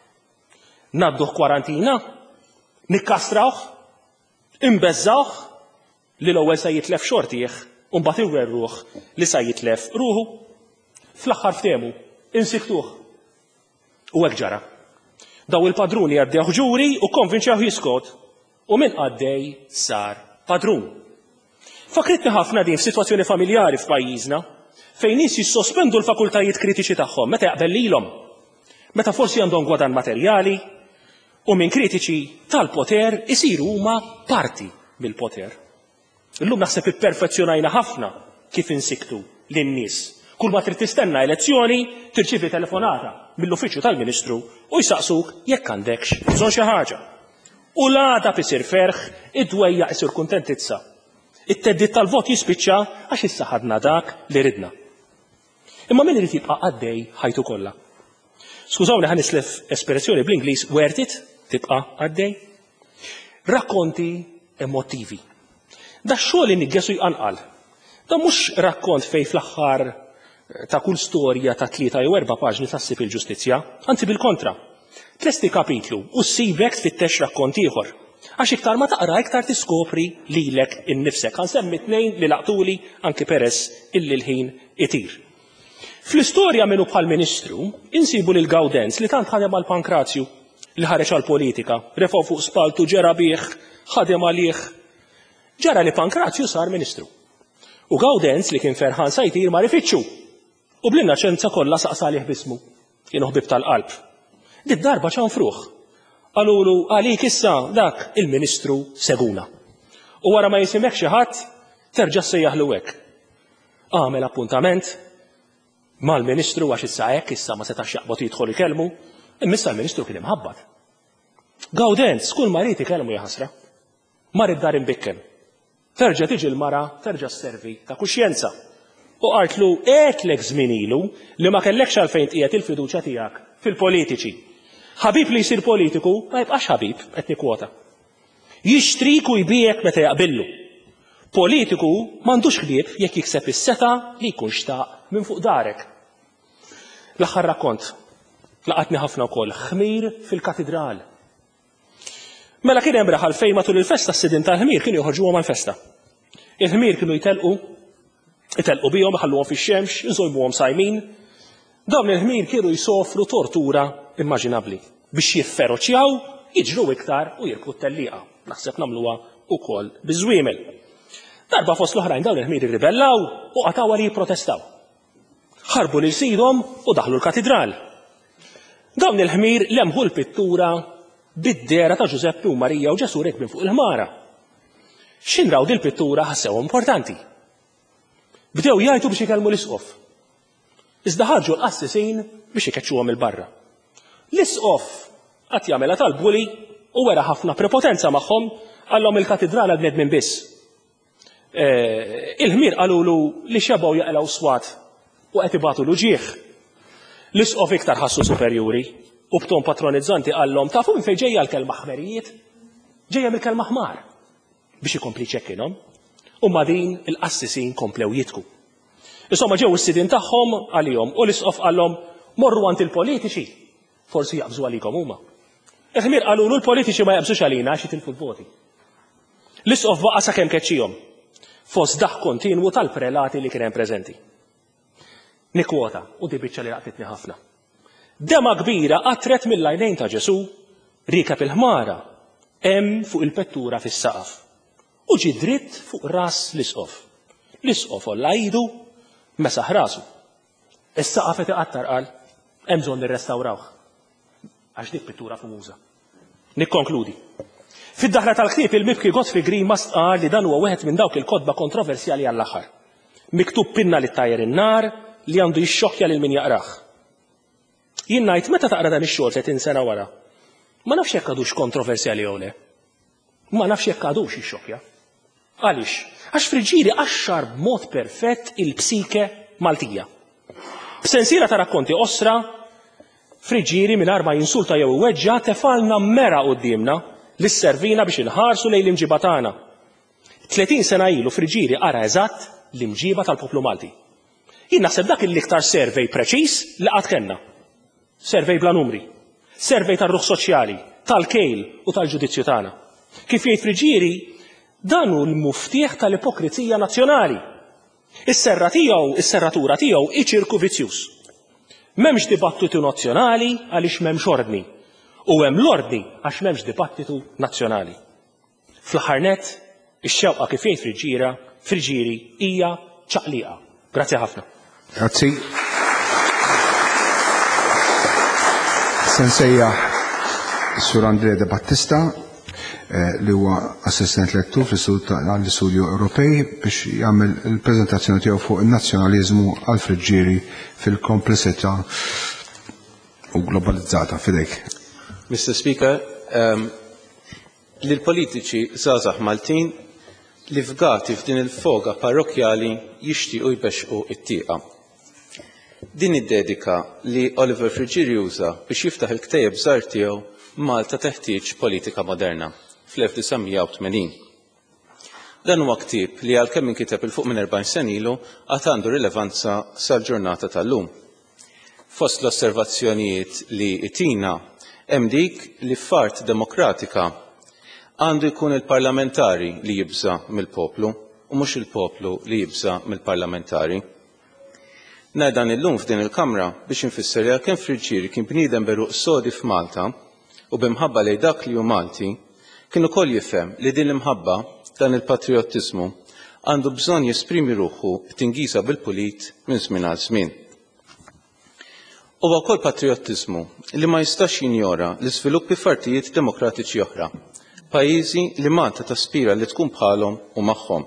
nadduh kwarantina, nikkastrawh, imbeżżawh li l-ewwel se jitlef xortih u mbagħad iwerruh li se jitlef ruħu. Fl-aħħar ftehmu, insiktuh. U hekk ġara. Daw il-padruni għaddew ġuri u konvinċew jiskot u min għaddej sar padrun. Fakritni ħafna din f'sitwazzjoni familjari f'pajjiżna fejn nies jissospendu l-fakultajiet kritiċi tagħhom meta jaqbel lilhom, meta forsi għandhom gwadan materjali u minn kritiċi tal-poter isiru huma parti mill-poter. Illum naħseb ipperfezzjonajna ħafna kif insiktu lin-nies. Kull ma trid tistenna elezzjoni tirċievi telefonata mill-uffiċċju tal-Ministru u jsaqsuk jekk għandekx bżonn xi ħaġa. U l-għada isir ferħ, id-dwejja isir kuntentizza. It-teddid tal-vot jispiċċa għax issa ħadna dak li ridna. Imma min irid jibqa' għaddej ħajtu kollha. Skużawni ħa nislef espressjoni bl-Ingliż worth it, tibqa' għaddej. Rakkonti emottivi. Da xogħol inniġġesu jqanqal. Da mhux rakkont fejn fl-aħħar ta' kull storja ta' tlieta jew erba' paġni tassib il-ġustizzja, anzi bil-kontra. Tlesti kapitlu u ssibek tfittex rakkont ieħor. Għax iktar ma taqra iktar tiskopri lilek innifsek. Ħansemmi tnejn li laqtuli anke peress illi l-ħin itir. Fl-istorja minnu bħal-Ministru insibu lil Gawdenz li tant ħadem għal Pankrazju li ħareġ għall-politika, refaw fuq spaltu ġera bih, ħadem għalih. Ġara li Pankrazju sar Ministru. U Gawdenz li kien ferħan sa jtir ma rifittxu. U bl-innoċenza kollha saqsalih bismu. Kienu ħbib tal-qalb. Did-darba ċanfruh. Qalulu għalik issa dak il-Ministru Seguna. U wara ma jisimek xi ħadd terġa' ssejjaħlu hekk. Għamel appuntament mal-Ministru għax issa hekk issa ma setax jaqbod jidħol ikellmu, imissa l-Ministru kien imħabbad. Gawdenz kull ma rid ikellmu jaħasra. Mar id-dar imbikken. Terġa' tiġi l-mara, terġa' sservi ta' kuxjenza. U qartlu etlek żmien ilu li ma kellekx għalfejn qiegħed il-fiduċja tiegħek fil-politiċi. Ħabib li jsir politiku ma jibqax ħabib qed nikkwota. Jixtrik u jbiegħek meta jaqbillu. Politiku m'għandux ħbieb jekk jikseb is-seta li jkun xtaq minn fuq darek. L-aħħar rakkont laqatni ħafna wkoll ħmir fil-katedral. Mela kien hemm raħal fejn matul il-festa s-sidin tal-ħmir kienu joħorġuhom għall-festa. Il-ħmir kienu jtelqu, jtelqu bihom iħalluhom fix-xemx, inżojmuhom sajmin. Dawn il-ħmir kienu jsofru tortura immaġinabbli biex jifferoċjaw, jiġru iktar u jirku t-tellieqa. Naħseb nagħmluha wkoll biżwiemel. Darba fost l-oħrajn dawn il-ħmir irribellaw u qataw li jipprotestaw. Ħarbu lil sidhom u daħlu l-katedral. Dawn il-ħmir lemħu l-pittura bid-dera ta' Giuseppe u Marija u ġesu rekbin fuq il-ħmara. X'inraw dil-pittura ħassew importanti. Bdew jgħidu biex ikellmu l-isqof. Iżda ħarġu l-qassisin biex ikeċċuhom il-barra. L-isqof qatt jagħmilha tal-buli u wera ħafna prepotenza magħhom għallhom il-katedrala bnedmin biss. Il-ħmir qalulu li xebgħu jaqilgħu swat u qed ibagħtu ġieħ. L-isqof iktar ħassu superjuri u b'ton patronizzanti għallhom tafu minn fejn ġejja l-kelma ħmerijiet? Ġejja mill-kelma ħmar biex ikompli ċekkinhom. U ma din il-qassisin komplew jitku. Insomma ġew is-sidin tagħhom għalihom u l-isqof qallhom morru għand il-politiċi, forsi jaqbżu għalikom huma. Il-ħmir qalulu l-politiċi ma jaqbżux għalina għax jitilfu l-voti. L-isqof baqa' sakemm keċċihom fost daħ kontinwu tal-prelati li kien hemm preżenti. Nikwota u di biċċa li laqtitni ħafna. Dema kbira qatret mill-għajnejn ta' Ġesu rikab il-ħmara hemm fuq il-pettura fis-saqaf. U ġi dritt fuq ras l-isqof. L-isqof olla idu mesaħ rasu. Is-saqaf qed iqattar qal hemm bżonn nirrestawrawh. Għax dik pittura famuża. Nikkonkludi. Fid-daħla tal-ktieb il-mibki Godfrey Green ma stqar li dan huwa wieħed minn dawk il-kotba kontroversjali għall-aħħar. Miktub pinna li tajjer in-nar li għandu jixxokkja lil min jaqrah. Jien ngħid meta taqra dan ix-xogħol tletin sena wara. Ma nafx jekk għadux kontroversjali jew le. Ma nafx jekk għadux jixxokkja. Għaliex? Għax Friġieri għaxxar b'mod perfett il-psike Maltija. B'sensiera ta' rakkonti osra, Friġieri mingħajr ma jinsulta jew iweġġa tefalna mera qudiemna li sservina biex inħarsu lejn l-imġiba tagħna. tletin sena ilu Friġieri ara eżatt l-imġiba tal-poplu Malti. Jien naħseb dak l-iktar servej preċiż li qatt kellna. Servej bla numri. Servej tar-ruħ soċjali, tal-kejl u tal-ġudizzju tagħna. Kif jgħid Friġieri, dan hu l-muftieħ tal-ipokrizija nazzjonali. Is-serra tiegħu, is-serratura tiegħu hi ċirku vizzjuż. M'hemmx dibattitu nazzjonali għaliex m'hemmx ordni. U hemm l-ordni għax m'hemmx dibattitu nazzjonali. Fl-aħħar nett, ix-xewqa kif jgħid Friġiera, Friġieri hija ċaqliqa. Grazzi ħafna. Grazzi. Sensejja Sur Andrea De Battista li huwa assistent lettur għall-Istudju Ewropej biex jagħmel il-preżentazzjoni tiegħu fuq in-nazzjonaliżmu għal Friġieri fil-komplessità u globalizzata fidejk. Mister Speaker, um, li l-politiċi żgħażagħ Maltin li fgati f'din il-foga parrokjali jixtiequ jbexqu t-tieqa. Din id-dedika li Oliver Friġieri uża biex jiftaħ il-ktejjeb żgħar tiegħu Malta teħtieġ politika moderna fl-elf tisgħemija u tmenin. Dan huwa ktieb li għalkemm inkiteb il fuq minn erbgħin sen ilu għad għandu rilevanza sal-ġurnata tal-lum. Fost l-osservazzjonijiet li itina hemm dik li f'art demokratika għandu jkun il-parlamentari li jibża mill-poplu u mhux il-poplu li jibża mill-parlamentari. Ngħidan illum f'din il-Kamra biex infisser li għalkemm Friġieri kien bniedem beruq sodi f'Malta u b'imħabba lejn dak li hu Malti, kien ukoll jifhem li din l-imħabba dan il-patriottiżmu għandu bżonn jesprimi ruħu tingiża bil-pulit minn żmien għal żmien. Huwa wkoll patriottiżmu li ma jistax jinjora l-iżviluppi f'artijiet demokratiċi oħra, pajjiżi li Malta taspira li tkun bħalhom u magħhom.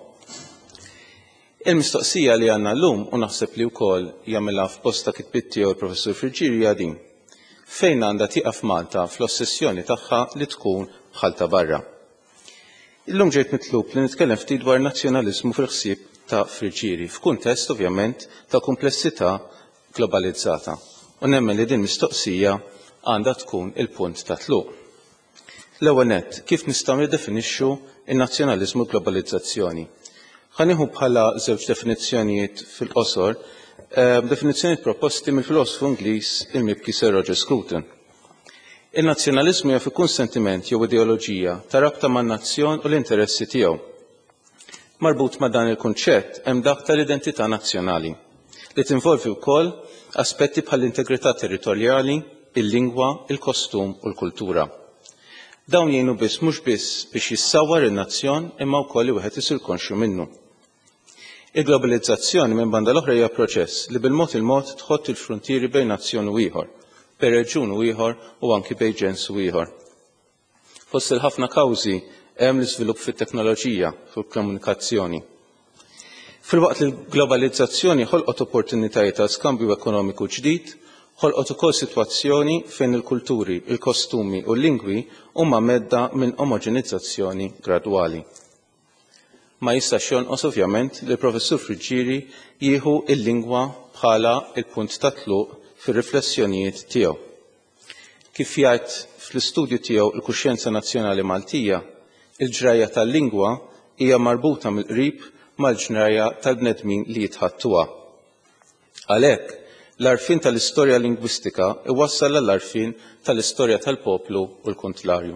Il-mistoqsija li għandna llum u naħseb li wkoll jagħmilha f'posta kitbiet tiegħu il-Professur Friġieri hija din. Fejn għandha tieqaf Malta fl-ossessjoni tagħha li tkun bħal ta' barra. Illum ġejt mitlub li nitkellem ftit dwar nazzjonaliżmu fil-ħsieb ta' Friġieri, f'kuntest ovvjament ta' komplessità globalizzata. U nemmen li din mistoqsija għandha tkun il-punt ta' tluq. L-ewwel nett, kif nistgħu niddefinixxu in-nazzjonaliżmu globalizzazzjoni? Ħanieħu bħala żewġ definizzjonijiet fil-qosor, definizzjonijiet proposti mill-filosofu Ingliż il-mibki Sir Roger Scruton. Il-nazzjonaliżmu jaf ikun sentiment jew ideoloġija ta' rabta man-nazzjon u l-interessi tiegħu. Marbut ma' dan il-kunċett hemm dak tal-identità nazzjonali li tinvolvi wkoll aspetti bħall-integrità territorjali, il-lingwa, il-kostum u l-kultura. Dawn jgħinu biss mhux biss biex jissawwar in-nazzjon imma wkoll li wieħed isir konxju minnu. Il-globalizzazzjoni minn banda l-oħra hija proċess li bil-mod il-mod tħodd il-frontieri bejn nazzjon u ieħor, bejn reġjun u ieħor u anki bejn ġens u ieħor. Fost il-ħafna kawżi hemm l-iżvilupp fit-teknoloġija, fil-komunikazzjoni. Filwaqt li l-globalizzazzjoni ħolqot opportunitajiet ta' skambju ekonomiku ġdid, ħolqot ukoll sitwazzjoni fejn il-kulturi, il-kostumi u l-lingwi huma medda minn omogenizzazzjoni gradwali. Ma jistax jonqos ovvjament li l-Professur Friġieri jieħu il-lingwa bħala il-punt ta' tluq fir-riflessjonijiet tiegħu. Kif jgħid fl-istudju tiegħu l-Kuxjenza Nazzjonali Maltija, il-ġrajja tal-lingwa hija marbuta mill-qrib mal-ġrajja tal-bnedmin li jitħattuha. Għalhekk, l-għarfien tal-istorja lingwistika iwassal għall-għarfien tal-istorja tal-poplu u l-kontlarju.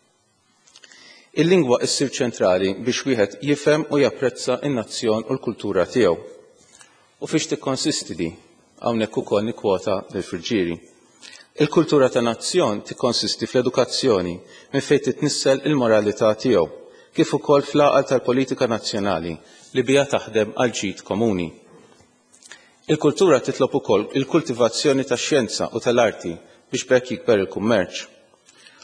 Il-lingwa issir ċentrali biex wieħed jifhem u japprezza n-nazzjon u l-kultura tiegħu. U fiex tikkonsisti di, hawnhekk ukoll nikkwota lil Friġieri. Il-kultura ta' nazzjon tikkonsisti fl-edukazzjoni minn fejn titnissel il-moralità tiegħu, kif ukoll fl-għaqal tal-politika nazzjonali li biha taħdem għal ġid komuni. Il-kultura titlob ukoll il-kultivazzjoni tax-xjenza u tal-arti biex bekk jikber il-kummerċ.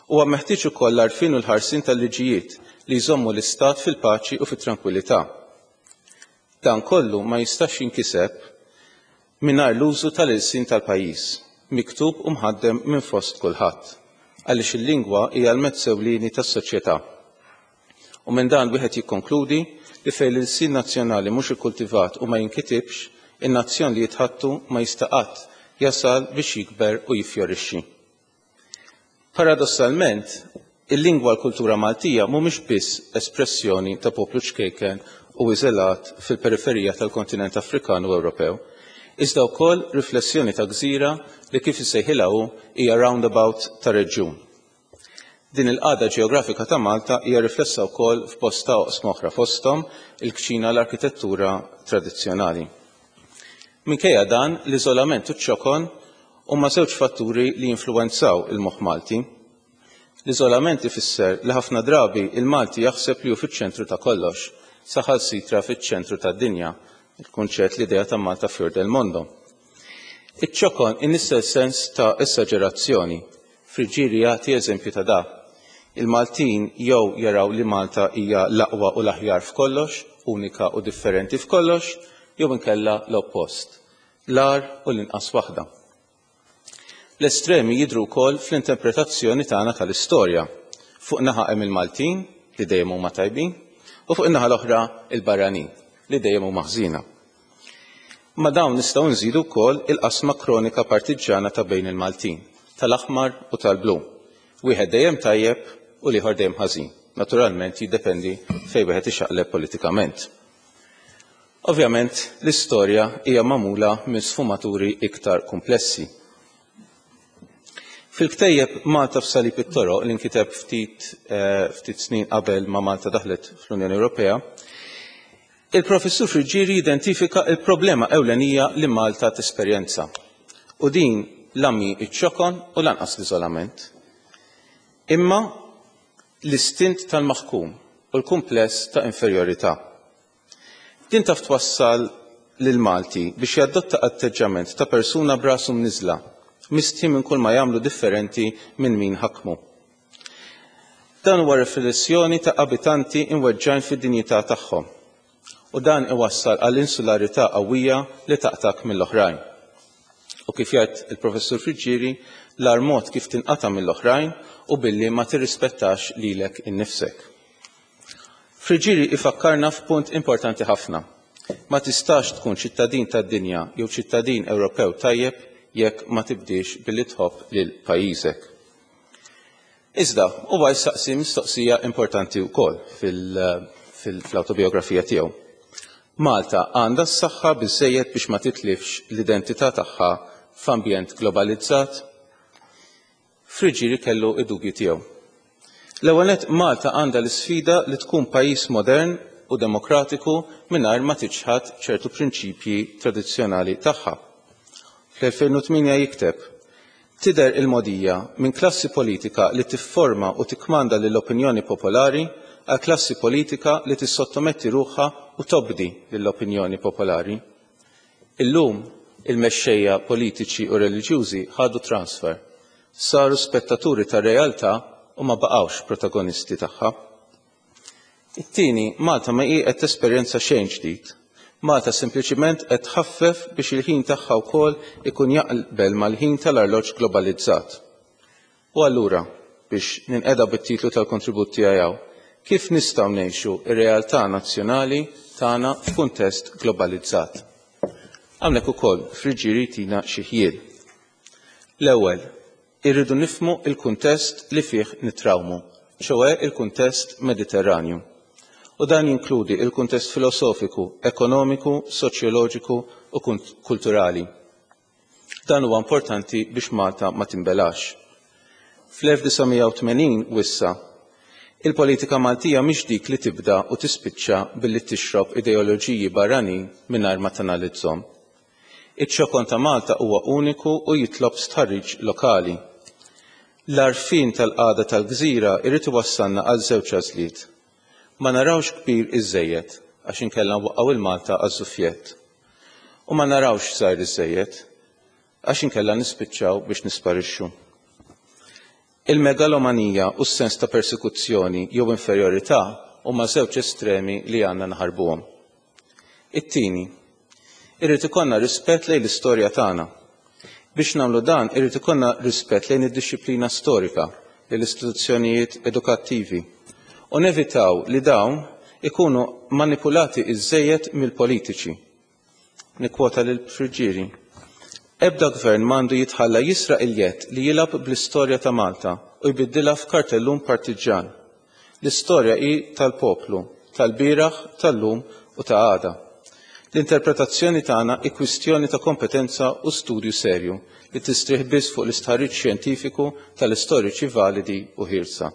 Huwa meħtieġ ukoll l-għarfien u l-ħarsien tal-liġijiet li jżommu l-istat fil-paċi u fit-tranquillità. Dan kollu ma jistax jinkiseb mingħajr l-użu tal-ilsien tal-pajjiż, miktub u mħaddem minn fost kulħadd, għaliex il-lingwa hija l-mezz ewlieni tas-soċjetà. U minn dan wieħed jikkonkludi li fejn l-ilsien nazzjonali mhux ikkultivat u ma jinkitibx, in-nazzjon li jitħattu ma jista' qatt jasal biex jikber u jiffjorixxi. Paradossalment, il-lingwa l-kultura Maltija mhumiex biss espressjoni ta' poplu ċkejken u iżolat fil-periferija tal-kontinent Afrikan u Ewropew, iżda wkoll riflessjoni ta' gżira li kif isejħilha hu hija roundabout ta' reġjun. Din il-qagħda ġeografika ta' Malta hija riflessa wkoll f'bosta oqsma oħra fosthom il-kċina l-arkitettura tradizzjonali. Minkejja dan, l-iżolament u ċ-ċokon huma żewġ fatturi li jinfluwenzaw il-moħħ Malti. L-iżolament ifisser li ħafna drabi il-Malti jaħseb li hu fiċ-ċentru ta' kollox, saħansitra fiċ-ċentru tad-dinja, il-kunċett l-idea ta' Malta fior del mondo. Iċ-ċokon inissa sens ta' esagerazzjoni, Friġġieri jagħti eżempju ta' da. Il-Maltin jew jaraw li Malta hija l-aqwa u l-aħjar f'kollox, unika u differenti f'kollox, jew inkella l-oppost, l-ar u l-inqas waħda. L-estremi jidhru wkoll fl-interpretazzjoni tagħna tal-istorja. Fuq naħa hemm il-Maltin li dejjem huma tajbin u fuq in-naħa l-oħra il-barranin li dejjem huma ħżiena. Ma dawn nistgħu nżidu wkoll il-qasma kronika partiġġana ta' bejn il-Maltin, tal-aħmar u tal-blu. Wieħed dejjem tajjeb u l-ieħor dejjem ħażin. Naturalment jiddependi fejn wieħed ixaqleb politikament. Ovvjament, l-istorja hija magħmula minn sfumaturi iktar komplessi. Fil-ktejjeb Malta f'Salib it-Toroq li nkiteb ftit, eh, ftit snin qabel ma Malta daħlet fl-Unjoni Ewropea, il-professur Friġġieri identifika il-problema ewlenija li Malta tesperjenza. U din lammi iċ-ċokon u lanqas l-iżolament. Imma l-istint tal-maħkum u l-kumpless ta' inferjorità. Din taf twassal lil Malti biex jadotta atteġġament ta' persuna b'rasu mniżla, misti minn kull ma jagħmlu differenti minn min ħakmu. Dan huwa riflessjoni ta' abitanti imweġġajn fid-dinjità tagħhom. U dan iwassal għall-insularità qawwija li taqtak mill-oħrajn. U kif jgħid il-professur Friġġieri, l-ar mod kif tinqata' mill-oħrajn u billi ma tirrispettax lilek innifsek. Friġġieri ifakkarna f'punt importanti ħafna. Ma tistax tkun ċittadin tad-dinja jew ċittadin Ewropew tajjeb jekk ma tibdiex billi tħobb lil pajjiżek. Iżda, huwa jsaqsi mistoqsija importanti wkoll fil-awtobiografija tiegħu. Malta għandha s-saħħa biżżejjed biex ma titlifx l-identità tagħha f'ambjent globalizzat? Friġġieri kellu id-dubji tiegħu. L-ewwel nett Malta għandha l-isfida li tkun pajjiż modern u demokratiku mingħajr ma tiġħad ċertu prinċipji tradizzjonali tagħha. Fl-elfejn u tminja jikteb: tidher il-modija minn klassi politika li tifforma u tikkmanda lill-opinjoni popolari għal klassi politika li tissottometti ruħha u tobdi lill-opinjoni popolari. Illum il-mexxejja politiċi u reliġjużi ħadu transfer, saru spettaturi tar-realtà u ma baqgħux protagonisti tagħha. It-tieni, Malta ma hi qed tesperjenza xejn ġdid. Malta sempliċiment qed tħaffef biex il-ħin tagħha wkoll ikun jaqbel mal-ħin tal-arloġġ globalizzat. U allura, biex ninqeda bit-titlu tal-kontribut tiegħu, kif nistgħu ngħixu ir-realtà nazzjonali tagħna f'kuntest globalizzat. Hawnhekk ukoll Friġġieri tina xi ħjien. L-ewwel, irridu nifhmu il-kuntest li fih nitrawmu, ċewwe il-kuntest Mediterranju. U dan jinkludi il-kuntest filosofiku, ekonomiku, soċjoloġiku u kulturali. Dan huwa importanti biex Malta ma timbelax. Fl-elf desigħmija u tmenin wissa, il-politika Maltija mhix dik li tibda u tispiċċa billi tixrob ideoloġiji barranin mingħajr ma tanalizzhom. Iċ-ċokon ta' Malta huwa uniku u jitlob stħarriġ lokali. L-arfin tal-qagħda tal-gżira irid iwassalna għal żewġ għażliet. Ma narawx kbir iż-żejjed għax inkella waqgħu il-Malta għaż-żuffjett. U ma narawx żgħir iż-żejjed għax inkella nispiċċaw biex nisparixxu. Il-megalomanija u s-sens ta' persekuzzjoni jew inferjorità huma żewġ estremi li għandna naħarbuhom. It-tieni, irrid ikollna rispett lejn l-istorja tagħna. Biex nagħmlu dan irrid ikollna rispett lejn id-disciplina storika, lejn l-istituzzjonijiet edukattivi u nevitaw li dawn ikunu manipulati iżżejjed mill-politiċi. Nikkwota lil Friġġieri. Ebda gvern m'għandu jitħalla jisraq il-jett li jilab bl-istorja ta' Malta u jbiddilha f'kartellum partiġan. L-istorja hi tal-poplu, tal-bieraħ, tal-lum u ta' għada. L-interpretazzjoni tagħna hi kwistjoni ta' kompetenza u studju serju li tistrieħ biss fuq l-istħarriġ xjentifiku tal-istoriċi validi u ħielsa.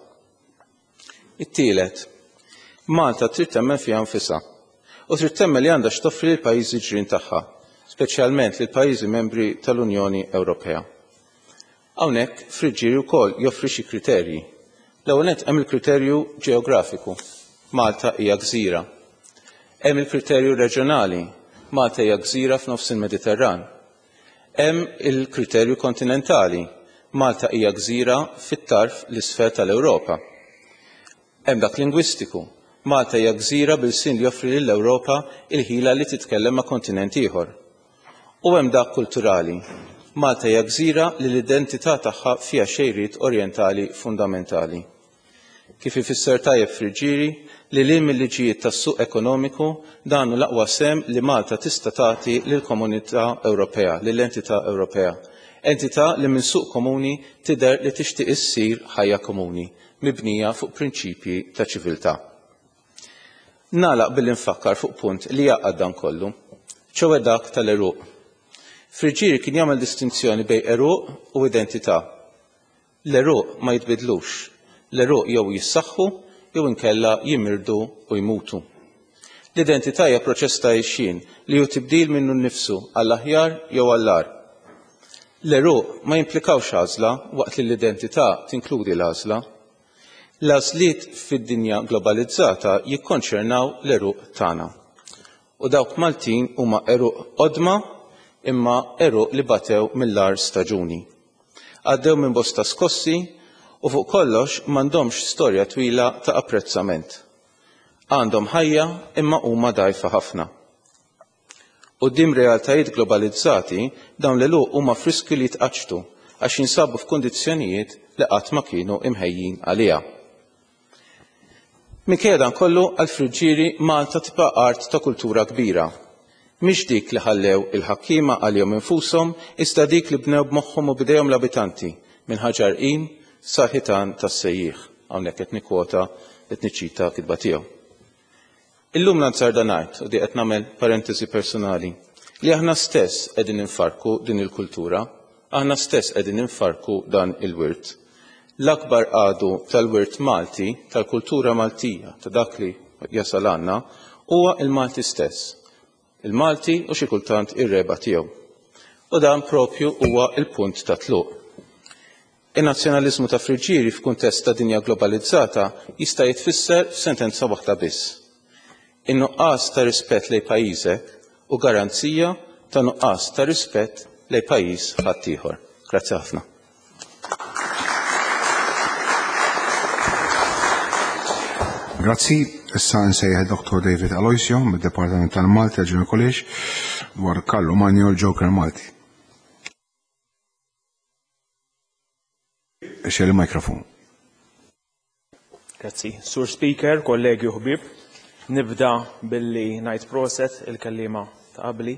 It-tielet, Malta trid temmel fiha nfisha u trid temmel li għandha x'toffri lill-pajjiżi ġirien tagħha, speċjalment lill-pajjiżi membri tal-Unjoni Ewropea. Hawnhekk Friġġieri wkoll joffri xi kriterji. L-ewwel nett hemm il-kriterju ġeografiku. Malta hija gżira. Hemm il-kriterju reġjonali. Malta hija gżira f'nofs il-Mediterran. Hemm il-kriterju kontinentali. Malta hija gżira fit-tarf l-isfel tal-Ewropa. Hemm dak lingwistiku. Malta hija gżira bil-sin li joffri lill-Ewropa il-ħila li titkellem ma' kontinent ieħor. U hemm dak kulturali. Malta hija gżira li l-identità tagħha fiha xejriet orjentali fundamentali. Kif ifisser tajjeb Friġġieri li lil mill-liġijiet tas-suq ekonomiku dan hu l-aqwa sem li Malta tista' tagħti lill-Komunità Ewropea, lill-Entità Ewropea. Entità li minn suq komuni tidher li tixtieq issir ħajja komuni, mibnija fuq prinċipji ta' ċiviltà. Nagħlaq billi nfakkar fuq punt li jgħaqqad dan kollu, ċewwe dak tal-eruq. Friġġieri kien jagħmel distinzjoni bejn eruq u identità. L-eruq ma jitbidlux. L-eruq jew jissaħħu jew inkella jimirdu u jmutu. L-identità hija proċess ta' għixjien li hu tibdil minnu nnifsu għall-aħjar jew għall-agħar. L-eruq ma jimplikawx għażla waqt li l-identità tinkludi l-għażla. L-għażliet fid-dinja globalizzata jikkonċernaw l-eruq tagħna. U dawk Maltin huma eruq qodma imma eruq li batew mill-agħar staġuni. Għaddew minn bosta skossi u fuq kollox m'għandhomx storja twila ta' apprezzament. Għandhom ħajja imma huma dgħajfa ħafna. Quddiem realtajiet globalizzati dawn l-eluq huma friski li jitqaċtu għax jinsabu f'kundizzjonijiet li qatt ma kienu imħejjin għaliha. Minkejja dan kollu għal Friġġieri Malta tibqa' art ta' kultura kbira. Mhix dik li ħallew il-ħakkiema għalihom infushom iżda dik li bnew b'moħħhom u bidejhom l-abitanti minn ħaġar qim sa ħitan tas-sejjieħ. Hawnhekk qed nikkwota qed niċċita kitba tiegħu. Illum nazzarda ngħid, u di qed nagħmel parentesi personali, li aħna stess qegħdin infarku din il-kultura, aħna stess qegħdin infarku dan il-wirt. L-akbar għadu tal-wirt Malti, tal-kultura Maltija, ta' dak li jasal għandna, huwa il-Malti stess. Il-Malti u xi kultant ir-reba tiegħu. U dan propju huwa il-punt ta' tluq. In-nazzjonaliżmu ta' Friġġieri f'kuntest ta' dinja globalizzata jista' jitfisser f'sentenza waħda biss. In-nuqqas ta' rispett lejn pajjiżek u garanzija ta' nuqqas ta' rispett lejn pajjiż ħaddieħor. Grazzi ħafna. Grazzi, issa nsejħ Doktor David Aloisio mid-Departament tal-Malti Regional College dwar Kallu Manual Joker Malti. Xel il-mikrofon. Grazzi. Sur Speaker, kollegi u ħbib, nibda billi ngħid proset il-kellima ta' qabli.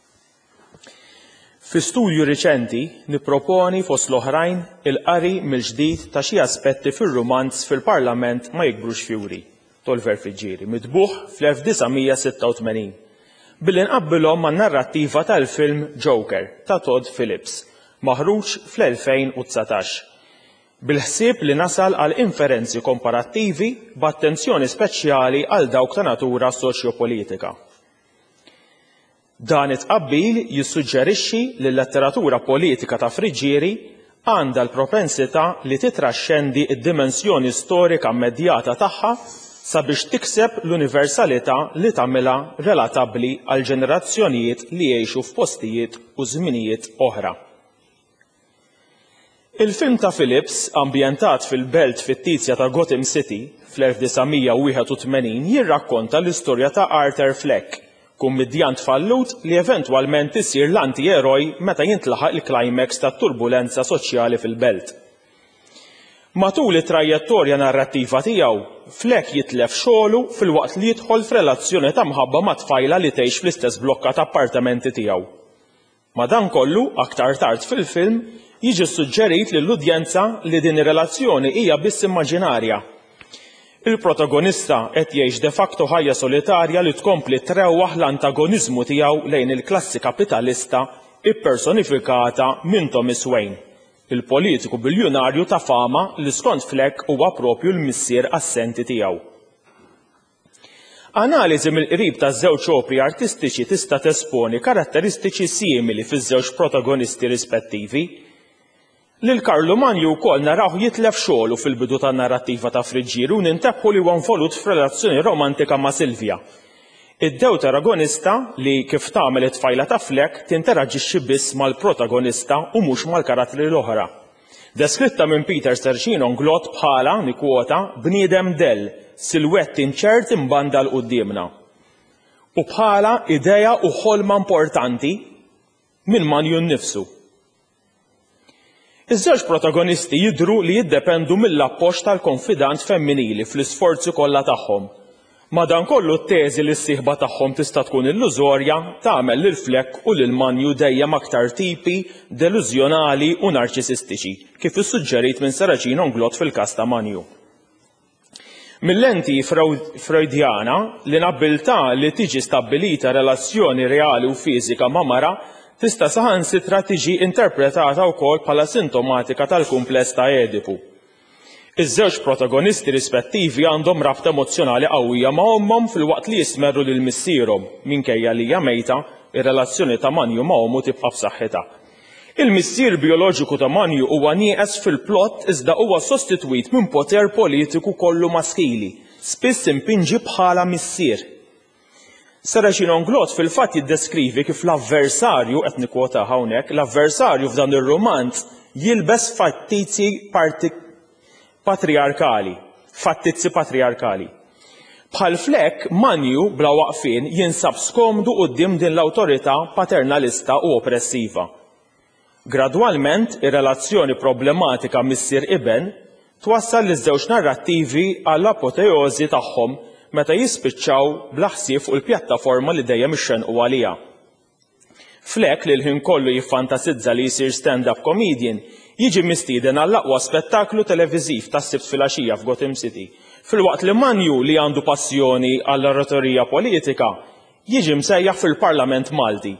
Fi studju riċenti nipproponi fost l-oħrajn il-qari mill-ġdid ta' xi aspetti fir-rumanz fil-Parlament ma jikbrux fjuri Tolver Friġġieri, mitbuħ fl-elf tisa' sitta u tmenin, billi nqabbilhom man-narrattiva tal-film Joker ta' Todd Phillips, maħruġ fl-elfejn u tsatax, bil-ħsieb li nasal għal inferenzi komparattivi b'attenzjoni speċjali għal dawk ta' natura soċjopolitika. Dan it-tqabbil jissuġġerixxi li l-letteratura politika ta' Friġġieri għandha l-propensità li titraxxendi d-dimensjoni storika immedjata tagħha sabiex tikseb l-universalità li tagħmilha relatabbli għal ġenerazzjonijiet li jgħixu f'postijiet u żminijiet oħra. Il-film ta' Phillips, ambjentat fil-belt fittizja ta' Gotham City fl-elf desigħmija wieħed u tmenin, jirrakkonta l-istorja ta' Arthur Fleck, kummedjant fallut li eventwalment isir l-antieroj meta jintlaħaq il-climax ta' turbulenza soċjali fil-belt. Matul it-trajettorja narrattiva tiegħu, Fleck jitlef xogħlu fil-waqt li jidħol f'relazzjoni ta' mħabba ma' tfajla li tgħix fl-istess blokka ta' appartamenti tiegħu. Madankollu, aktar tard fil-film, jiġi suġġerit lill-udjenza li din ir-relazzjoni hija biss immaġinarja. Il-protagonista qed jgħix de facto ħajja solitarja li tkompli trewwaħ l-antagoniżmu tiegħu lejn il-klassi kapitalista ippersonifikata minn Thomas Wayne, il-politiku biljonarju ta' fama li skont Fleck huwa propju l-missier assenti tiegħu. Analiżi mill-qrib taż-żewġ opri artistiċi tista' tesponi karatteristiċi simili fiż-żewġ protagonisti rispettivi. Lil Karlu Manju wkoll naraw jitlef xogħlu fil-bidu tan-narrattiva ta' Friġġieri u nintebbħu li huwa involut f'relazzjoni romantika ma' Silvia. Id-deuteragonista li kif tagħmel it-tfajla ta' Fleck tinteraġixxi biss mal-protagonista u mhux mal-karattri l-oħra. Deskritta minn Peter Serxin-Onglot bħala, nikwota, bniedem dell, silwett inċert imbanda l qudiemna. U bħala idea u ħolma importanti minn Manju nnifsu. Iż-żewġ protagonisti jidhru li jiddependu mill-appoġġ tal-konfidant femminili fl-isforzi kollha tagħhom. Madankollu t-teżi li s-sieħba tagħhom tista' tkun illużorja tagħmel lil Fleck u lil Manju dejjem aktar tipi delużjonali u narċisistiċi, kif issuġġerit minn Serxin-Onglot fil-każ ta' Manju. Mill-lenti Freudjana li nabiltà li tiġi stabbilita relazzjoni reali u fiżika ma' mara tista' saħansitra tiġi interpretata wkoll bħala sintomatika tal-kumpless ta' Edipu. Iż-żewġ protagonisti rispettivi għandhom rabta emozjonali qawwija ma' ommhom filwaqt li jismerru lil missierhom minkejja li hija mejta ir-relazzjoni ta' Manju ma' ommu tibqa' b'saħħitha. Il-missier bioloġiku ta' Manju huwa nieqes fil-plott iżda huwa sostitwit minn poter politiku kollu maskili, spiss impinġi bħala missier. Serxin-Onglot fil-fatt jiddeskrivi kif l-avversarju, qed nikkwota hawnhekk, l-avversarju f'dan ir-romanz jilbes fattizzi patriarkali, fattizzi patriarkali. Bħal Fleck, Manju bla waqfien jinsab skomdu quddiem din l-awtorità paternalista u oppressiva. Gradwalment, ir-relazzjoni problematika missier iben twassal liż-żewġ narrattivi għall-apoteożi tagħhom meta jispiċċaw bl-ħsieb fuq il-pjattaforma li dejjem ixxenqu għaliha. Fleck li l-ħin kollu jiffantasizza li jsir stand-up comedian jiġi mistieden għall-aqwa spettaklu televiżiv tas-sibt filgħaxija f'Gotham City, filwaqt li Manju li għandu passjoni għall-oratorija politika jiġi msejjaħ fil-Parlament Malti.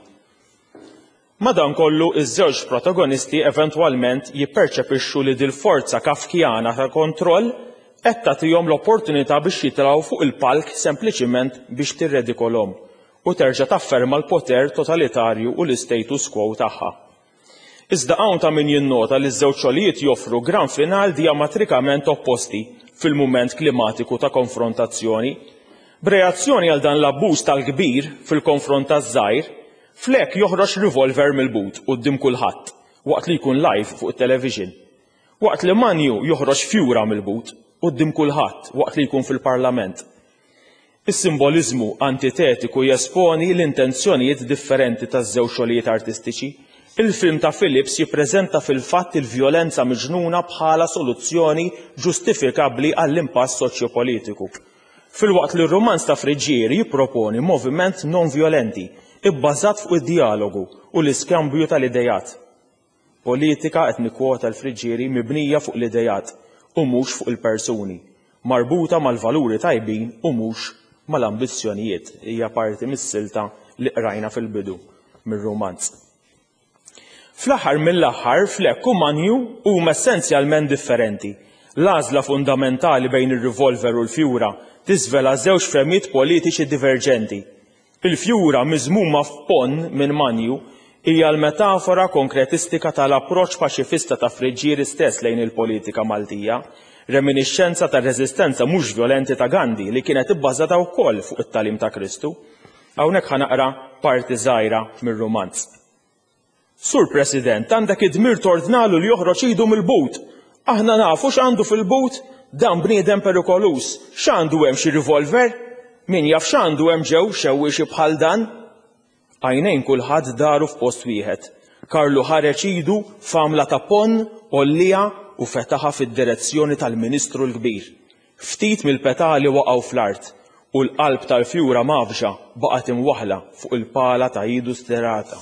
Madankollu iż-żewġ protagonisti eventwalment jipperċepixxu li dil-forza kafkjana ta' kontroll qed tagħtihom l-opportunità biex jitilgħu fuq il-palk sempliċiment biex tirredikolhom u terġa' tafferma l-poter totalitarju u l-istatus quo tagħha. Iżda hawn ta' min jinnota li ż-żewġ xogħlijiet joffru gran final diametrikament opposti fil-mument klimatiku ta' konfrontazzjoni. B'reazzjoni għal dan l-abbuż tal-kbir fil-konfront taż-żgħir, Fleck joħroġ revolver mill-but quddiem kulħadd waqt li jkun live fuq it-television. Waqt li Manju joħroġ fjura mill-but quddiem kulħadd waqt li jkun fil-Parlament. Is-simboliżmu antitetiku jesponi l-intenzjonijiet differenti taż-żewġ xogħlijiet artistiċi. Il-film ta' Phillips jippreżenta fil-fatt il-vjolenza miġnuna bħala soluzzjoni ġustifikabbli għall-impass soċjopolitiku. Filwaqt li r-romanz ta' Friġġieri jipproponi moviment non-vjolenti ibbażat fuq id-dialogu u l-iskambju tal-idejat. Politika qed nikkwota l-Friġġieri mibnija fuq l-idejat u mhux fuq il-persuni, marbuta mal-valuri tajbin u mhux mal-ambizzjonijiet, hija parti mis-silta li qrajna fil-bidu mir-romanz. Fl-aħħar mill-aħħar Fleck u Manju huma essenzjalment differenti. L-għażla fundamentali bejn ir-revolver u l-fjura tiżvela żewġ fehmiet politiċi diverġenti. Il-fjura miżmuma f'ponn minn Manju hija l-metafora konkretistika tal-approċċ paċifista ta' Friġġieri stess lejn il-politika Maltija, reminisċenza tar-reżistenza mhux vjolenti ta' Gandhi li kienet ibbażata wkoll fuq it-tagħlim ta' Kristu. Hawnhekk ħanaqra parti żgħira mir-romanz. Sur President, għandek id-dmir tordnalu li joħroġ idu mill-but. Aħna nafu x'għandu fil-but, dan bniedem perikolus. X'għandu hemm xi revolver? Min jaf x'għandu hemm ġew xewwiex bħal dan? Għajnejn kulħadd daru f'post wieħed. Karlu ħareġ idu f'għamla ta' pon ollija u fetaħa fid-direzzjoni tal-Ministru l-Kbir. Ftit mill-petali waqgħu fl-art u l-qalb tal-fjura mafġa baqgħet imwaħla fuq il-pala ta' idu sterata.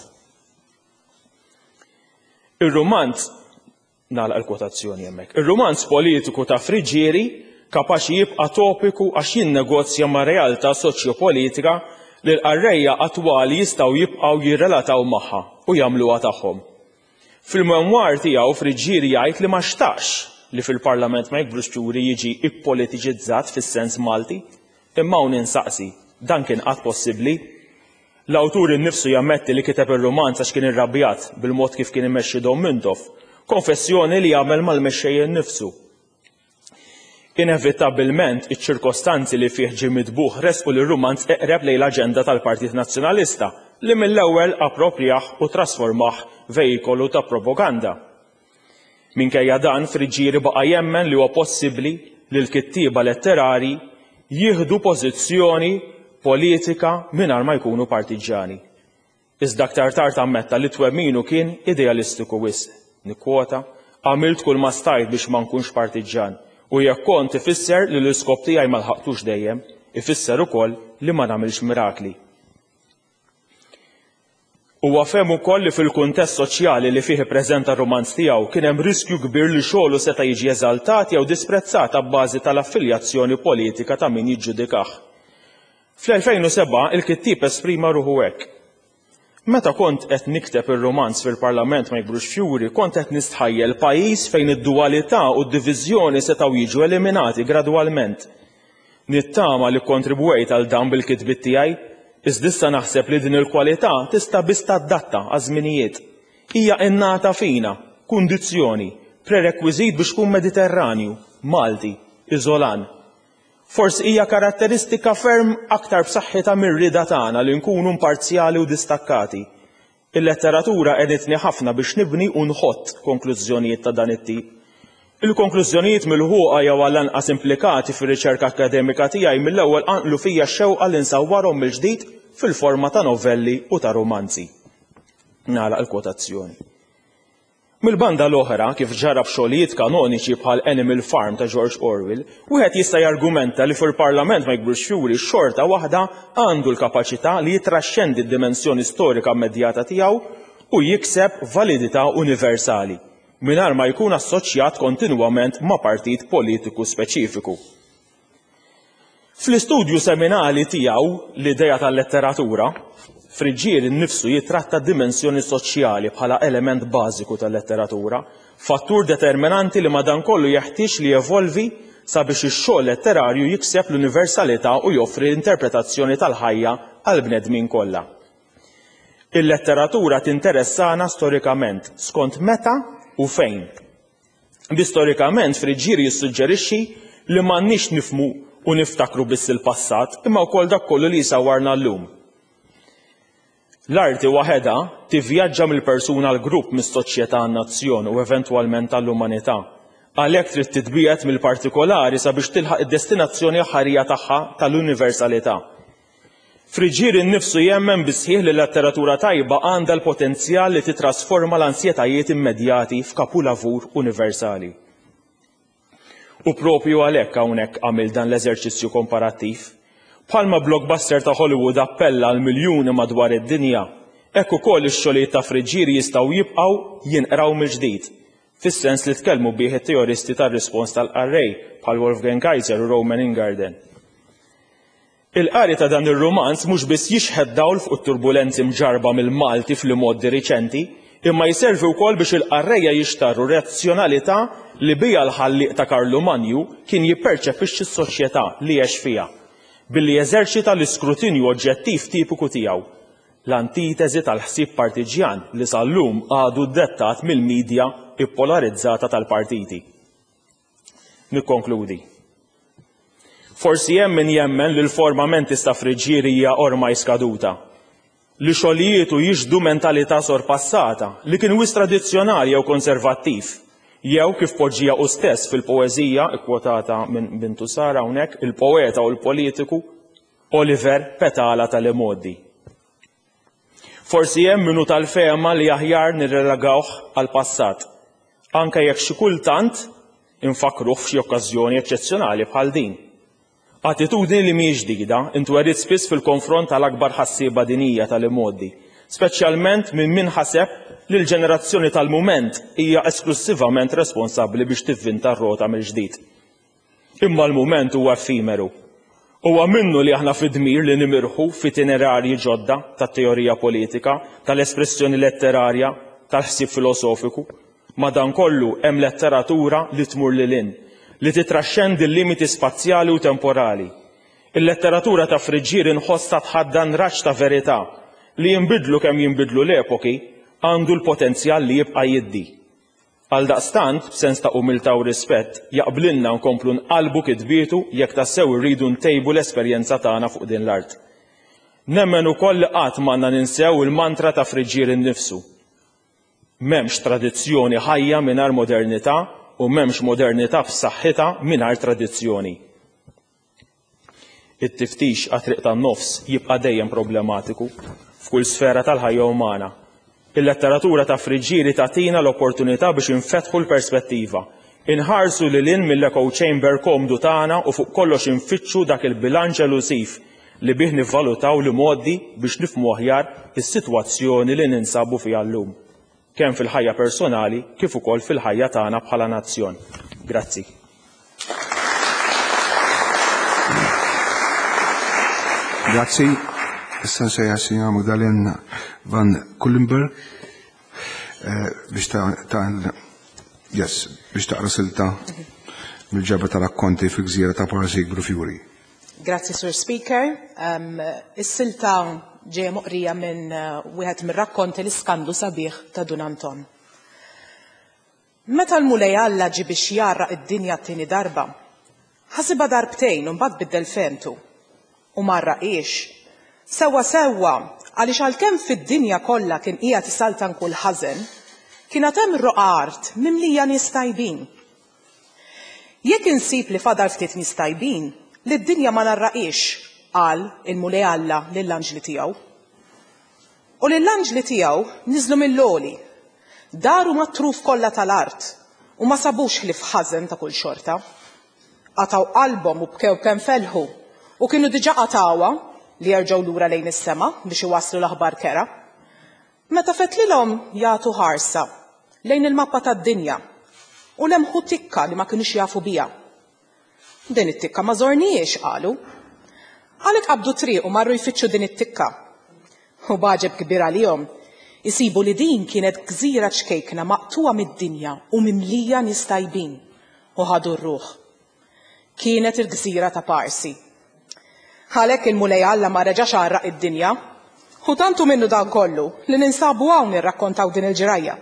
Ir-rumanz nagħlaq il-kwotazzjoni hemmhekk. Ir-rumanz politiku ta' Friġieri kapaċi jibqa' topiku għax jinnegozja ma' realtà soċjopolitika li l-qarrejja attwali jistgħu jibqgħu jirrelataw magħha u jagħmluha tagħhom. Fil-memwar tiegħu Friġieri jgħid li ma xtax li fil-Parlament ma Mike Brusciuri jiġi ippolitiċizzat fis-sens Malti, imma hawn insaqsi, dan kien qatt possibbli? L-awtur innifsu jammetti li kiteb ir-romanz għax kien irrabjat bil-mod kif kien imexxi Don Mintoff, konfessjoni li jagħmel mal-mexxej innifsu. Inevitabilment iċ-ċirkostanzi li fih ġie midbuħ resqu lir-rumanz eqreb lejn l-aġenda tal-Partit Nazzjonalista li mill-ewwel approprjah u trasformah vejkolu ta' propaganda. Minkejja dan Friġieri baqa' jemmen li huwa possibbli li l-kittieba letterari jieħdu pożizzjoni politika mingħajr ma jkunu partiġani. Iżda aktar tard ammetta li twemminu kien idealistiku wisq. Nikkwota, għamilt kull ma stajt biex ma nkunx partiġan u jekk kont ifisser li l-iskop tiegħi ma lħaqtux dejjem, ifisser ukoll li ma nagħmilx mirakli. Huwa fehem ukoll li fil-kuntest soċjali li fih ippreżenta r-romanz tiegħu kien hemm riskju kbir li xogħlu seta' jiġi eżaltat jew disprezzat abbażi tal-affiljazzjoni politika ta' min jiġġudikah. Fl-elfejn u seba' il-kittieb esprima ruħu hekk. Meta kont qed nikteb ir-romanz fil-Parlament Mike Brusciuri, kont qed nistħajjel pajjiż fejn id-dualità u d-diviżjoni setgħu jiġu eliminati gradwalment. Nittama li kontribwejt għal dan bil-kitbiet tiegħi, iżda issa naħseb li din il-kwalità tista' biss tadatta għaż-żminijiet. Hija innata fina, kundizzjoni, prerekwiżit biex tkun Mediterranju, Malti, Iżolan. Forsi hija karatteristika ferm aktar b'saħħitha mir-rida tagħna li nkunu imparzjali u distakkati. Il-letteratura qeditni ħafna biex nibni u nħott konklużjonijiet ta' dan it-tip. Il-konklużjonijiet mill-ħuqa jew għall-anqas implikati fir-riċerka akademika tiegħi mill-ewwel qanqlu fija x-xewqa li nsawwarhom mill-ġdid fil-forma ta' novelli u ta' romanzi. Nagħlaq il-kwotazzjoni. Mill-banda l-oħra, kif ġara b'xogħlijiet kanoniċi bħal Animal Farm ta' George Orwell, wieħed jista' jargumenta li fil-Parlament Mike Brusciuri xorta waħda għandu l-kapaċità li jitraxxendi d-dimensjoni storika immedjata tiegħu u jikseb validità universali, mingħajr ma jkun assoċjat kontinwament ma' partit politiku speċifiku. Fl-istudju seminali tiegħu l-idea tal-letteratura, Friġieri nnifsu jitratta d-dimensjoni soċjali bħala element bażiku tal-letteratura, fattur determinanti li madankollu jeħtieġ li jevolvi sabiex ix-xogħol letterarju jikseb l-universalità u joffri interpretazzjoni tal-ħajja għal bnedmin kollha. Il-letteratura tinteressana storikament skont meta u fejn. Bi-storikament Friġieri jissuġġerixxi li m'għandniex nifhmu u niftakru biss il-passat imma wkoll dak kollu li jsawwarna llum. L-arti waħedha tivvjaġġa mill-persuna l grupp mis-soċjetà għan-nazzjon u eventwalment tal-umanità. Għalhekk trid titbiegħed mill-partikolari sabiex tilħaq id-destinazzjoni ħarija tagħha tal-universalità. Friġieri nnifsu jemmen bisħieħ li l-letteratura tajba għandha l-potenzjal li titrasforma l-ansjetajiet immedjati f'kapulavur universali. U propju għalhekk hawnhekk għamil dan l-eżerċizzju komparattiv. Bħalma blockbuster ta' Hollywood appella għal miljuni madwar id-dinja, hekk ukoll ix-xogħlijiet ta' Friġieri jistgħu jibqgħu jinqraw mill-ġdid, fis-sens li tkellmu bih it-teoristi tar-rispons tal-qarrej bħal Wolfgang Kaiser u Roman Ingarden. Il-qari ta' dan ir-romanz mhux biss jixħed dawl fuq it-turbulenzi mġarba mill-Malti fl-modi riċenti, imma jservi wkoll biex il-qarrejja jixtarru reazzjonalità li bija l-ħalliq ta' Karlu Manju kien jipperċepixxi s-soċjetà li jgħix fiha, billi jeżerċita l-iskrutinju oġġettiv tipiku tiegħu, l-antitezi tal-ħsieb partiġjan li sal-lum għadu ddettat mill-midja ippolarizzata tal-partiti. Nikkonkludi. Forsi hemm min jemmen li l-forma mentis ta' Friġieri hija ormai skaduta. li xogħlijiet jiġdu mentalità sorpassata li kien wis tradizzjonali jew konservattiv, jew kif poġġija u stess fil-poeżija ikkwotata minn bintu Sara hawnhekk il-poeta u l-politiku Oliver Petala tal-Imoddi. Forsi hemm minnu tal-fehma li aħjar nirrelegawh għall-passat, anke jekk xi kultant infakruh f'xi okkażjoni eċċezzjonali bħal din. Attitudni li mhijiex ġdida intwerid spiss fil-konfront tal-akbar ħassieba dinija tal-Imoddi, speċjalment minn min ħaseb li l-ġenerazzjoni tal-mument hija esklusivament responsabbli biex tivvinta r-rota mill-ġdid. Imma l-mument huwa effimeru. Huwa minnu li aħna fid-dmir li nimirħu f'itinerarji ġodda tat-teorija politika, tal-espressjoni letterarja, tal-ħsieb filosofiku. Madankollu hemm letteratura li tmur lil hinn, li titraxxendi l-limiti spazjali u temporali. Il-letteratura ta' Friġġieri inħossa tħaddan raġġ ta' verità li jinbidlu kemm jinbidlu l-epoki għandu l-potenzjal li jibqa' jiddi. Għaldaqstant, b'sens ta' umiltà u rispett, jaqblilna nkomplu nqalbu kitbietu jekk tassew irridu ntejbu l-esperjenza tagħna fuq din l-art. Nemmen ukoll li qatt m'għandna ninsew il-mantra ta' Friġġieri nnifsu. M'hemmx tradizzjoni ħajja mingħajr modernità u m'hemmx modernità b'saħħitha mingħajr tradizzjoni. It-tiftix għat-triq tan-nofs jibqa' dejjem problematiku f'kull sfera tal-ħajja umana. Il-letteratura ta' Friġġieri tagħtina l-opportunità biex infetħu l-perspettiva, inħarsu lil hinn mill-echo chamber komdu tagħna u fuq kollox infittxu dak il-bilanċ elusiv li bih nivvalutaw l-modi biex nifhmu aħjar is-sitwazzjoni li ninsabu fiha llum, kemm fil-ħajja personali kif ukoll fil-ħajja tagħna bħala nazzjon. Grazzi. Grazzi. Issa nsejja Sinjora Magdalena van Kullenberg biex ta' yes, biex taqra silta mill-ġabra tal-akkonti fi gżira ta' Parsi Jikbru Fjuri. Grazzi, Sur Speaker. Um, Is-silta ġejja moqrija minn uh, wieħed mir-rakkonti l-iskandu sabiħ ta' Dunanton. Meta l-mulej Alla ġi biex jarraq id-dinja t-tieni darba, ħasiba darbtejn u mbagħad biddel femtu u marraqiex. Sewa sewa, għaliex għalkemm fid-dinja kollha kien qiegħed isaltan kull ħażen, kienet hemm roqart mimlija nies tajbin. Jekk insib li fadal ftit nies tajbin, li d-dinja ma narraqix, qal il-mulej Alla lill-anġli tiegħu. U lill-anġli tiegħu niżlu mill-loli, daru mat-truf kollha tal-art u ma sabux ħlief ħażen ta' kull xorta. Qataw qalbhom u bkew kemm felħu u kienu diġà qatawha li jerġgħu lura lejn is-sema biex iwasslu l-aħbar kera. Meta fetlilhom jagħtu ħarsa lejn il-mappa tad-dinja u lemħu tikka li ma kinux jafu biha. Din it-tikka ma żorniex qalu. Għalhekk qabdu triq u marru jfittxu din it-tikka. U baġeb kbir għalihom isibu li din kienet gżira ċkejkna maqtuha mid-dinja u mimlija nies tajbin u ħadu r-ruħ. Kienet il-gżira ta' Parsi. Għalhekk il-mulej Alla ma reġax għarraq id-dinja, u tantu minnu dan kollu li ninsabu hawn nirrakkontaw din il-ġirajja.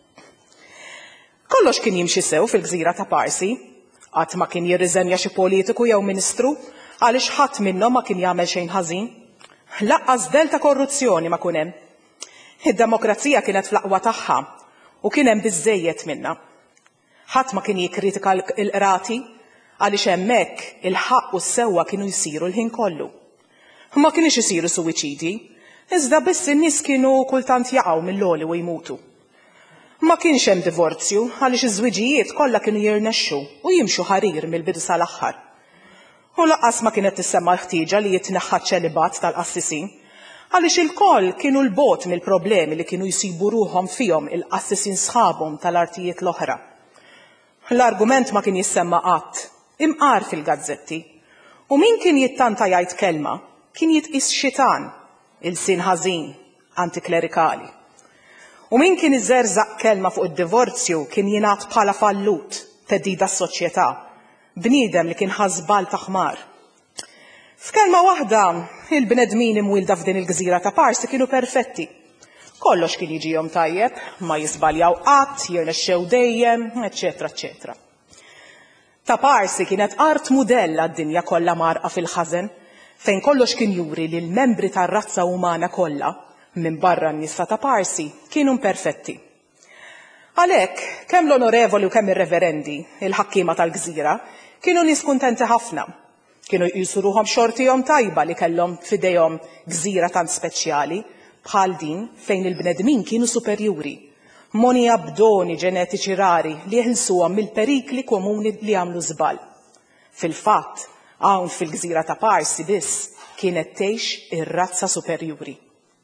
Kollox kien jimxi sew fil-gżira ta' Parsi, qatt ma kien jirriżenja xi politiku jew ministru għaliex ħadd minnhom ma kien jagħmel xejn ħażin. Laqqas del ta' korruzzjoni ma kun hemm. Id-demokrazija kienet fl-aqwa tagħha u kien hemm biżżejjed minnha. Ħadd ma kien jikkritika l-qrati għaliex hemmhekk il-ħaqq u s-sewwa kienu jsiru l-ħin kollu. Ma kienx isiru suwiċidi, iżda biss in-nies kienu kultant jaqgħu mill-loli u jmutu. Ma kienx hemm divorzju għaliex iż-żwiġijiet kollha kienu jirnexxu u jimxu ħarir mill-bidu sal-aħħar. U laqqas ma kienet tissemma l-ħtieġa li jitneħħa ċ-ċelibat tal-qassisin għaliex il-koll kienu l-bot mill-problemi li kienu jsibu ruhom fihom il-qassisin sħabhom tal-artijiet l-oħra. L-argument ma kien jissemma qatt, imqar fil-gazzetti, u min kien jittanta jgħid kelma kien jitqis xitan, il-sin ħażin, antiklerikali. U min kien iżerżaq kelma fuq id-divorzju kien jingħad bħala fallut, teddida s-soċjetà, bniedem li kien ħażbal ta' ħmar. F'kelma waħda, il-bnedmin imwielda f'din il-gżira ta' Parsi kienu perfetti. Kollox kien jiġihom tajjeb, ma jisbaljaw qatt, jirnexxew dejjem, eċċetera, eċċetera. Ta' Parsi kienet art mudell għad-dinja kollha marqa fil-ħażen, fejn kollox kien juri li l-membri tar-razza umana kollha Minn barra n-nisa ta' Parsi kienu perfetti. Għalhekk, kemm l-onorevoli u kemm ir-reverendi, il-ħakkiema tal-Gżira, kienu nies kuntenti ħafna. Kienu jqisu ruhom xortihom tajba li kellhom f'idejhom gżira tant speċjali bħal din fejn il-bnedmin kienu superjuri. Moni abdoni ġenetiċi rari li jeħilsuhom mill-perikli komuni li għamlu żball. Fil-fatt, hawn fil-Gżira ta' Parsi biss kienet tgħix ir-razza superjuri.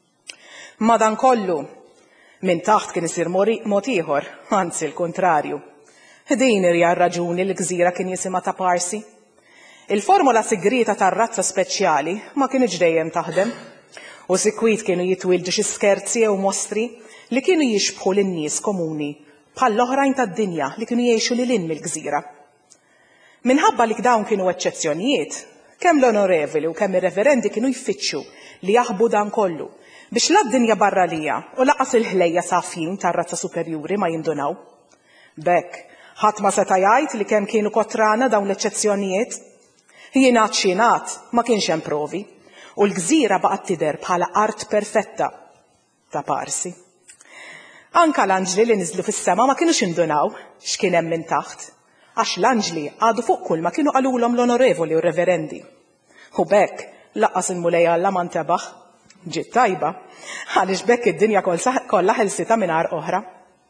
Madankollu, minn taħt kien isir mod ieħor, anzi l-kontrarju. Din hija r-raġuni li l-Gżira kien jisimha ta' Parsi. Il-formola sigrita tar-razza speċjali ma kienx dejjem taħdem, u sikwit kienu jitwildu xi skerzi jew mostri li kienu jixbħu lin-nies komuni bħal l-oħrajn tad-dinja li kienu jgħixu lil hinn mill-Gżira. Minħabba li dawn kienu eċċezzjonijiet, kemm l-onorevoli u kemm ir-reverendi kienu jfittxu li jaħbu dan kollu biex lad-dinja barralija u laqas il-ħlejja safjin tar-razza superjuri ma jindunaw. Bekk, ħadd ma seta' jgħid li kemm kienu kotrana dawn l-eċċezzjonijiet. Jingħad x'ingħad ma kienx hemm provi u l-Gżira baqgħet tidher bħala art perfetta ta' Parsi. Anka l-anġli li niżlu fis-sema ma kienux indunaw x'kien hemm minn taħt, għax l-anġli għadu fuq kull ma kienu qalulhom l-onorevoli u reverendi. U bekk laqqas il-mulej Alla ma ntebaħ, ġiet tajba, għaliex bekk id-dinja kollha ħelsita mingħajr oħra.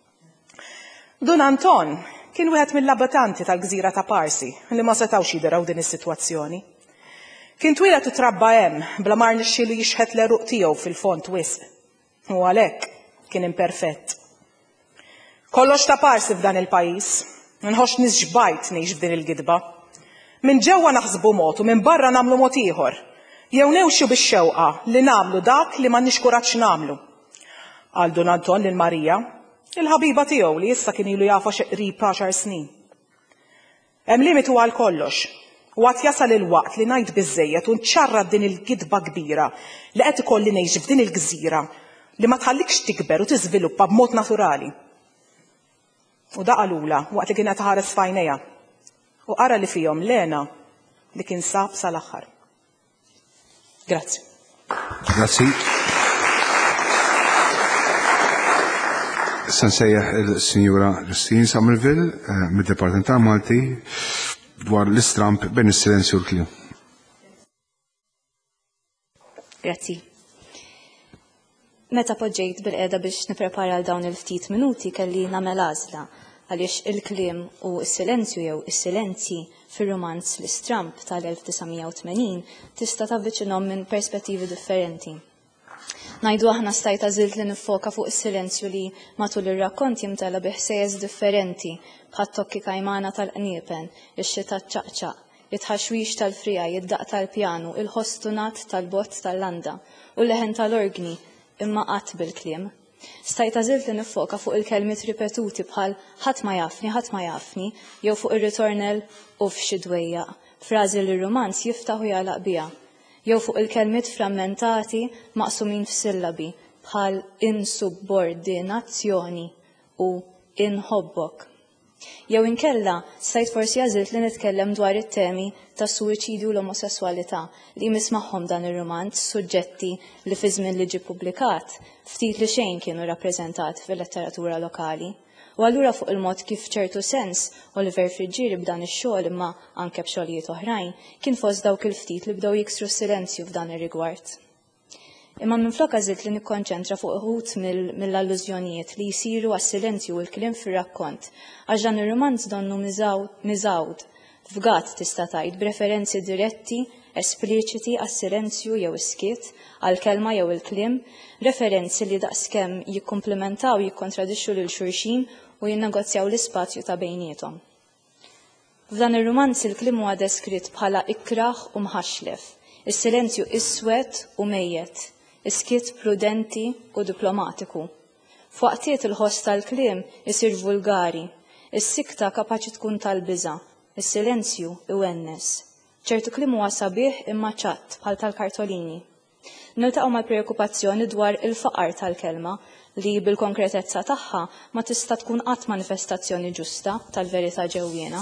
Dun Anton kien wieħed mill-abitanti tal-Gżira ta' Parsi li ma setgħux jidheraw din is-sitwazzjoni. Kien twieled u trabba hemm bla mar nixxielu jixħet l-eruq tiegħu fil-font wisq. U għalhekk kien imperfett. Kollox ta' Parsi f'dan il-pajjiż, nħoss nies ġbajt ngħix f'din il-gidba. Minn ġewwa naħsbu mod u minn barra nagħmlu mod ieħor. Jew newxu bix-xewqa li nagħmlu dak li m'għandniex kuraġġ nagħmlu. Għal Dun Anton lil Marija, il-ħabiba tiegħu li issa kien ilu jafu xi qrib għaxar snin. Hemm limitu għal kollox, u għad jasal il-waqt li ngħid biżżejjed u nċarrad din il-gidba kbira li qed ikolli ngħix f'din il-Gżira li ma tħallikx tikber u tiżviluppa b'mod naturali. U da qalula waqt li kienet ħares f'għajnejha u qara li fihom Lena li kien sab sal-aħħar. Grazzi. Grazzi. Sansejjaħ il-Sinjura Christine Somerville mid-Departiment ta' Malti dwar l-istramp bejn is-silenzju u l-kliem. Grazzi. Meta poġġejt bil-qiegħda biex nipprepara għal dawn il-ftit minuti kelli nagħmel għażla għaliex il-kliem u s-silenzju jew is-silenzji fir-romanz l-istramp tal-elf tisgħemija u tmenin tista' tavviċinhom minn perspettivi differenti. Ngħidu aħna stajt għażilt li niffoka fuq is-silenzju li matul ir-rakkont jimtela bi ħsejjes differenti bħat tokki kajmana tal-qniepen, ix-xita ċaqċaq, it-ħaxwix tal-frija, id-daq tal-pjanu, il-ħostunat tal-bott tal-landa u l-leħen tal-orgni imma qatt bil-kliem. Stajt għażilt li niffoka fuq il-kelmiet ripetuti bħal ħadd ma jafni, ħadd ma jafni, jew fuq ir-ritornel u f'xi dwejjaq, frażi li r-romanz jiftaħ u jagħlaq biha. Jew fuq il-kelmiet frammentati maqsumin f'sillabi bħal insubordinazzjoni u inħobbok. Jew inkella stajt forsi għażilt li nitkellem dwar it-temi tas-suwiċidju u l-omosessualità li mismagħhom dan ir-romanz suġġetti li fi żmien li ġie ppubblikat ftit li xejn kienu rappreżentati fil-letteratura lokali. U allura fuq il-mod kif ċertu sens Oliver Friġġieri b'dan ix-xogħol imma anke b'xogħlijiet oħrajn kien fost dawk il-ftit li bdew jiksru s-silenzju f'dan ir-rigward. Imma minflok għażilt li nikkonċentra fuq uħud mill-allużjonijiet li jsiru għas-silenzju u l-kliem fir-rakkont għax dan ir-romanz donnu miżawd f'gat tista' tgħid b'referenzi diretti espliċiti għas-silenzju jew iskiet, għall-kelma jew il-kliem, referenzi li daqskemm jikkumplementaw jikkontradixxu lil xulxin u jinnegozjaw l-ispazju ta' bejniethom. F'dan ir-romanz il-kliem huwa deskritt bħala ikraħ u mħaxlef, is-silenzju iswed u mejjed, iskiet prudenti u diplomatiku. F'waqtiet il-ħoss tal-kliem isir vulgari, is-sikta kapaċi tkun tal-biża', is-silenzju iwennes. ċertu kliem huwa sabiħ imma ċatt bħal tal-kartolini. Niltaqgħu mal-preokkupazzjoni dwar il-faqar tal-kelma li bil-konkretezza tagħha ma tista' tkun qatt manifestazzjoni ġusta tal-verità ġewwiena.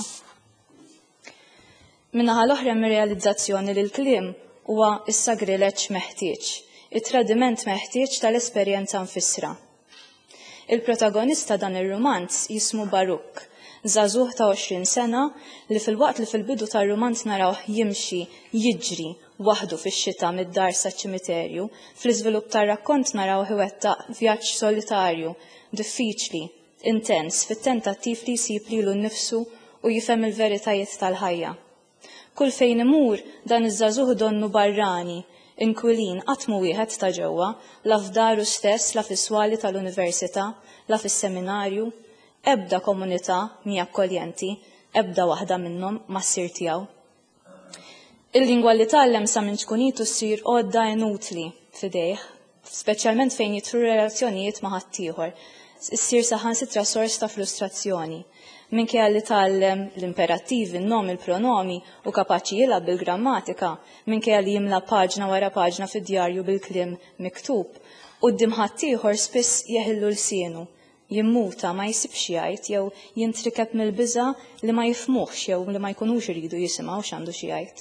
Min-naħa l-oħra mir-realizzazzjoni li l-kliem huwa s-sagrileġġ meħtieġ, it-tradiment meħtieġ tal-esperjenza nfissra. Il-protagonista dan ir-romanz jismu Baruk, żagħżugħ ta' għoxrin sena li fil-waqt li fil-bidu tar-romanz narawh jimxi, jiġri waħdu fix-xita mid-dar saċ-ċimiterju, fl-iżvilupp tar-rakkont narawh iwettaq vjaġġ solitarju, diffiċli, intens, fit-tentattiv li jsib lilu nnifsu u jifhem il-veritajiet tal-ħajja. Kull fejn imur dan iż-żagħżugħ donnu barrani, inkwilin qatt mhu wieħed ta' ġewwa, la f'daru stess, la fis-swali tal-università, la fis-seminarju, ebda komunità mi akkoljenti, ebda waħda minnhom ma ssir tiegħu. Il-lingwa li tgħallem sa minn ċkunitu ssir għodda inutli f'idejh, speċjalment fejn jidħlu relazzjonijiet ma' ħaddieħor, issir saħansitra sors ta' frustrazzjoni. Minkejja li tgħallem l-imperattivi, n-nom, il-pronomi u kapaċi jilgħab bil-grammatika, minkejja li jimla paġna wara paġna fid-djarju bil-kliem miktub, quddiem ħaddieħor spiss jeħillu l-sienu, jimmuta ma jsibx jgħid jew jintrikeb mill-biża' li ma jifhmuhx jew li ma jkunux iridu jisimgħu x'għandu xi jgħid.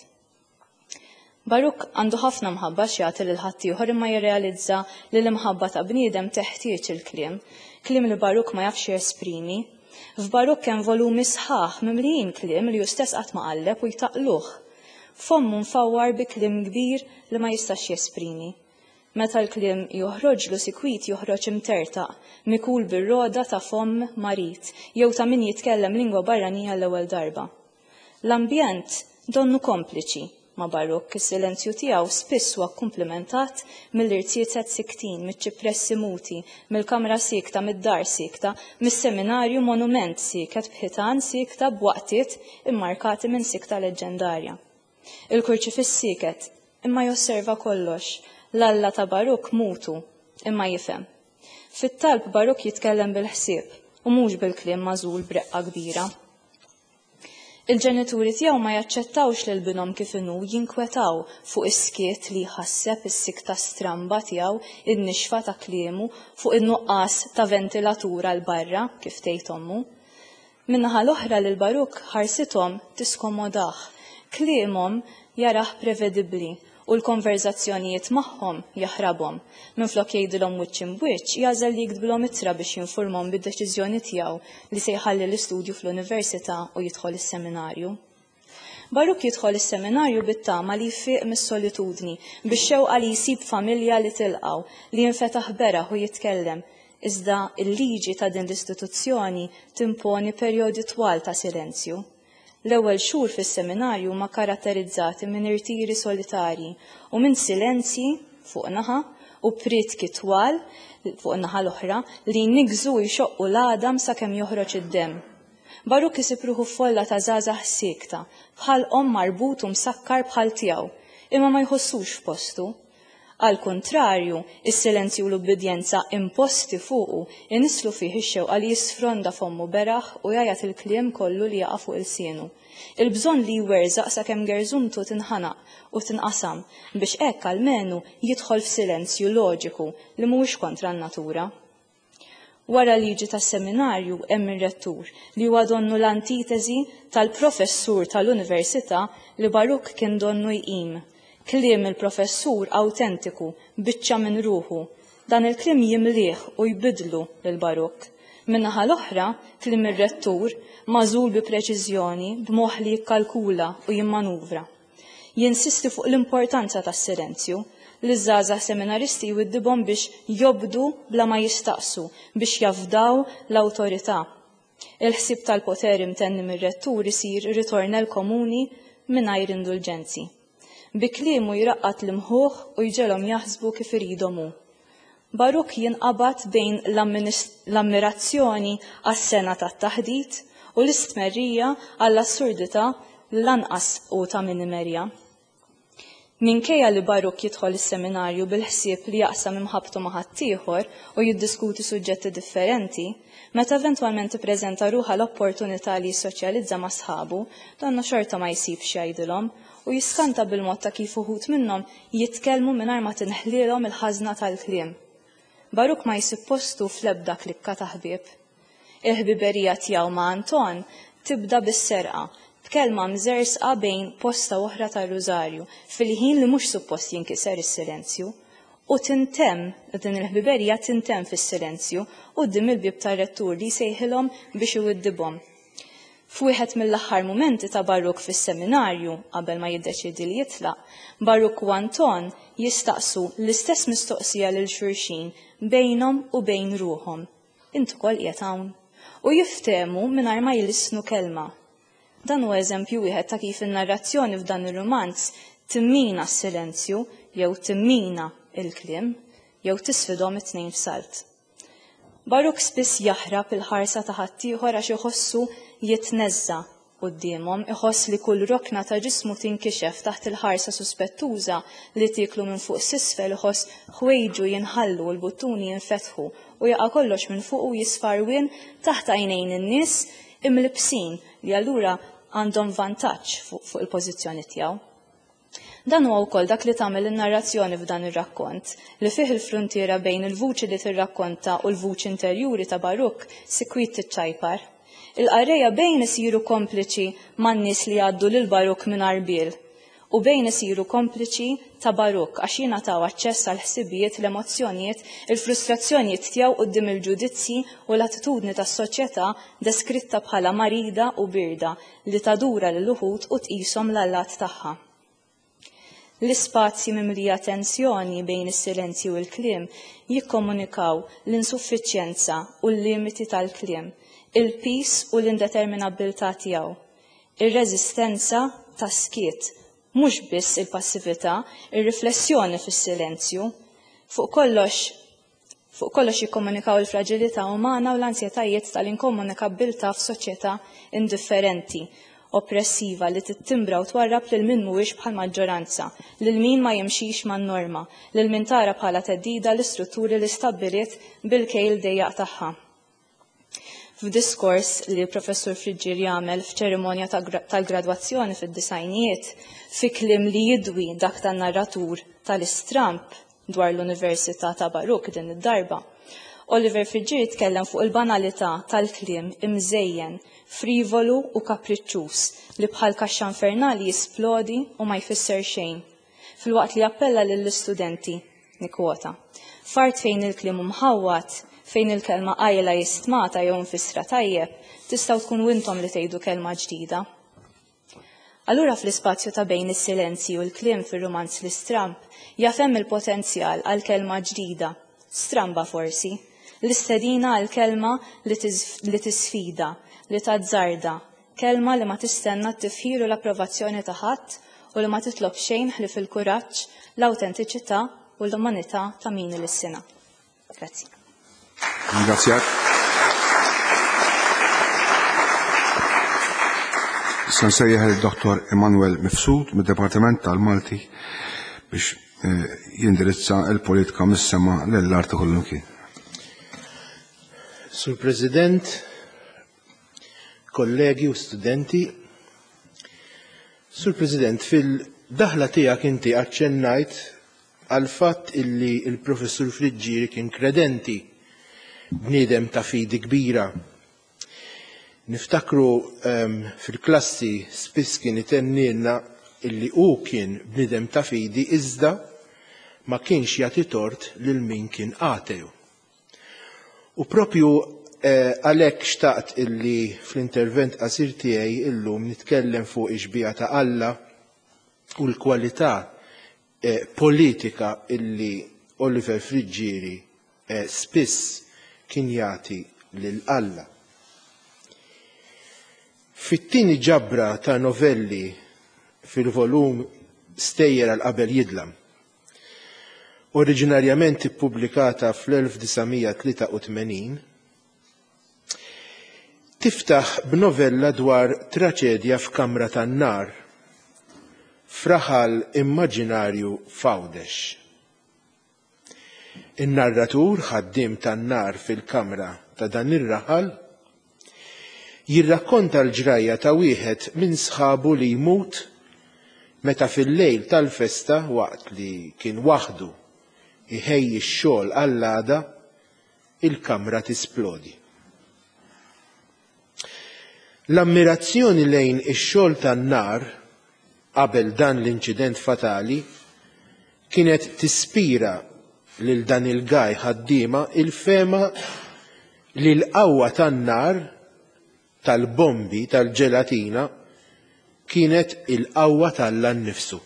Baruk għandu ħafna mħabba x'jagħti lil ħaddieħor imma jirrealizza li l-imħabba ta' bniedem teħtieġ il-kliem, kliem li Baruk ma jafx jesprimi. F'Baruk hemm volumi sħaħ mimlijin kliem li hu stess qatt ma qalleb u jtaqluh. Fommu mfawwar bi kliem kbir li ma jistax jesprimi. Meta l-kliem joħroġlu sikwit joħroġ imtertaq, mikul bir-roda ta' fomm marit, jew ta' min jitkellem lingwa barranija l-ewwel darba. L-ambjent donnu kompliċi ma' Baruk, is-silenzju tiegħu spiss huwa kkumplementat mill-irtieset siktin, miċ-ċipressi muti, mill-kamra sikta, mid-dar sikta, mis-seminarju monument siket b'ħitan sikta b'waqtiet immarkati minn sikta leġġendarja. Il-kurċifiss siket imma josserva kollox, l-Alla ta' Baruk mutu imma jifhem. Fit-talb Baruk jitkellem bil-ħsieb u mhux bil-kliem magħżul b'reqqa kbira. Il-ġenituri tiegħu ma jaċċettawx lil binhom kif inhu jinkwetaw fuq is-skiet li jħasseb is-sikta stramba tiegħu in-nixfa ta' kliemu fuq in-nuqqas ta' ventilatura l barra kif tgħid ommu. Min-naħa l-oħra lil Baruk ħarsithom tiskomodah, kliemhom jarah prevedibbli u l-konverzazzjonijiet magħhom jaħrabhom. Minflok jgħidilhom wiċċ imwiċċ jażel li jikdbilhom ittra biex jinfurmhom bid-deċiżjoni tiegħu li se jħalli l-istudju fl-università u jidħol is-seminarju. Baruk jidħol is-seminarju bit-tama li jfiq mis-solitudni biex xewqa li jsib familja li tilqgħu, li jinfetaħ beraħ u jitkellem. Iżda l-liġi ta' din l-istituzzjoni timponi perjodi twal ta' silenzju. L-ewwel xhur fis-seminarju ma karatterizzati minn irtiri solitarji u minn silenzji fuq naħa u pritki twal fuq naħa l-oħra li nigżu jxoqqu l-għadam sakemm joħroġ id-demm. Baruk isib ruħu f'folla ta' żgħażagħ sikta, bħal omm marbut u msakkar bħal tiegħu, imma ma jħossux f'postu. Al kontrarju, is-silenzju u l-ubbidjenza imposti fuqu inislu fih ix-xewqa li jisfronda fommu beraħ u jgħajat il-kliem kollu li jaqa' fuq il-sienu. Il-bżonn li jwerzaq sakemm gerżumtu tinħanaq u tinqasam biex hekk almenu jidħol f'silenzju loġiku li mhuwiex kontra n-natura. Wara liġi tas-seminarju hemm ir-rettur li huwa donnu l-antitesi tal-professur tal-università li Baruk kien donnu jqim. Kliem il-professur autentiku, biċċa minn ruħu, dan il-kliem jimlieħ u jbidlu lil Baruk. Minnaħa l-oħra, kliem ir-rettur magħżul bi preċiżjoni, b'moħħ li jikkalkula u jimmanuvra. Jinsisti fuq l-importanza tas-silenzju li żgħażagħ seminaristi jwiddibhom biex jobdu bla ma jistaqsu, biex jafdaw l-awtorità. Il-ħsieb tal-poter imtenni mir-rettur isir ritornell komuni mingħajr indulġenzi. Bi kliemu jraqqat l-imħuħ u jġelhom jaħsbu kif iridhom hu. Baruk jinqabad bejn l-ammirazzjoni għas-sena tat-taħdit u l-istmerrija għall-assurdità l-anqas u ta' min imerja. Minkejja li Baruk jidħol is-seminarju bil-ħsieb li jaqsam imħabtu ma' ħaddieħor u jiddiskuti suġġetti differenti, meta eventwalment ippreżenta ruħha l-opportunità li jissoċjalizza ma' sħabu, donna xorta ma jsibx jgħidilhom u jiskanta bil-mod ta' kif uħud minnhom jitkellmu mingħajr ma tinħlielhom il-ħażna tal-kliem. Baruk ma jsib postu fl-ebda klikka ta' ħbieb. Il-ħbiberija tiegħu ma' Anton tibda bis-serqa, b'kelma mżersqa bejn posta oħra tar-rużarju, fil-ħin li mhux suppost jinkiser is-silenzju, u tintemm din il-ħbiberija tintemm fis-silenzju quddiem il-bib tar-rettur li jsejħilhom biex iwiddibhom. F'wieħed mill-aħħar mumenti ta' Barruk fis-seminarju qabel ma jiddeċiedi li jitlaq, Barruk u Anton jistaqsu l-istess mistoqsija lil xulxin bejnhom u bejn ruhom. Intu kol qiegħed hawn. U jiftehmu mingħajr ma jilisnu kelma. Dan huwa eżempju wieħed ta' kif in-narrazzjoni f'dan ir-romanz timmina s-silenzju jew timmina il-kliem jew tisfidhom it-tnejn f'salt. Barruk spiss jaħrab il-ħarsa ta' ħaddieħor għax iħossu jitneżza qudiemhom, iħoss li kull rokna ta' ġismu tinkixef taħt il-ħarsa suspettuża li tiklu minn fuq s'isfel, iħoss ħwejġu jinħallu u l-buttuni jinfetħu u jaqa' kollox minn fuq u jisfarwien taħt għajnejn in-nies imlibsin li allura għandhom vantaġġ fuq il-pożizzjoni tiegħu. Dan huwa wkoll dak li tagħmel in-narrazzjoni f'dan ir-rakkont li fih il-fruntiera bejn il-vuċi li tirrakkonta u l-vuċi interjuri ta' Barruk sikwit tiċċajpar. Il-qarrejja bejn isiru kompliċi man-nies li għaddu lil Barruk mingħajr bil u bejn isiru kompliċi ta' Barruk għax jingħataw aċċess għal ħsibijiet, l-emozzjonijiet, il-frustrazzjonijiet tiegħu quddiem il-ġudizzji u l-attitudni tas-soċjetà deskritta bħala marida u birda li tadura lil uħud u tqishom l-allat tagħha. L-ispazji mimlija tensjoni bejn is-silenzju u l-kliem jikkomunikaw l-insuffiċjenza u l-limiti tal-kliem, il-pis u l-indeterminabilità tiegħu, ir-reżistenza tas-skiet, mhux biss il-passività, ir-riflessjoni fis-silenzju. Fuq kollox fuq kollox jikkomunikaw il-fragilità umana u l-ansjetajiet tal-inkomunikabilità f'soċjetà indifferenti, oppressiva li tittimbra u twarrab lil min mhuwiex bħal maġġoranza, lil min ma jimxix man-norma, lil min tara bħala teddida l-istrutturi li stabbiliet bil-kejl dejjaq tagħha. F'diskors li l-Professur Friġġier jagħmel f'ċerimonja tal-gradwazzjoni fid-disajnijiet, fi kliem li jidwi dak tan-narratur tal-istramp dwar l-Università ta' Barruk din id-darba, Oliver Friġġier tkellem fuq il-banalità tal-kliem imżejjen, frivolu u kapriċċuż li bħal kaxxa infernali jisplodi u ma jfisser xejn. Filwaqt li appella lill-istudenti, nikwota, fart fejn il-kliem mħawwat, fejn il-kelma qajla jistmata jew nfissra tajjeb, tistgħu tkun wintom li tgħidu kelma ġdida. Allura fl-ispazju ta' bejn is-silenzji u l-kliem fir-romanz l-istramp jafhem il-potenzjal għal kelma ġdida, stramba forsi, l-istedina għal kelma li tisfida, li tazzarda, kelma li ma tistenna t-tifħir u l-approvazzjoni ta' ħadd u li ma titlob xejn ħlif il-kuraġġ, l-awtentiċità u l-umanità ta' min il-sena. Grazzi. Grazie. Issa nsejjaħ il-Doktor Emanuel Mifsud mid-Departiment tal-Malti biex jindirizza l-politika mis-sema lill-artikolu kien. Sur President, kollegi u studenti, Sur President, fil-daħla tiegħek inti aċċennajt għal fatt illi il-Professur Friġġier kien kredenti bniedem ta' fidi kbira. Niftakru um, fil-klassi spiss kien itennilna illi hu kien bniedem ta' fidi iżda ma kienx jagħti tort lil min kien ateu. U propju għalhekk eh, xtaqt illi fl-intervent qasir tiegħi illum nitkellem fuq ix-xbija ta' Alla u l-kwalità eh, politika illi Oliver Friġġier eh, spiss kien jagħti lil Alla. Fit-tieni ġabra ta' novelli fil-volum Stejjer għal qabel jidlam, oriġinarjament ippubblikata fl-elf tisa' tlieta u tmenin, tiftaħ b'novella dwar traċedja f'kamra tan-nar, f'raħal immaġinarju f'Għawdex. In-narratur ħaddiem tan-nar fil-kamra ta' dan ir-raħal jirrakkonta l-ġrajja ta' wieħed minn sħabu li jmut meta fil-lejl tal-festa waqt li kien waħdu iħejji x-xogħol għall-għada il-kamra tisplodi. L-ammirazzjoni lejn ix-xogħol tan-nar qabel dan l-inċident fatali kienet tispira lil dan il-gaj ħaddiema il-fema li l-qawwa tan-nar tal-bombi tal-ġelatina kienet il-qawwa tal-Alla nnifsu.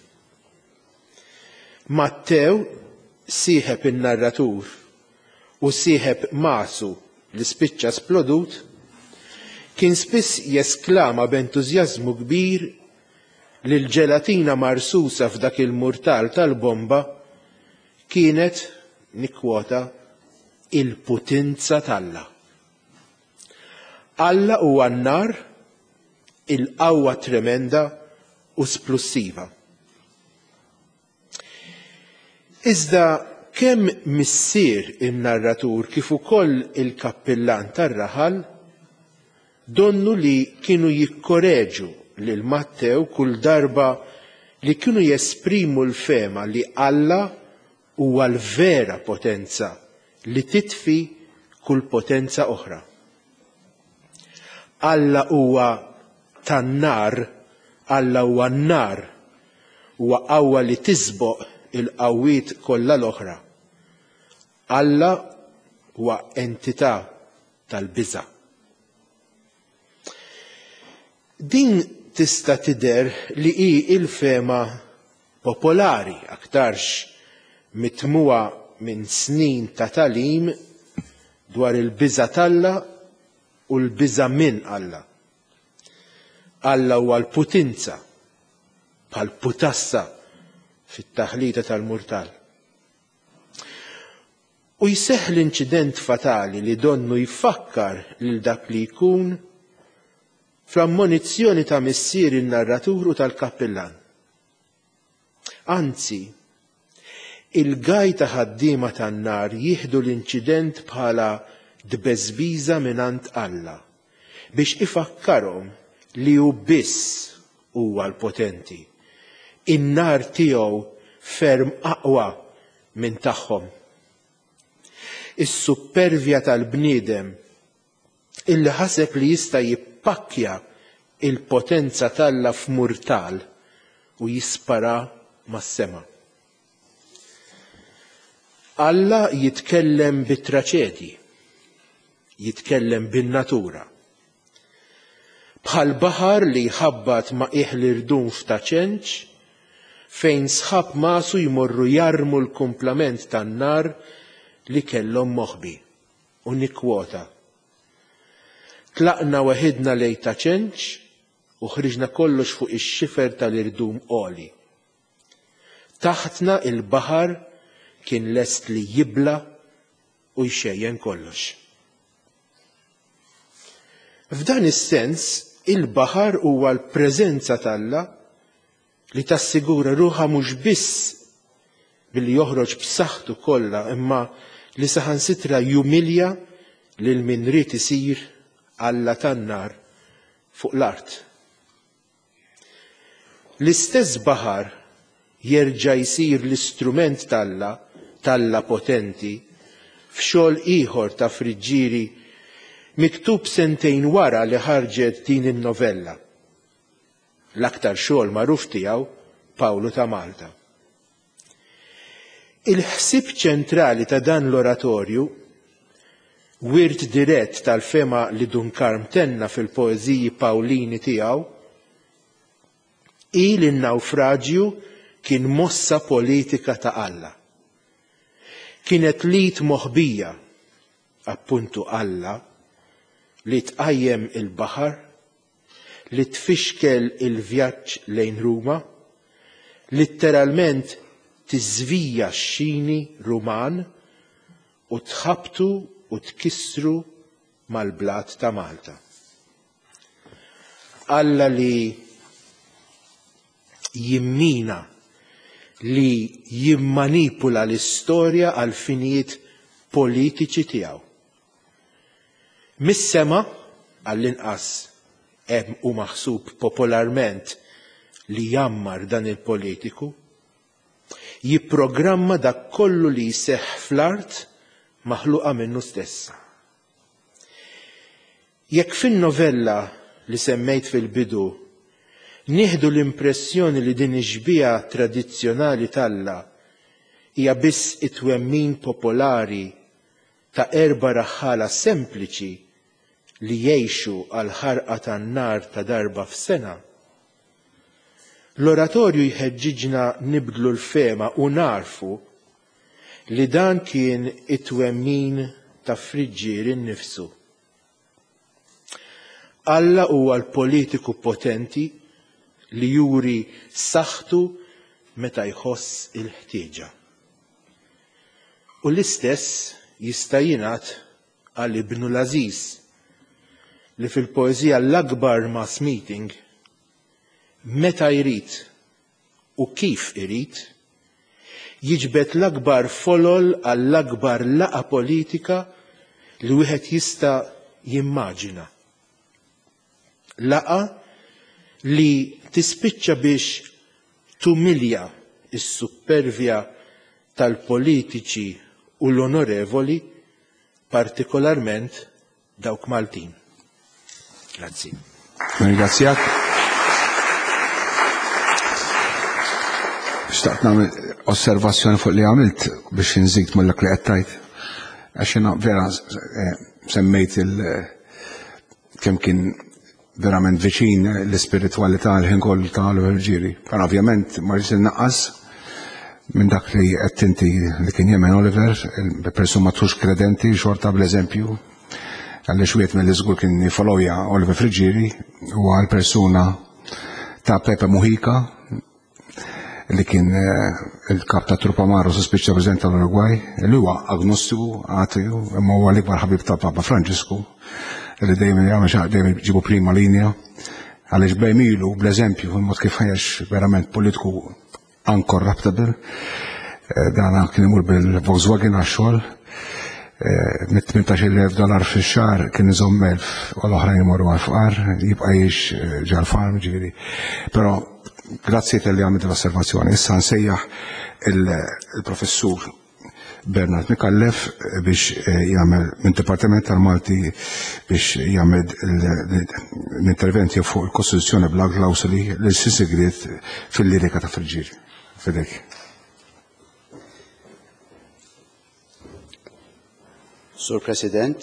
Mattew sieħeb in-narratur u sieħeb masu li spiċċa splodut kien spiss jesklama b'entużjażmu kbir li l-ġelatina marsusa f'dak il-murtal tal-bomba kienet, nikkwota, il-putinza tal-Alla. Alla huwa n-nar, il-qawwa tremenda u splussiva. Iżda kemm missier in-narratur kif ukoll il-kappillan tar-raħal donnu li kienu jikkoreġu lil Mattew kull darba li kienu jesprimu l-fema li Alla huwa l-vera potenza li titfi kull potenza oħra. Alla huwa tan-nar, Alla huwa n-nar, huwa qawwa li tisboq il-qawwiet kollha l-oħra. Alla huwa entità tal-biża'. Din tista' tidher li hi il-fema popolari aktarx mitmuwa minn snin ta' tagħlim dwar il-biża' tal-Alla u l-biża' minn Alla. Alla huwa l-putinza bħal putassa fit-taħlita tal-murtal. U jseħħ l-inċident fatali li donnu jfakkar lil dak li jkun fl-ammonizzjoni ta' missier in-narratur u tal-kappillan. Anzi, il-gaj ta' ħaddiema tan-nar jieħdu l-inċident bħala dbeżbiża mingħand Alla biex ifakkarhom li hu biss huwa l-potenti. In-nar tiegħu ferm aqwa minn tagħhom. Is-supervja tal-bniedem illi ħaseb li jista' jippakkja il-potenza tal-Alla f'murtal u jispara mas-sema. Alla jitkellem bit-traċedji, jitkellem bin-natura. Bħal baħar li jħabbat ma' iħl-irdum f'ta' ċenċ, fejn sħab masu jmorru jarmu l-kumplament tan-nar li kellhom moħbi u nikkwota. Tlaqna waħedna lej ta' ċenċ u ħriġna kollox fuq ix-xifer tal-irdum qoli. Taħtna il-baħar kien lest li jibla u jxejjen kollox. F'dan is-sens, il-baħar huwa l-preżenza tal-Alla li tassigura ruħha mhux biss billi joħroġ b'saħħtu kollha imma li saħansitra jumilja lil min rid isir Alla tan-nar fuq l-art. L-istess baħar jerġa' jsir l-istrument tal-Alla tal-Alla potenti f'xogħol ieħor ta' Friġġieri miktub sentejn wara li ħarġet din in-novella. L-aktar xogħol magħruf tiegħu Pawlu ta' Malta. Il-ħsieb ċentrali ta' dan l-oratorju, wirt dirett tal-fema li Dunkarm tenna fil-poeżiji Pawlini tiegħu, hi li n-nawfraġju kien mossa politika ta' Alla. Kienet lit moħbija, appuntu Alla, li tqajjem il-baħar, li tfixkel il-vjaġġ lejn Ruma, litteralment tiżvija x-xini Ruman u tħabtu u tkissru mal-blat ta' Malta. Alla li jimmina, li jimmanipula l-istorja għal finijiet politiċi tiegħu. Mis-sema għall-inqas hemm u maħsub popolarment li jammar dan il-politiku, jipprogramma dak kollu li jseħħ fl-art maħluqa minnu stess. Jekk fin-novella li semmejt fil-bidu nieħdu l-impressjoni li din iġbija tradizzjonali tal-Alla hija biss it-twemmin popolari ta' erba' raħħala sempliċi li jgħixu għal ħarqa tan-nar ta' darba f'sena. L-oratorju jħeġġiġna nibdlu l-fema u narfu li dan kien it-twemmin ta' Friġġieri nnifsu. Alla huwa l-politiku potenti li juri saħħtu meta jħoss il-ħtieġa. U l-istess jista' jingħad għal Ibnu l-Aziz li fil-poeżija l-akbar mass meeting meta jrid u kif irid jiġbed l-akbar folol għall-akbar laqa politika li wieħed jista' jimmaġina. Laqa li tispiċċa biex tumilja is-supervja tal-politiċi u l-onorevoli, partikolarment dawk Maltin. Grazzi. Ringrazzjak. Xtaqt nagħmel osservazzjoni fuq li għamilt biex nżid mal-dak li qed tgħid. Għax jiena vera semmejt il kemm kien verament viċin l-ispiritwalità l-ħin kollu ta' Oliver Ġieri. Però ovvjament ma rridx innaqqas minn dak li qed inti li kien jemmen Oliver, persuna tux kredenti xorta bl-eżempju, għaliex wieħed mill-iżgur kien jifollowja Oliver Friġġieri huwa l-persuna ta' Pepe Mujica li kien il-kap ta' truppa Marru sospiċċa President tal-Uruguay, li huwa agnostiku, ateu, imma huwa l-ikbar ħabib ta' Papa Franġisku, li dejjem jagħmel dejjem ġibu prima linja, għaliex bejmilu bl-eżempju fil-mod kif ħajex verament politiku uncorruptible, dan kien imur bil-Volkswagen għax-xogħol, mit-tmintax elf dollar fix-xahar kien iżomm elf u l-oħrajn imorru għal-fqar, jibqa' jgħix ġal-farm ġifieri. Però grazzi tal-li għamilt l-osservazzjoni. Issa nsejjaħ il-professur Bernard Mikallef biex jagħmel minn Dipartiment tal-Malti biex jagħmel l-interventi fuq il-Kostituzzjoni bla klawsoli li s-sigriet fil-lirika ta' Friġġieri. Fidek. Sur President,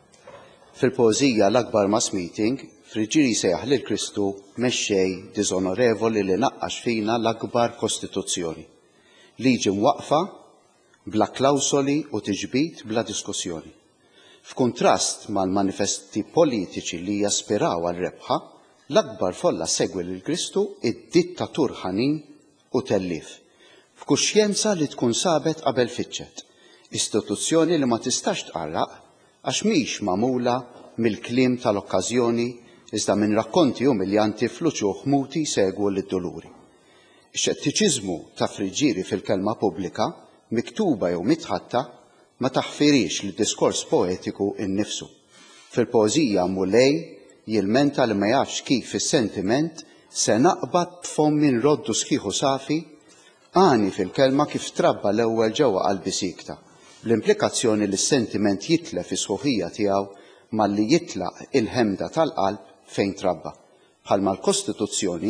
fil-pożija l-akbar mass meeting, Friġġieri sejjaħ lil Kristu mexxej diżonorevoli li naqqax fina l-akbar Kostituzzjoni. Liġi mwaqfa bla klawsoli u tiġbid bla diskussjoni. F'kuntrast mal-manifesti politiċi li jaspiraw għal rebħa, l-akbar folla segwi lil Kristu id-dittatur ħanin u tellif. F'kuxjenza li tkun sabet qabel fiċċet. Istituzzjoni li ma tistax tqarraq għax mhix magħmula mill-kliem tal-okkażjoni iżda minn rakkonti umiljanti fl-uċuħ muti segwu lid-doluri. Ix-xettiċiżmu ta' Friġġieri fil-kelma pubblika miktuba jew mitħatta ma taħfirix li diskors poetiku innifsu. Fil-pożija Mulej jilmenta li ma jafx kif is-sentiment se naqbad tfom minn roddu sħiħu safi għani fil-kelma kif trabba l-ewwel ġewwa qalbi sikta, bl-implikazzjoni li s-sentiment jitlef is-sħuħija tiegħu malli jitlaq il-ħemda tal-qalb fejn trabba. Bħalma l-Kostituzzjoni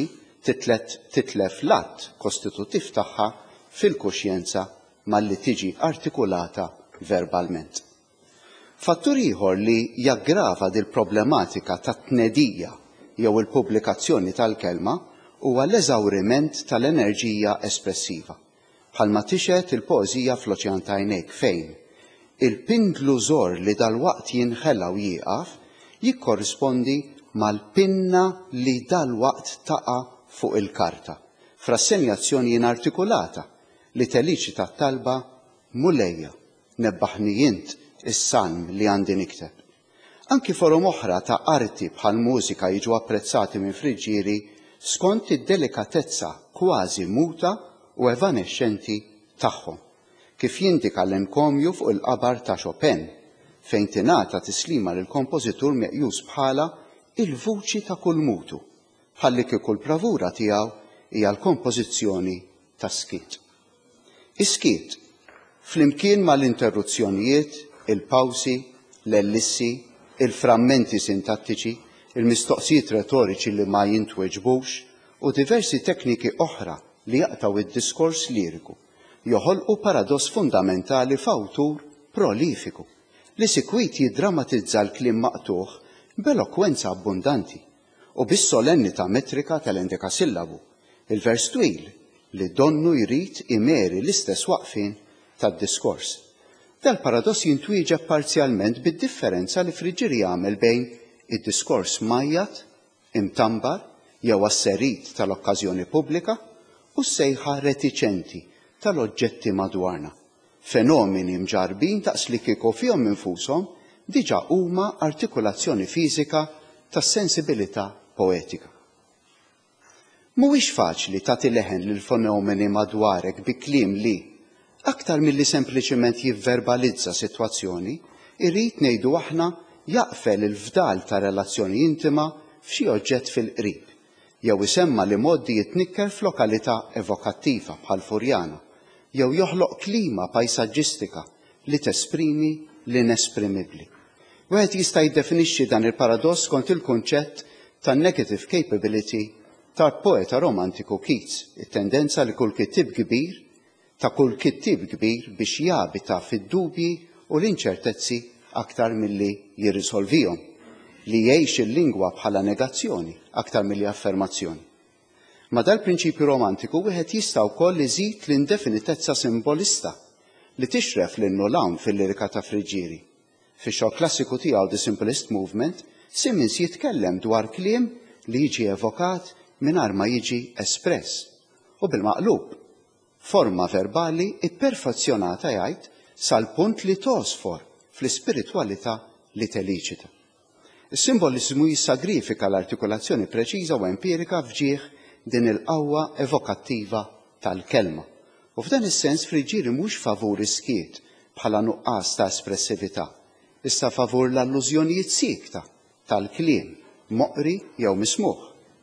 titlef l-att kostitutiv tagħha fil-kuxjenza malli tiġi artikulata verbalment. Fattur ieħor li jaggrava dil-problematika ta' tnedija jew il-pubblikazzjoni tal-kelma huwa l-eżawriment tal-enerġija espressiva. Bħalma tixet il-poeżija fl-Oċean ta' Għajnejk fejn il-pindlu żgħar li dalwaqt jinħela u jieqaf jikkorrispondi mal-pinna li dalwaqt taqa' fuq il-karta, f'rassenjazzjoni inartikulata li teliċita talba mulejja, nebbaħni jint is-salm li għandi nikteb. Anki forom oħra ta' arti bħal mużika jiġu apprezzati minn Friġġieri skont id-delikatezza kważi muta u evanescenti tagħhom, kif jindika l-enkomju fuq il-qabar ta' Chopin, fejn tingħata tislima lill-kompożitur meqjus bħala il-vuċi ta' kull mutu, ħalli kieku l-bravura tiegħu hija l-kompożizzjoni ta' skiet. Is-skiet, flimkien mal-interruzzjonijiet, il-pawsi, l-ellissi, il-frammenti sintattiċi, il-mistoqsijiet retoriċi li ma jintweġbux u diversi tekniki oħra li jaqtaw id-diskors liriku, joħolqu paradoss fundamentali f'awtur prolifiku li sikwit jiddrammatizza l-kliem maqtuħ b'elokwenza abbundanti u bis-solennità metrika tal-endekasillabu, il-vers twil li donnu jrid imeri l-istess waqfien tad-diskors. Dal-paradoss jintwieġeb parzjalment bid-differenza li Friġġieri jagħmel bejn id-diskors majjat, imtambar jew asserit tal-okkażjoni pubblika u s-sejħa retiċenti tal-oġġetti madwarna, fenomeni mġarbin daqs li kieku fihom infushom diġà huma artikolazzjoni fiżika tas-sensibilità poetika. Mhuwiex faċli tagħti leħen lil fenomeni madwarek bi kliem li aktar milli sempliċement jivverbalizza sitwazzjoni, irrid ngħidu aħna jaqfel il-fdal ta' relazzjoni intima f'xi oġġett fil-qrib, jew isemma li moddi jitnikker f'lokalità evokattiva bħal Furjana, jew joħloq klima pajsaġġistika li tesprimi l-inesprimibbli. Wieħed jista' jiddefinixxi dan il-paradoss kont il-kunċett ta' negative capability tal-poeta romantiku Keats, it-tendenza li kull kittib kbir ta' kull kittib kbir biex jabita fid-dubji u l-inċertezzi aktar milli jirrisolvihom, li jgħix il-lingwa bħala negazzjoni aktar milli affermazzjoni. Ma dal-prinċipju romantiku wieħed jista' wkoll iżid l-indefinitezza simbolista li tixref l-innulawn fil-lirika ta' Friġġieri. Fix-xogħol klassiku tiegħu The Simplest Movement, Simmons jitkellem dwar kliem li jiġi evokat mingħajr ma jiġi espress u bil-maqlub forma verbali ipperfezzjonata jgħid sal-punt li tosfor fl-ispiritwalità li teliċita. Is-simbolizmu jissagrifika l-artikolazzjoni preċiża u empirika fġieħ din il-qawwa evokattiva tal-kelma. U f'dan is-sens Friġġieri mhux favur iskiet bħala nuqqas ta' espressività, issa favur l-allużjonijiet siekta tal-kliem, moqri jew mismuħ.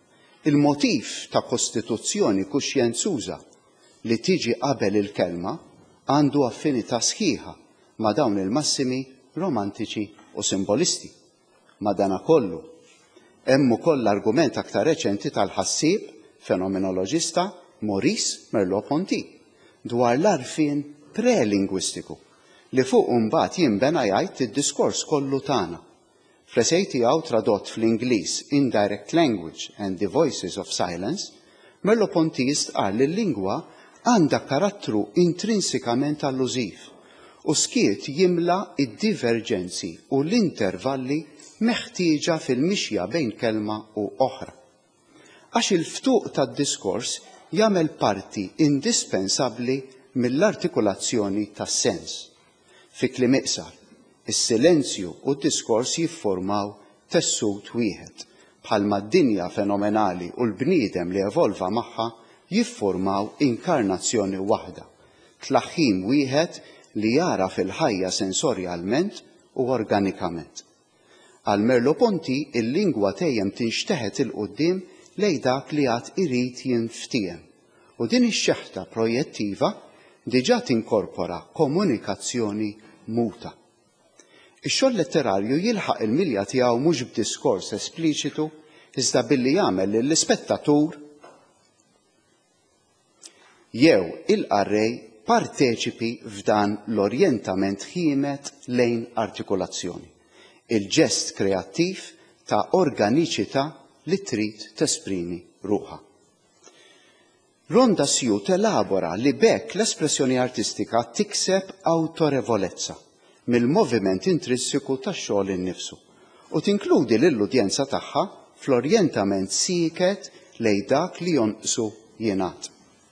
Il-motiv ta' kostituzzjoni kuxjenzuża li tiġi qabel il-kelma għandu affinità sħiħa ma' dawn il-massimi romantiċi u simbolisti. Madankollu, hemm ukoll argument aktar reċenti tal-ħassieb fenomenoloġista Maurice Merleau-Ponty dwar l-arfien prelingwistiku li fuq imbagħad jinbena jgħid id-diskors kollu tagħna. Fl-essej tiegħu tradott fl-Ingliż Indirect Language and the Voices of Silence, Merleau-Ponty qal li l-lingwa għandha karattru intrinsikament allużiv u skiet jimla id-diverġenzi u l-intervalli meħtieġa fil-mixja bejn kelma u oħra. Għax il-ftuq tad-diskors jagħmel parti indispensabbli mill-artikolazzjoni tas-sens. Fi kliem iqsar, is-silenzju u d-diskors jiffurmaw tessut wieħed, bħalma d-dinja fenomenali u l-bniedem li evolva magħha jiffurmaw inkarnazzjoni waħda, tlaħħim wieħed li jara fil-ħajja sensorjalment u organikament. Għal Merleau-Ponty il-lingwa tejjem tinxteħet il-qudiem lejn dak li għad irid jinftiem u din ix-xeħta projettiva diġà tinkorpora komunikazzjoni muta. Ix-xogħol letterarju jilħaq il-milja tiegħu mhux b'diskors espliċitu iżda billi jagħmel lill-ispettatur jew il-qarrej parteċipi f'dan l-orjentament ħiemet lejn artikolazzjoni, il-ġest kreattiv ta' organiċità li trid tesprimi ruħha. Ronda Sjut elabora li bekk l-espressjoni artistika tikseb awtorevolezza mill-moviment intrissiku tax-xogħol innifsu u tinkludi lill-udjenza tagħha fl-orjentament sieket lejn dak li jonqsu jingħad.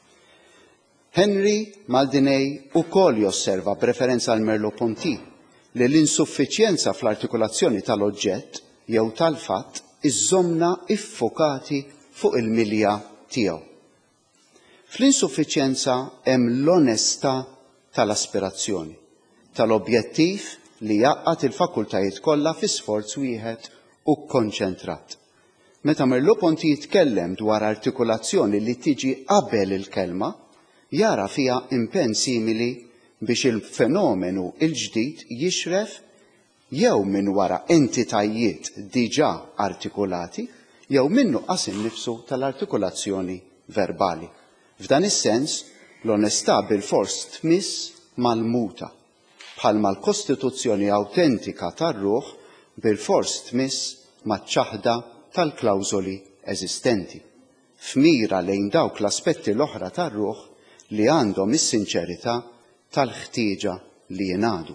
Henry Maldinei ukoll josserva b'referenza għal Merleau-Ponty li l-insuffiċjenza fl-artikolazzjoni tal-oġġett jew tal-fatt iżżommna iffokati fuq il-milja tiegħu. Fl-insuffiċjenza hemm l-onestà tal-aspirazzjoni, tal-objettiv li jaqqat il-fakultajiet kollha fi sforz wieħed u kkonċentrat. Meta Merleau-Ponty jitkellem dwar artikolazzjoni li tiġi qabel il-kelma, jara fiha impenn simili biex il-fenomenu il-ġdid jixref jew minn wara entitajiet diġà artikolati jew minnu qas innifsu tal-artikolazzjoni verbali. F'dan is-sens, L-onestà bil-fors tmiss mal-muta, bħalma l-Kostituzzjoni awtentika tar-ruħ bil-fors tmiss maċ-ċaħda tal-klawżoli eżistenti, f'mira lejn dawk l-aspetti l-oħra tar-ruħ li għandhom is-sinċerità tal-ħtieġa li jingħadu.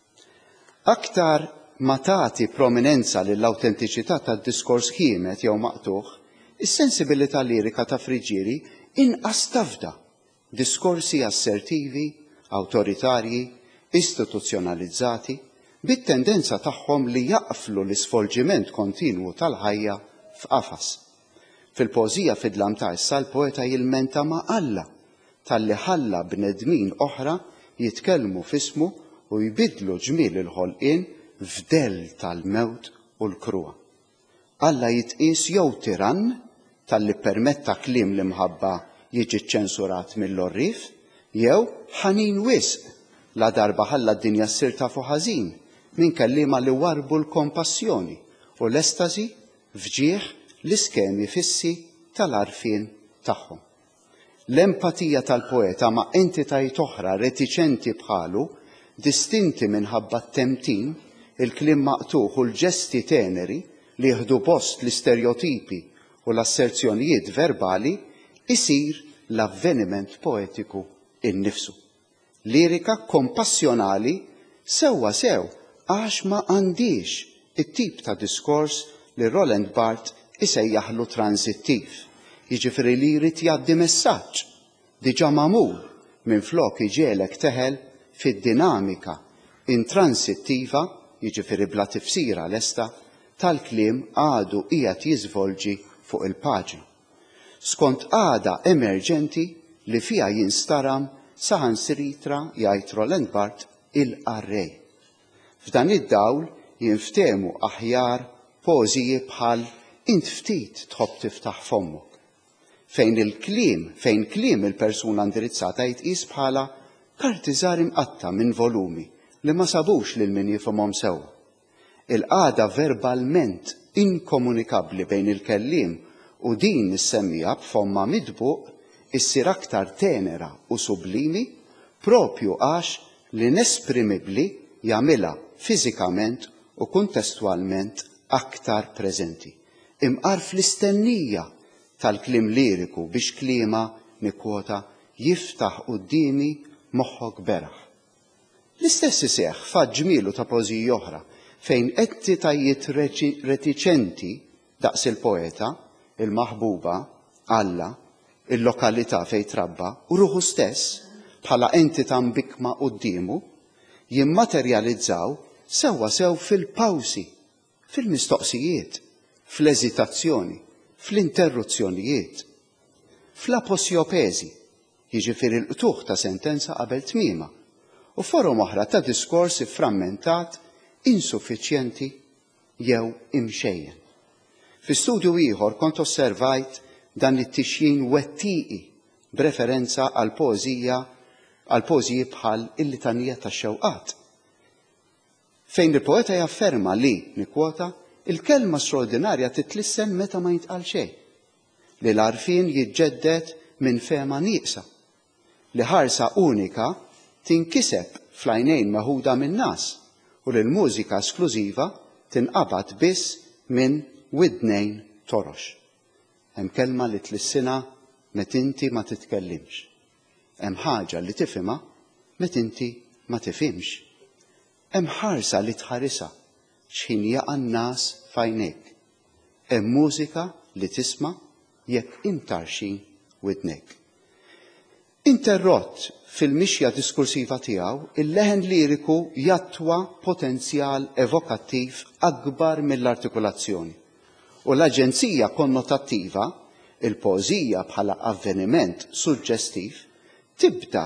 Aktar ma tagħti prominenza lill-awtentiċità tad-diskors ħiemet jew maqtuħ, is-sensibilità lirika ta' Friġieri inqas tafda diskorsi assertivi, awtoritarji, istituzzjonalizzati, bit-tendenza tagħhom li jaqflu l-isfolġiment kontinwu tal-ħajja f'qafas. Fil-pożija fidlam ta' issa l-poeta jilmenta ma' Alla talli ħalla bnedmin oħra jitkellmu f'ismu u jbidlu ġmiel il-ħolqien f'dell tal-mewt u l-kruha. Alla jitqies jew tirann talli permetta kliem li mħabba jiġi ċensurat mill-orrif, jew ħanin wisq la darba ħalla d-dinja ssir tafu ħażin minn kelliema li warbu l-kompassjoni u l-estażi fġieħ l-iskemi fissi tal-arfien tagħhom. L-empatija tal-poeta ma' entitajiet oħra retiċenti bħalu, distinti minħabba t-temtin, il-kliem maqtuħ u l-ġesti teneri li jieħdu post l-istereotipi u l-asserzjonijiet verbali isir l-avveniment poetiku innifsu. Lirika kompassjonali sewwa sew għax ma għandix it-tip ta' diskors li Roland Barthes isejjaħlu transittiv, jiġifieri li jrid jgħaddi messaġġ diġà magħmul minflok iġielek teħel fid-dinamika intransittiva, jiġifieri bla tifsira lesta, tal-kliem għadu qiegħed jiżvolġi fuq il-paġna. Skont għada emerġenti li fiha jinstaram saħansiritra jgħid Roland Barthes il-qarrej. F'dan id-dawl jinftehmu aħjar pożiji bħal int ftit tħobb tiftaħ fommok, fejn il-kliem, fejn kliem il-persuna indirizzata jitqies bħala kartiżar imqatta minn volumi li ma sabux lil min jifhimhom sewwa. Il-qagħda verbalment inkomunikabbli bejn il-kelliem u din is-semmija b'fomma midbuq issir aktar tenera u sublimi propju għax l-inesprimibbli jagħmilha fiżikament u kuntestwalment aktar preżenti. Imqar fl-istennija tal-kliem liriku biex kliema nikkwota jiftaħ qudiemi moħħok beraħ. L-istess iseħħ f'ġmielu ta' pożiji oħra fejn entitajiet retiċenti daqs il-poeta, il-maħbuba, Alla, il-lokalità fejn trabba u ruħu stess bħala entità mbikma qudiemu jimmaterjalizzaw sewwa sew fil-pawsi, fil-mistoqsijiet, fl-eżitazzjoni, fl-interruzzjonijiet, fl-apossiopesi, jiġifieri l-qtuħ ta' sentenza qabel tmiema, u forom oħra ta' diskors frammentat, insuffiċjenti jew imxejjen. Fi studju ieħor kont osservajt dan it-tixjin wettieqi b'referenza għal pożija għal pożiji bħal il-litanija tax-xewqat, fejn il-poeta jafferma li, nikkwota, il-kelma straordinarja titlissem meta ma jintqal xejn, li l-għarfien jiġġedded minn fehma nieqsa, li ħarsa unika tinkiseb fl-għajnejn maħuda min-nas u li l-mużika esklużiva tinqabad biss minn widnejn torox. Hemm kelma li tlissina meta inti ma titkellimx. Hemm ħaġa li tifhimha meta inti ma tifhimx. Hemm ħarsa li tħarisha x'ħin jaqa' n-nas f'għajnejk. Hemm mużika li tisma' jekk intarxin widnek. Interrott fil-mixja diskursiva tiegħu, il-leħen liriku jattwa potenzjal evokattiv akbar mill-artikolazzjoni. U l-aġenzija konnotattiva, il-pożija bħala avveniment suġġestiv, tibda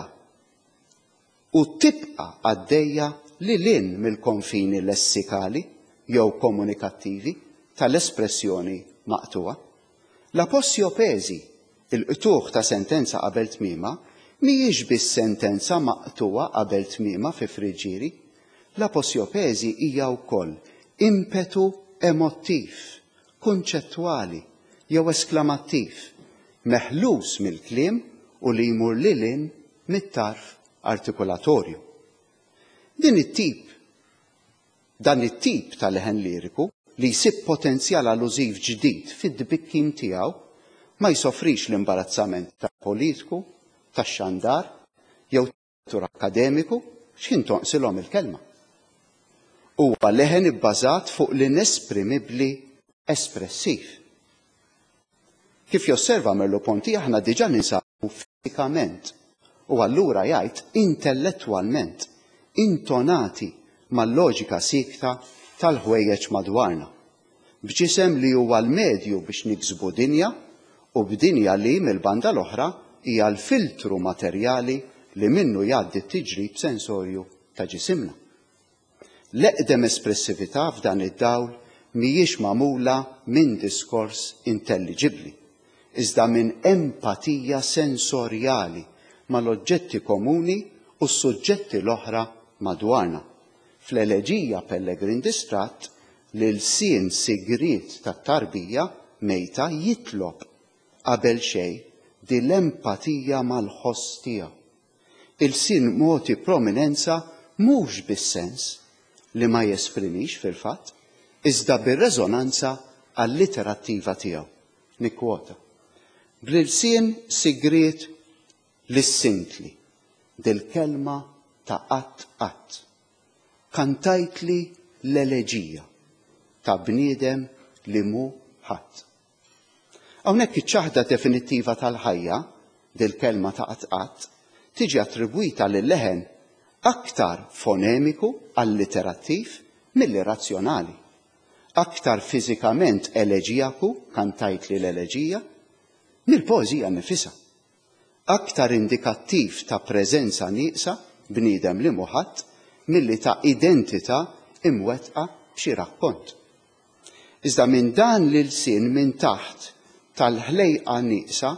u tibqa' għaddejja li lin mill-konfini lessikali jew komunikattivi tal-espressjoni maqtuwa. L-apossiopesi, il-qtuħ ta' sentenza qabel tmiema, mhijiex biss sentenza maqtuwa qabel tmiema fi Friġieri, l-apossiopesi hija wkoll impetu emottiv, kunċettwali jew esklamattiv, meħlus mill-kliem u li jmur lilin mit-tarf artikulatorju. Din it-tip, dan it-tip tal-leħen liriku li jsib potenzjal allużiv ġdid fid-dbikkim tiegħu ma jsofrix l-imbarazzament tal-politiku, tax-xandar, jew tur akademiku x'in tonqsilhom il-kelma. Huwa leħen ibbażat fuq l-inesprimibbli espressiv. Kif josserva Merleau-Ponty aħna diġà ninsabu fiżikament u allura jgħid intellettwalment intonati mal-loġika sikta tal-ħwejjeġ madwarna, b'ġisem li huwa l-medju biex niksbu dinja u b'dinja li mill-banda l-oħra hija l-filtru materjali li minnu jgħaddi t-tiġrib sensorju ta' ġisimna. L-eqdem espressività f'dan id-dawl mhijiex magħmula minn diskors intelligibbli, iżda minn empatija sensorjali mal-oġġetti komuni u s-suġġetti l-oħra madwarna. Fl-eleġija Pellegrin Distratt li l-sien sigriet tat-tarbija mejta jitlob qabel xejn din l-empatija mal-ħoss tiegħu. Il-sien moti prominenza mhux bis-sens li ma jesprimix fil-fatt, iżda bir-reżonanza alliterattiva tiegħu. Nikkwota. Bl-sien sigriet lis-sintli dil-kelma ta' qatt qatt. Kantajtli l-eleġija ta' bniedem li mu ħadd. Hawnhekk iċ-ċaħda definittiva tal-ħajja dil-kelma ta' qatt qatt tiġi attribwita lil-leħen aktar fonemiku alliterattiv milli razzjonali, aktar fiżikament eleġijaku kantajtli l-eleġija mill-poeżija nifisha, aktar indikattiv ta' preżenza nieqsa bniedem li mu ħadd milli ta' identità imwettqa b'xi rakkont. Iżda minn dan l-sien minn taħt tal-ħlejqa nieqsa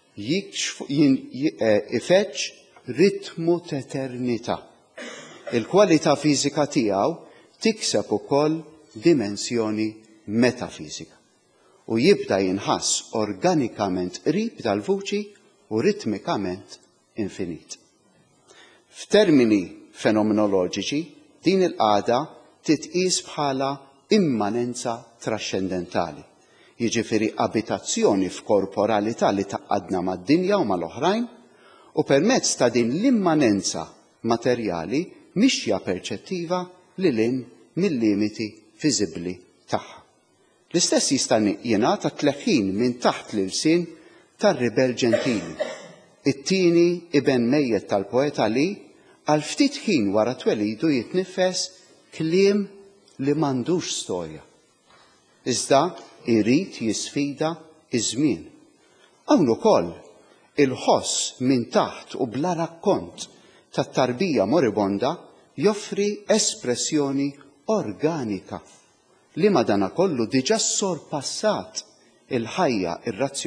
ifeċċ ritmu ta' eternità. Il-kwalità fiżika tiegħu tikseb ukoll dimensjoni metafisika u jibda jinħass organikament qrib tal-vuċi u ritmikament infinit. F'termini fenomenoloġiċi, din il-qagħda titqis bħala immanenza trascendentali, jiġifieri abitazzjoni f'korporalità li taqadna mad-dinja u mal-oħrajn, u permezz ta' din l-immanenza materjali mixja perċettiva lil hinn mill-limiti fiżibbli tagħha. L-istess jista' jingħata tleħħin minn taħt l-ilsien tar-ribel ġentili, it-tieni iben mejjed tal-poeta li għal ftit ħin wara twelidu jitnifes kliem li m'għandux storja. Iżda irid jisfida iż-żmien. Hawn ukoll il-ħoss minn taħt u bla rakkont tat-tarbija moribonda joffri espressjoni organika li madankollu diġà sorpassat il-ħajja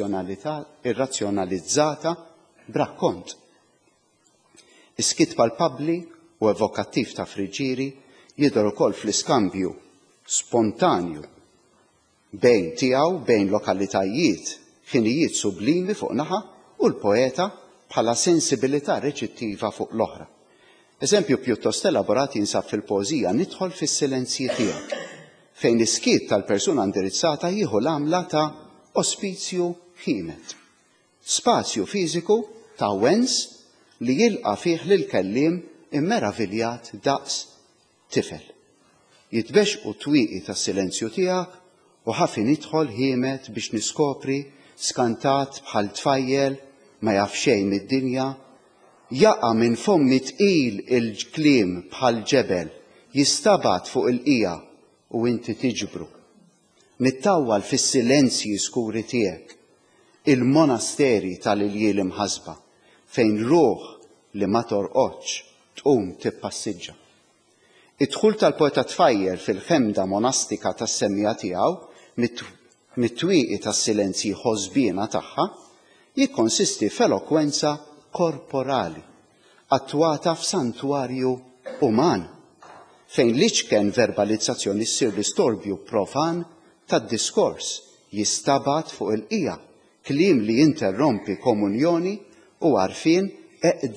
irrazzjonalizzata b'rakkont. Iskit palpabbli u evokattiv ta' Friġieri jidher ukoll fl-iskambju spontanju bejn tiegħu bejn lokalitajiet ħinijiet sublimi fuq naħa u l-poeta bħala sensibilità reċittiva fuq l-oħra. Eżempju pjuttost elaborat jinsab fil-poeżija nidħol fis-silenzji tiegħek, fejn iskiet tal-persuna indirizzata jieħu l-għamla ta' ospizju ħiemet. Spazju fiżiku ta' wens li jilqa' fih lil kelliem immeraviljat daqs tifel. Jitbexqu twieqi tas-silenzju tiegħek u ħafin idħol ħiemet biex niskopri skantat bħal tfajjel ma jaf xejn mid-dinja, jaqa' minn fommi tqil il-kliem bħal ġebel jistabat fuq il-qija u inti tiġbru. Nittawwal fis-silenzji skuri tiegħek il-monasteri tal-iljiel imħasba fejn ruħ li ma torqodx tqum tippassiġġa. Id-dħul tal-poeta tfajjer fil-ħemda monastika tas-semmija tiegħu mit-twieqi tas-silenzji ħosbiena tagħha jikkonsisti f'elokwenza korporali attwata f'santwarju uman fejn l-iċken verbalizzazzjoni ssir l-istorbju profan tad-diskors jistabat fuq il-qija kliem li jinterrompi komunjoni u għarfien eqdem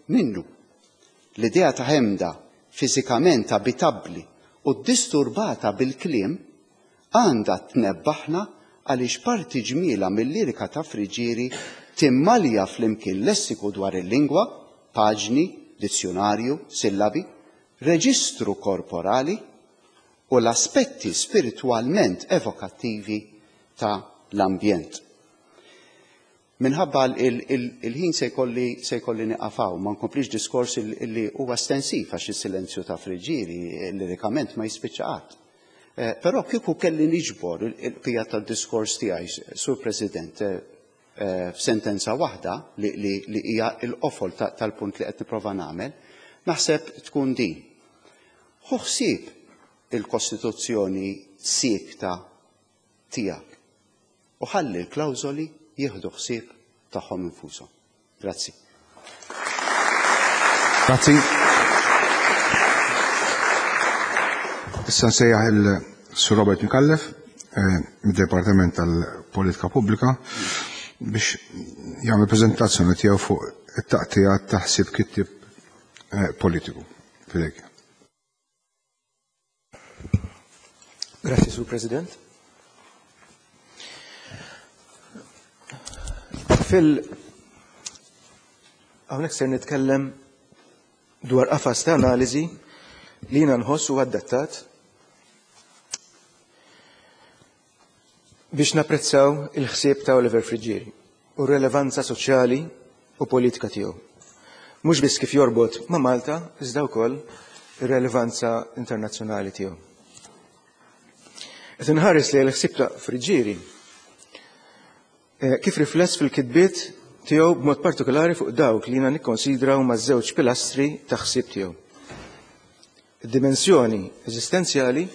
minnu. L-idea ta' ħemda fiżikament abitabbli u disturbata bil-kliem għandha tnebbaħna għaliex parti ġmiela mill-lirika ta' Friġieri timmalja flimkien lessiku dwar il-lingwa, paġni, dizzjonarju, sillabi, reġistru korporali u l-aspetti spiritwalment evokattivi ta' l-ambjent. Minħabba il-ħin se jkolli niqafaw, ma nkomplix diskors li huwa estensiv għax is-silenzju ta' Friġieri lirikament ma jispiċċa qatt. Però kieku kelli niġbor il-qija tad-diskors tiegħi, Sur President, f'sentenza waħda li hija l-qofol tal-punt li qed nipprova nagħmel, naħseb tkun din. Ħu ħsieb il-Kostituzzjoni siekta tiegħek u ħalli l-klawżoli jieħdu ħsieb tagħhom infushom. Grazzi. Grazzi. Issa nsejjaħ il-Sur Robert Mikallef mid-Departiment tal-Politika Pubblika biex jagħmel preżentazzjoni tiegħu fuq it-taqtija ta' ħsieb kittieb politiku. Fidejk. Grazzi, Sur President. Fil hawnhekk ser nitkellem dwar qafas ta' analiżi li jiena nħoss huwa adattat biex napprezzaw il-ħsieb ta' Oliver Friġieri u r-relevanza soċjali u politika tiegħu. Mhux biss kif jorbot ma' Malta, iżda wkoll ir-relevanza internazzjonali tiegħu. Qed inħares li l-ħsieb ta' Friġieri kif rifless fil-kitbiet tiegħu b'mod partikolari fuq dawk li jiena nikkonsidra huma żewġ pilastri ta' ħsieb tiegħu. Id-dimensjoni eżistenzjali,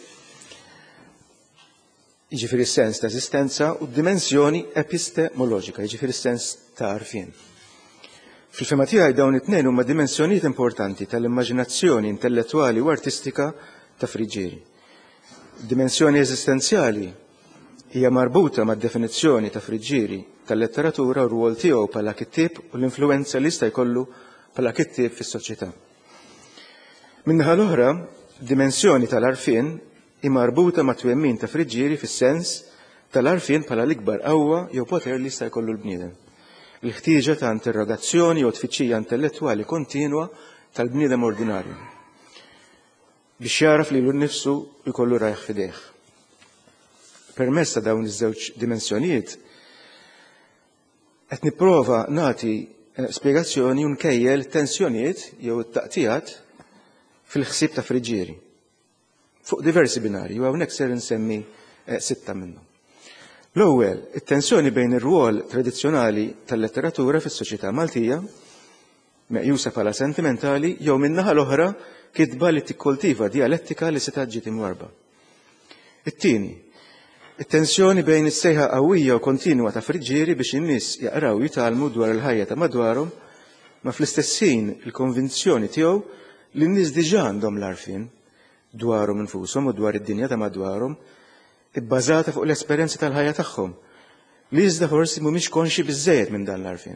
jiġifieri s-sens ta' eżistenza, u d-dimensjoni epistemoloġika, jiġifieri s-sens ta' għarfien. Fil-fema tiegħi dawn it-tnejn huma dimensjonijiet importanti tal-immaġinazzjoni intellettwali u artistika ta' Friġieri. Dimensjoni eżistenzjali hija marbuta mad-definizzjoni ta' Friġieri tal-letteratura u r-rwol tiegħu bħala kittieb u l-influwenza li jista' jkollu bħala kittieb fis-soċjetà. Min-naħa l-oħra, dimensjoni tal-għarfien hi marbuta ma' twemmin ta' Friġieri fis-sens tal-għarfien bħala l-ikbar qawwa jew poter li jista' jkollu l-bniedem. Il-ħtieġa ta' interrogazzjoni u tfittxija intellettwali kontinwa tal-bniedem ordinarju biex jaraf lilu nnifsu jkollu rajħ fidejh. Permezz ta' dawn iż-żewġ dimensjonijiet qed nipprova nagħti spjegazzjoni u nkejjel tensjonijiet jew it-taqtijat fil-ħsieb ta' Friġieri fuq diversi binarji u hawnhekk ser insemmi sitta minnhom. L-ewwel, it-tensjoni bejn ir-rwol tradizzjonali tal-letteratura fis-soċjetà Maltija meqjusa bħala sentimentali jew min-naħa l-oħra kitba li tikkultiva dialettika li se ġiet imwarba. It-tieni, it-tensjoni bejn is-sejħa qawwija u kontinwa ta' Friġieri biex in-nies jaqraw jitgħallmu dwar il-ħajja ta' madwarhom ma fl-istess ħin il-konvinzjoni tiegħu li n-nies diġà għandhom l-għarfien dwarhom infushom u dwar id-dinja ta' madwarhom ibbażata fuq l-esperjenzi tal-ħajja tagħhom li iżda forsi mhumiex konxi biżżejjed minn dan l-għarfien.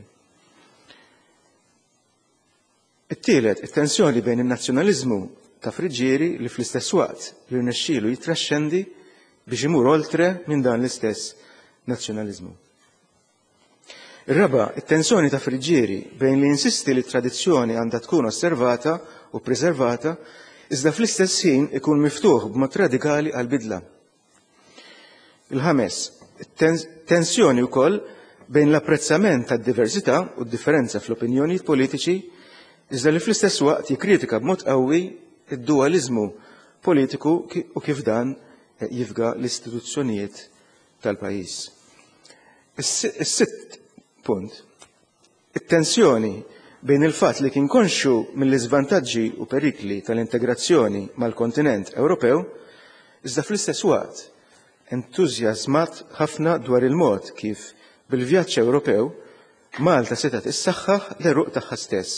It-tielet, it-tensjoni bejn in-nazzjonaliżmu ta' Friġieri li fl-istess waqt jirnexxielu jitraxxendi biex imur oltre minn dan l-istess nazzjonaliżmu. Ir-raba', it-tensjoni ta' Friġieri bejn li insisti li t-tradizzjoni għandha tkun osservata u preservata iżda fl-istess ħin ikun miftuħ b'mod radikali għal bidla. Il-ħames, tensjoni wkoll bejn l-apprezzament tad-diversità u d-differenza fl-opinjonijiet politiċi iżda li fl-istess waqt jikkritika b'mod qawwi id-dualiżmu politiku u kif dan jifga l-istituzzjonijiet tal-pajjiż. Is-sitt punt, it-tensjoni bejn il-fatt li kien konxu mill-iżvantaġġi u perikli tal-integrazzjoni mal-kontinent Ewropew iżda fl-istess waqt entużjażmat ħafna dwar il-mod kif bil-vjaġġ Ewropew Malta setgħet issaħħaħ l-eruq tagħha stess.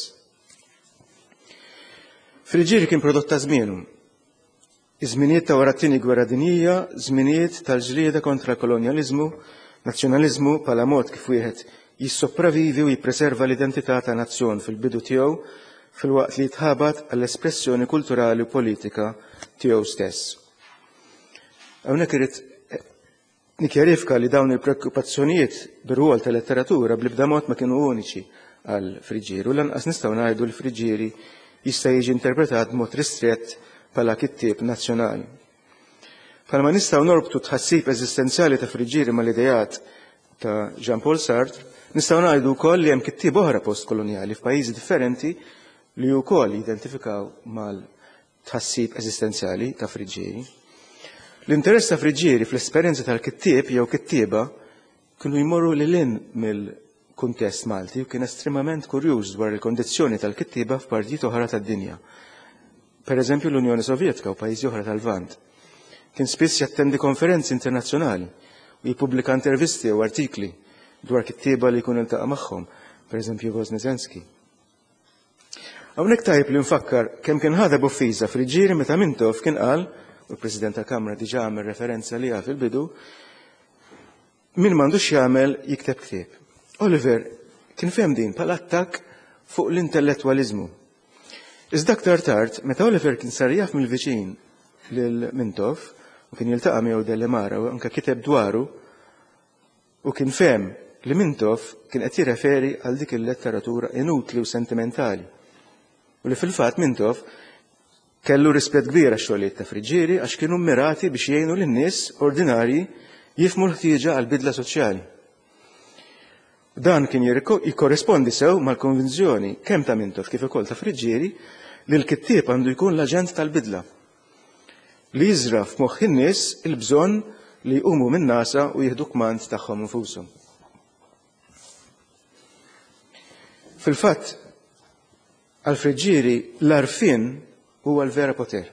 Friġieri kien prodott ta' żmienu. Iż-żminijiet ta' wara t-tieni gwerra dinjija, żminijiet tal-ġlieda kontra l-kolonjaliżmu, nazzjonaliżmu bħala mod kif wieħed jissopravivi u jippreserva l-identità ta' nazzjon fil-bidu tiegħu fil-waqt li jitħabat għall-espressjoni kulturali u politika tiegħu stess. Hawnhekk irid nikjarifika li dawn il-preokkupazzjonijiet bir-rwol tal-letteratura bl-ibda mod ma kienu uniċi għal Friġieri u lanqas nistgħu ngħidu l Friġieri jista' jiġi interpretat b'mod ristrett bħala kittieb nazzjonali. Bħalma nistgħu norbtu tħassib eżistenzjali ta' Friġieri mal-idejat ta' Jean-Paul Sartre, nistgħu ngħidu wkoll li hemm kittieb oħra postkolonjali f'pajjiżi differenti li wkoll jidentifikaw mal-tħassib eżistenzjali ta' Friġieri. L-interess ta' Friġieri fl-esperjenza tal-kittieb jew kittieba kienu jmorru lilin mill-kuntest Malti u kien estremament kurjuż dwar il-kondizzjoni tal-kittieba f'partijiet oħra tad-dinja. Pereżempju l-Unjoni Sovjetika u pajjiżi oħra tal-Lvant. Kien spiss jattendi konferenzi internazzjonali u jippubblika intervisti u artikli dwar kittieba li jkun iltaqa' magħhom, pereżempju Wozniacki. Hawnhekk tajb li nfakkar kemm kien ħadha b'uffiża Friġieri meta Mintoff kien qal, u l-President tal-Kamra diġà għamel referenza liha fil-bidu, min m'għandux jagħmel jikteb ktieb. Oliver kien fehem din bħala attakk fuq l-intellettwaliżmu. Iżda aktar tard, meta Oliver kien sar jaf mill-viċin lil Mintoff u kien jiltaqa' miegħu Dellemara u anke kiteb dwaru u kien fehem li Mintoff kien qed jirreferi għal dik il-letteratura inutli u sentimentali. U li fil-fatt Mintoff kellu rispett kbir għax-xogħlijiet ta' Friġieri għax kienu mmirati biex jgħinu lin-nies ordinarji jifhmu l-ħtieġa għal bidla soċjali. Dan kien jikkorrespondi sew mal-konvinzjoni kemm ta' Mintoff kif ukoll ta' Friġieri li l-kittieb għandu jkun l-aġent tal-bidla li jiżra f'moħħ in-nies il-bżonn li jqumu minn nasa u jieħdu kmand tagħhom infushom. Fil-fatt, għal Friġieri l-arfin huwa l-vera poter.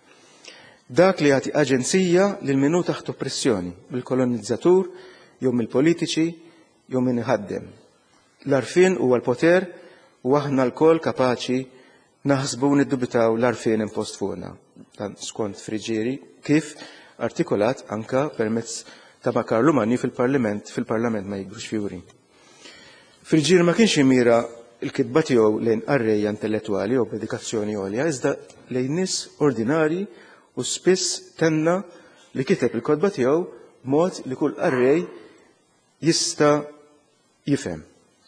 Dak li jagħti aġenzija lil min hu taħt oppressjoni mill-kolonizzatur jew mill-politiċi jew min iħaddem. L-arfin huwa l-poter u aħna lkoll kapaċi naħsbu niddubitaw l-arfin impost fuqna. Dan skont Friġieri kif artikolat anka permezz ta' Karlo Manni fil-Parlament fil-Parlament ma Jikbrux Fjuri. Friġieri ma kienx jimira il-kitba tiegħu lejn qarrejja intellettwali jew dedikazzjoni għolja, iżda lejn nies ordinarji u spiss tenna li kiteb il-kotba tiegħu b'mod li kull qarrej jista' jifhem.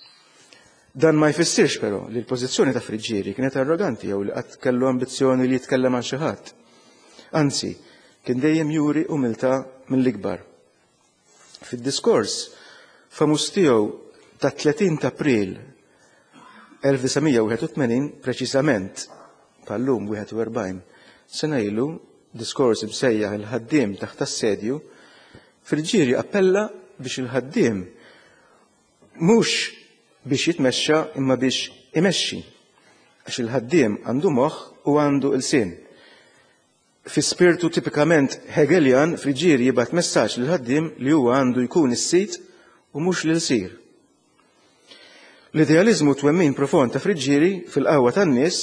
Dan ma jfissirx però li l-pożizzjoni ta' Friġieri kienet arroganti jew li qatt kellu ambizzjoni li jitkellem għal xi ħadd. Anzi, kien dejjem juri umiltà mill-ikbar. Fid-diskors famuż tiegħu ta' tletin ta' April elf tisa' wieħed u tmenin, preċiżament bħallum wieħed u erbgħin sena ilu, diskors imsejjaħ il-ħaddiem taħt assedju, Friġieri appella biex il-ħaddiem mhux biex jitmexxa imma biex imexxi, għax il-ħaddiem għandu moħħ u għandu l-sin. Fi spiritu tipikament Hegeljan, Friġieri jibgħat messaġġ lill-ħaddiem li huwa għandu jkun is-sit u mhux l-sir. L-idealizmu twemmin profond ta' Friġieri fil-qawwa tan-nies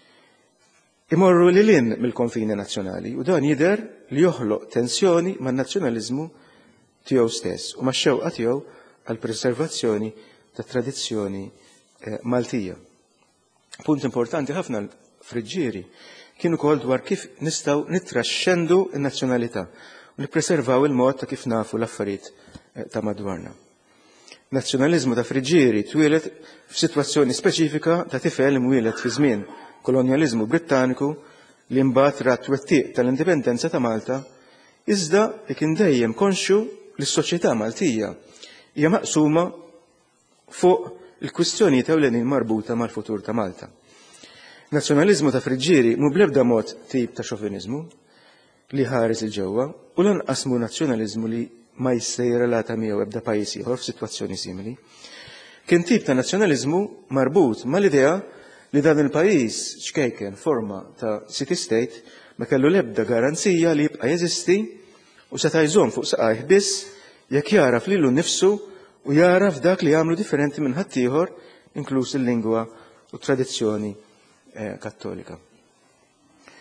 imorru lilin mill-konfini nazzjonali u dan jidher li joħloq tensjoni man-nazzjonaliżmu tiegħu stess u max-xewqa tiegħu għall preservazzjoni ta' tradizzjoni Maltija. Punt importanti ħafna Friġieri kien ukoll dwar kif nistgħu nittraxxendu n-nazzjonalità u nippreservaw il-mod ta' kif nafu l-affarijiet ta' madwarna. Nazzjonaliżmu ta' Friġieri twieled f'sitwazzjoni speċifika ta' tifel imwieled fi żmien kolonjaliżmu Brittaniku li mbagħad ra twettiq tal-indipendenza ta' Malta, iżda li kien dejjem konxu li s-soċjetà Maltija hija maqsuma fuq il-kwistjonijiet ewlenin marbuta mal-futur ta' Malta. Nazzjonaliżmu ta' Friġieri mhu bl-ebda mod tip ta' xoviniżmu li ħares il-ġewwa u lanqas mhu nazzjonaliżmu li ma jista' jirrelata miegħu ebda pajjiż ieħor f'sitwazzjoni simili. Kien tip ta' nazzjonaliżmu marbut mal-idea li dan il-pajjiż xkejken forma ta' city state ma kellu l-ebda garanzija li jibqa' jeżisti u seta' jżomm fuq saqajh biss jekk jaraf lilu nnifsu u jaraf dak li jagħmlu differenti minn ħaddieħor inkluż il-lingwa u tradizzjoni kattolika.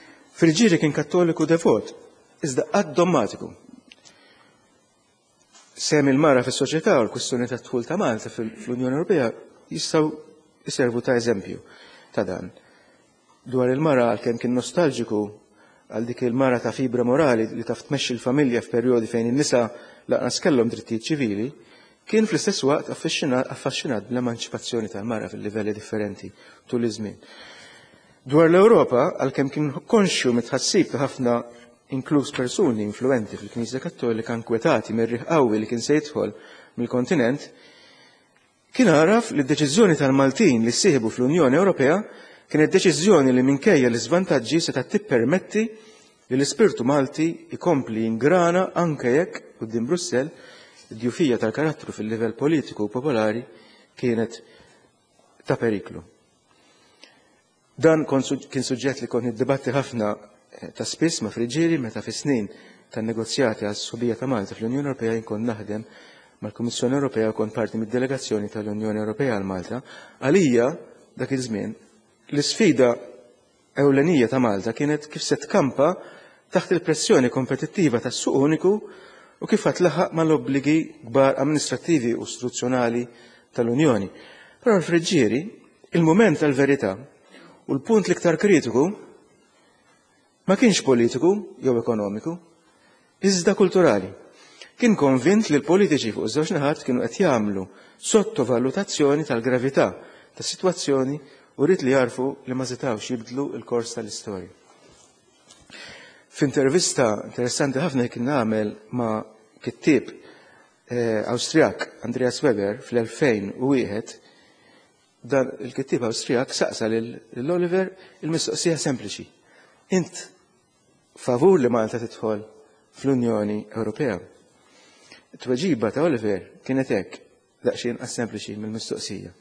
Friġieri kien kattoliku devot, iżda qatt dommatiku. sem il-mara fis-soċjetà u l-kwistjoni ta' dħul ta' Malta fl-Unjoni Ewropea jistgħu jservu ta' eżempju ta' dan. Dwar il-mara għalkemm kien nostalġiku għal dik il-mara ta' fibra morali li taf tmexxi l-familja f'perjodi fejn in-nisa laqas kellhom drittijiet ċivili, kien fl-istess waqt affaxxinat bl-emanċipazzjoni tal-mara fil-livelli differenti tul iż-żmien. Dwar l-Ewropa, għalkemm kien konxju mitħassib ta' ħafna inkluż persuni influenti fil-Knisja Kattolika nkwetati mir-riħ qawwi li kien se jidħol mill-kontinent, kien għaraf li d-deċiżjoni tal-Maltin li ssieħbu fl-Unjoni Ewropea kienet deċiżjoni li minkejja l-iżvantaġġi seta' tippermetti li l-ispirtu Malti ikompli jingrana anke jekk quddiem Brussell id-djufija tal-karattru fil-livell politiku u popolari kienet ta' periklu. Dan kien suġġett li kont niddibatti ħafna ta' spiss ma' Friġieri meta fis-snin tan-negozjati għas-subija ta' Malta fl-Unjoni Ewropea jkun naħdem mal-Kummissjoni Ewropea u kont parti mid-delegazzjoni tal-Unjoni Ewropea għal Malta. Għalija dak iż-żmien l-isfida ewlenija ta' Malta kienet kif se tkampa taħt il-pressjoni kompetittiva tas-suq uniku u kif qed laħaq mal-obbligi kbar amministrattivi u istituzzjonali tal-Unjoni. Però l-Friġieri, il-mument tal-verità u l-punt l-iktar kritiku ma kienx politiku jew ekonomiku, iżda kulturali. Kien konvint li l-politiċi fuq iż-żewġ naħat kienu qed jagħmlu sottovalutazzjoni tal-gravità tas-sitwazzjoni u rrid li jarfu li ma setgħux jibdlu l-kors tal-istorja. F'intervista interessanti ħafna kien nagħmel ma' kittieb Awstrijak Andreas Weber fl-elfejn u wieħed, dan il-kittieb Awstrijak saqsa lill-Oliver il-mistoqsija sempliċi. Int favur li Malta tidħol fl-Unjoni Ewropea? It-tweġiba ta' Oliver kienet hekk, daqsxejn qas sempliċi mill-mistoqsija.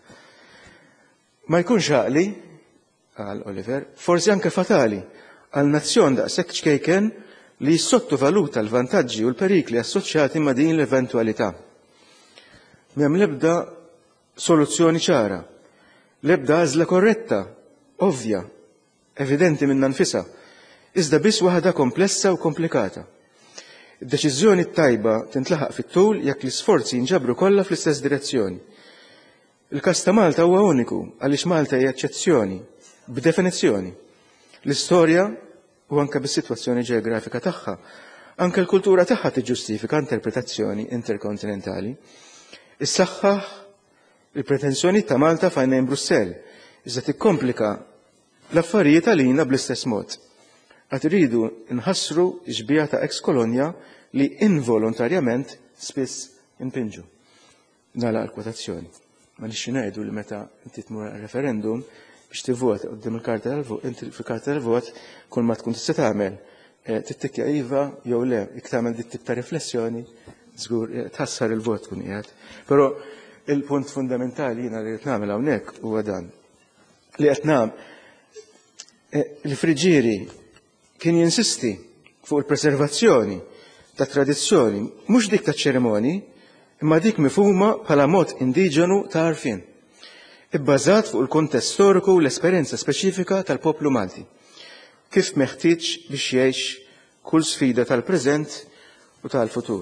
Ma jkunx għaqli, għal Oliver, forsi anke fatali, għal nazzjon daqshekk ċkejken li jissottovaluta l-vantaġġi u l-perikli assoċjati ma' din l-eventwalità. M'hemm l-ebda soluzzjoni ċara, l-ebda għażla korretta, ovvja, evidenti minn nfisha, iżda biss waħda komplessa u komplikata. Id-deċiżjoni tajba tintlaħaq fit-tul jekk l-isforzi jinġabru kollha fl-istess direzzjoni. Il-każ ta' Malta huwa uniku għaliex Malta hija eċċezzjoni, b'definizzjoni. L-istorja u anke bis-sitwazzjoni ġeografika tagħha, anke l-kultura tagħha tiġġustifika interpretazzjoni interkontinentali. Issaħħaħ il-pretenzjoni ta' Malta f'għajnejn Brussell, iżda tikkomplika l-affarijiet għalina bl-istess mod. Għad iridu nħassru ġbija ta' ex-kolonja li involontarjament spiss impinġu. Nagħlaq l-kwotazzjoni. Ma nixxi ngħidu li meta inti tmur referendum biex tivvota quddiem il-karta tal-vot, inti fil-karta tal-vot kull ma tkun tista' tagħmel tittikja iva jew le, jekk tagħmel dik tip ta' riflessjoni żgur tħassar il-vot tkun qiegħed. Però il-punt fundamentali jiena li qed nagħmel hawnhekk huwa dan. Li qed nagħmel il-Friġieri kien jinsisti fuq il-preservazzjoni ta' tradizzjoni, mhux dik ta' ċerimoni, imma dik mifhuma bħala mod indiġenu ta' għarfien, ibbażat fuq il-kontest storiku u l-esperjenza speċifika tal-poplu Malti, kif meħtieġ biex jgħix kull sfida tal-preżent u tal-futur.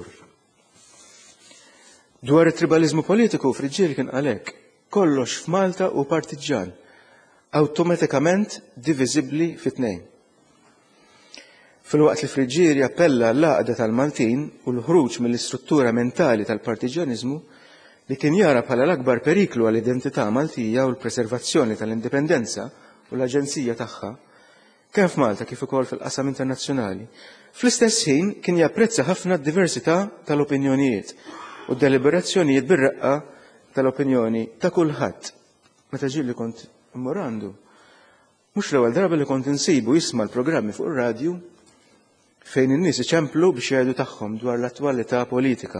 Dwar it-tribalizmu politiku Friġieri kien għalhekk, kollox f'Malta u partiġan, awtomatikament diviżibbli fit-tnejn. Fil-waqt li Friġieri appella l-għaqda tal-Maltin u l-ħruġ mill-istruttura mentali tal-partiġanizmu li kien jara bħala l-akbar periklu għall-identità Maltija u l-preservazzjoni tal-indipendenza u l-aġenzija tagħha, kemm f'Malta kif ukoll fil-qasam internazzjonali, fl-istess ħin kien japprezza ħafna d-diversità tal-opinjonijiet u d-deliberazzjonijiet bir-raqqa tal-opinjoni ta' kulħadd. Meta ġieli kont immorandu, mhux l-ewwel darba li kont insibu jisma' l-programmi fuq ir-radju fejn in-nies iċemplu biex jgħidu tagħhom dwar l-attwalità politika.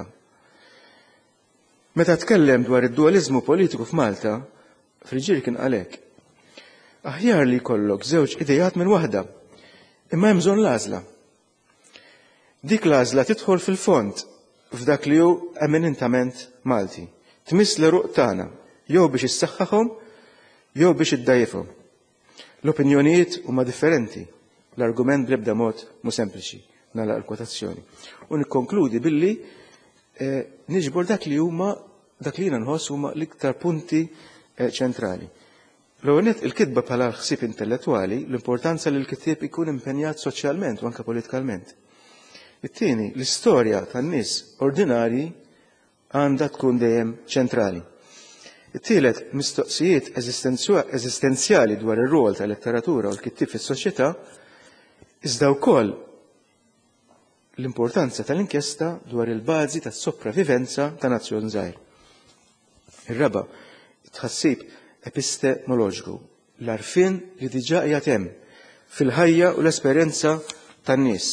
Meta tkellem dwar id-dualizmu politiku f'Malta, Friġieri kien għalhekk. Aħjar li jkollok żewġ idejat minn waħda, imma hemm bżonn l-għażla. Dik l-għażla tidħol fil-fond f'dak li hu eminentament Malti. Tmiss l-eruq tagħna jew biex issaħħaħhom jew biex iddajjifhom. L-opinjonijiet huma differenti. L-argument bl-ebda mod mu sempliċi, nagħlaq il-kwotazzjoni. U nikkonkludi billi niġbor dak li huma dak li jiena nħoss huma l-iktar punti ċentrali. L-għonet il-kitba bħala ħsieb intellettwali l-importanza li l-kittieb ikun impenjat soċjalment u anke politikalment. It-tieni, l-istorja tan-nies ordinarji għandha tkun dejjem ċentrali. It-tielet, mistoqsijiet eżistenzjali dwar ir-rol tal-letteratura u l-kittieb fis-soċjetà iżda wkoll l-importanza tal-inkjesta dwar il-bażi tas-sopravivenza ta' nazzjon żgħir. Ir-raba' tħassib epistemoloġiku, l-arfin li diġà qiegħed hemm fil-ħajja u l-esperjenza tan-nies.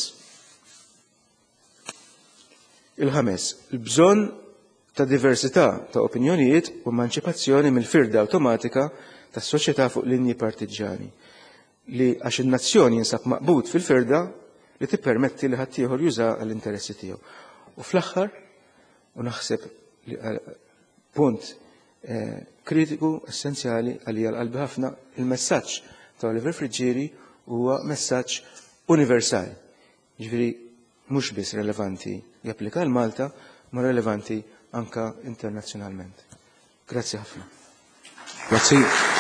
Il-ħames, il-bżonn ta' diversità ta' opinjonijiet u emanċipazzjoni mill-firda awtomatika tas-soċjetà fuq linji partiġani li għax in-nazzjon jinsab maqbud fil-firda li tippermetti li ħaddieħor juża għall-interessi tiegħu. U fl-aħħar, u naħseb li punt kritiku essenzjali għalija l-qalbi ħafna, il-messaġġ ta' Oliver Friġġieri huwa messaġġ universali. Ġifieri mhux biss relevanti japplika l Malta, ma relevanti anka internazzjonalment. Grazzi ħafna. Grazzi.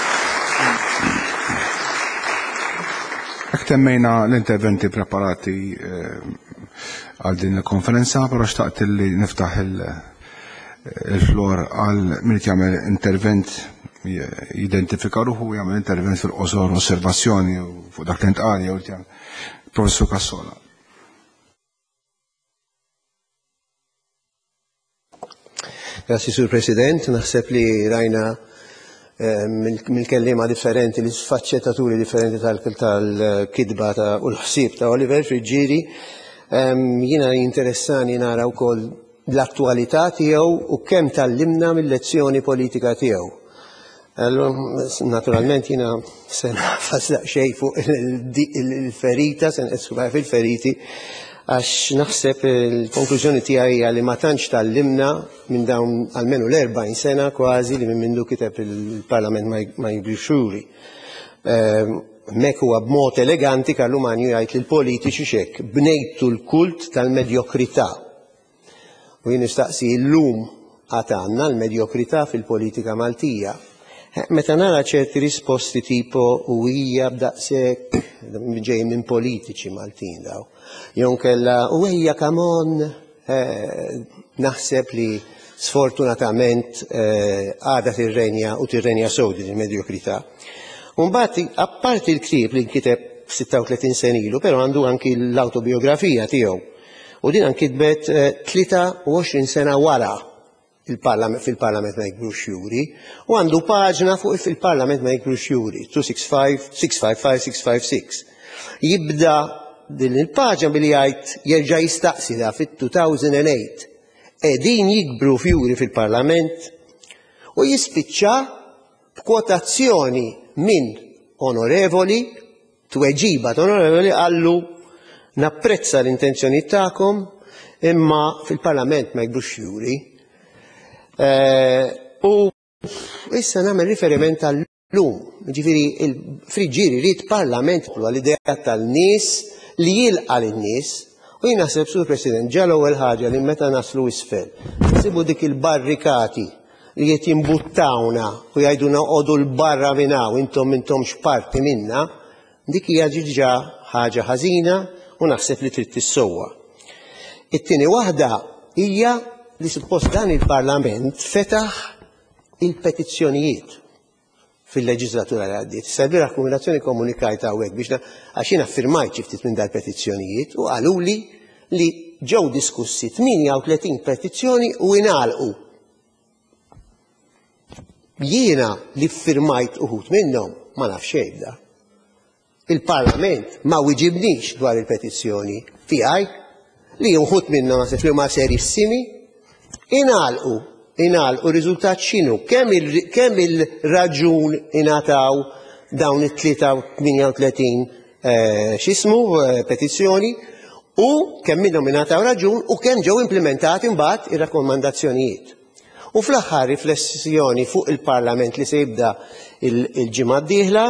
Ek temmejna l-interventi preparati għal din il-konferenza, però xtaqt li niftaħ il-flor għal min jagħmel intervent jidentifika ruħu jagħmel intervent fil-qosor osservazzjoni fuq dak li ntqal jew Professur Kassola. Grazie, Sur President. Naħseb li rajna mill-kellima differenti, l-sfaċċettaturi differenti tal-kidba u l-ħsieb ta' Oliver Friġġieri. Jiena interessani nara wkoll l-attwalità tiegħu u kemm tallimna mill-lezzjoni politika tiegħu. Naturalment jiena se nafas daqsxejn fuq il-ferita, se nqessu fil-feriti, għax naħseb il-konklużjoni tiegħi hija li ma tantx tallimna minn dawn almenu l-erbgħin sena kważi li minn mindu kiteb il-Parlament ma jibixxuri. Mek huwa b'mod eleganti Karlu Manju jgħid lill politiċi x'hekk bnejtu l-kult tal-medjokrità. U jien nistaqsi llum għad għandna l-medjokrità fil-politika Maltija. Meta nara ċerti risposti tipo u hija b'daqshekk ġej minn politiċi Maltin daw. Jew kella u hija kamon naħseb li sfortunatament għadha tirrenja u tirrenja sodi il-medjokrità. Mbagħad apparti l-ktieb li nkiteb sitta u tletin sen ilu, però għandu anki l-autobiografija tiegħu. U din nkitbet tlieta u għoxrin sena wara fil-Parlament ma jikbrux juri, u għandu paġna fuq fil-Parlament ma jikbrux juri, two sixty-five, six fifty-five, six fifty-six. Jibda din il-paġna billi jgħid jerġa' jistaqsila fit-two thousand eight. Qegħdin jikbru fjuri fil-Parlament u jispiċċa b'kwotazzjoni minn onorevoli, tweġiba ta' onorevoli għallu napprezza l-intenzjoni tagħkom imma fil-Parlament ma jikbrux juri. U issa nagħmel riferiment għall-lum, ġifieri il-Friġġieri rid Parlament għall-idea tal-nies li jilqa' lin-nies. U jien naħseb, Sur President, ġa l-ewwel ħaġa li meta naslu isfel, nsibu dik il-barrikati li qed jimbuttawna u jgħiduna qogħdu l-barra minn hawn intom intomx parti minnha, dik hija ġiġa ħaġa ħażina u naħseb li trid tissowwa. It-tieni waħda hija li suppost dan il-Parlament fetaħ il-petizzjonijiet fil-leġislatura li għaddiet. Servi rakkomandazzjoni komunikajt hawnhekk biex għax jien affirmajt xi ftit minn dal-petizzjonijiet u qaluli li ġew diskussi tminja u tletin petizzjoni u ingħalqu. Jiena li ffirmajt uħud minnhom ma nafx xejn da. Il-Parlament ma wiġibnix dwar il-petizzjoni tiegħi li uħud minnhom naħseb li huma serissimi. Inalqu, inalqu riżultat x'inhu? Kemm il-raġun ingħataw dawn it-tlieta tminja u tletin x'ismu petizzjoni u kemm minnhom ingħataw raġun u kemm ġew implementati mbagħad ir-rakkomandazzjonijiet. U fl-aħħar riflessjoni fuq il-Parlament li se jibda il-ġimgħa d-dieħla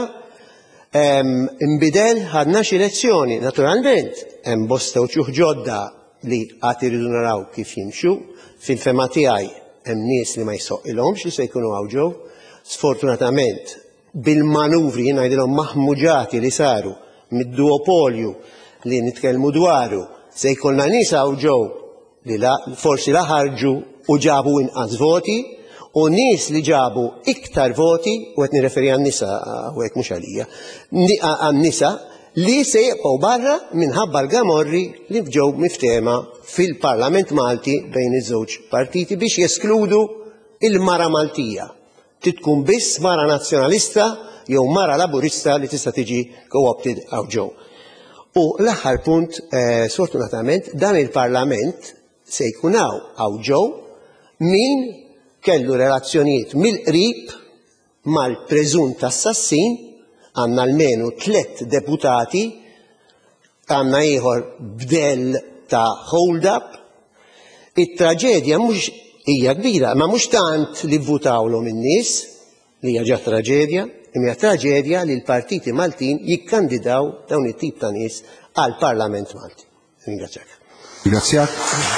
imbidel ħadna xi lezzjoni. Naturalment hemm bosta uċuħ ġodda li għad iridu naraw kif jimxu. Fil-fema tiegħi hemm nies li ma jsoqilhomx li se jkunu hawn ġew. Sfortunatament bil-manuvri jien ngħidilhom maħmuġati li saru mid-duopolju li nitkellmu dwaru se jkollna nies hawn ġew li forsi la ħarġu u ġabu inqas voti u nies li ġabu iktar voti u qed nirreferi għan-nisa u hekk mhux għalija għan-nisa li se jibqgħu barra minħabba l-gamorri li ġew miftehma fil-Parlament Malti bejn iż-żewġ partiti biex jeskludu il-mara Maltija. Titkun biss mara nazzjonalista jew mara laburista li tista' tiġi co-opted hawn ġew. U l-aħħar punt, sfortunatament, dan il-Parlament se jkun hawn ġew min kellu relazzjonijiet mill-qrib mal-preżunt assassin, għandna almenu tliet deputati, għandna ieħor bdel ta' hold-up. It-traġedja mhux hija kbira, ma mhux tant li vvutawlhom in-nies li hija ġa traġedja, imma traġedja li l-partiti Maltin jikkandidaw dawn it-tip ta' nies għall Parlament Malti. Ringrazzjak. Ringrazzjak.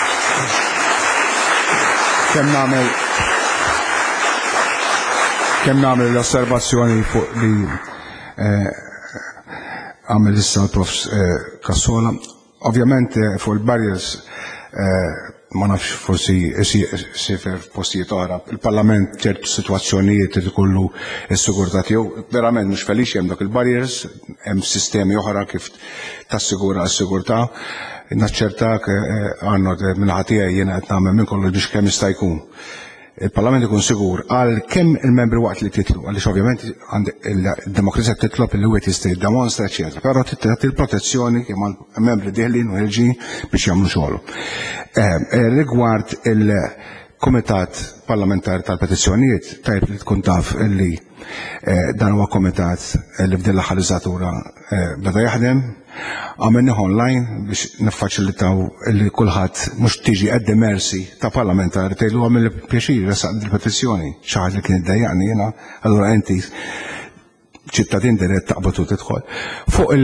Kemm nagħmel kemm nagħmel l-osservazzjoni fuq li għamel issa l-Prof Kassola. Ovvjament fuq il-barriers ma nafx forsi sifer postijiet oħra. Il-Parlament ċertu situazzjonijiet li kollu s-sigurtà tiegħu verament mhux feliċi hemm dak il-barriers, hemm sistemi oħra kif tassigura s-sigurtà. Naċċertak Arnold minn ħatija jiena qed nagħmel minn kollu biex kemm jista' jkun. Il-Parlament ikun sigur għal kemm il-membri waqt li titlu, għaliex ovvjament il-demokrazija titlob il wieħed jista' jiddemonstra eċetera, però titlet il-protezzjoni kemm għall-membri dieħlin u ħelġin biex jagħmlu xogħolhom. Rigward il-Kumitat Parlamentari tal-Petizzjonijiet, tajb li tkun taf illi dan huwa kumitat li f'din l-aħħar leġislatura beda jaħdem, għamilni online biex niffaċilitaw li kulħadd mhux tiġi qed mersi ta' parlamentari tgħidu għamil pjaċir resaq il-petizzjoni xi ħaġa li kien iddejjaqni jiena, allura inti ċittadin dirett taqbad u tidħol. Fuq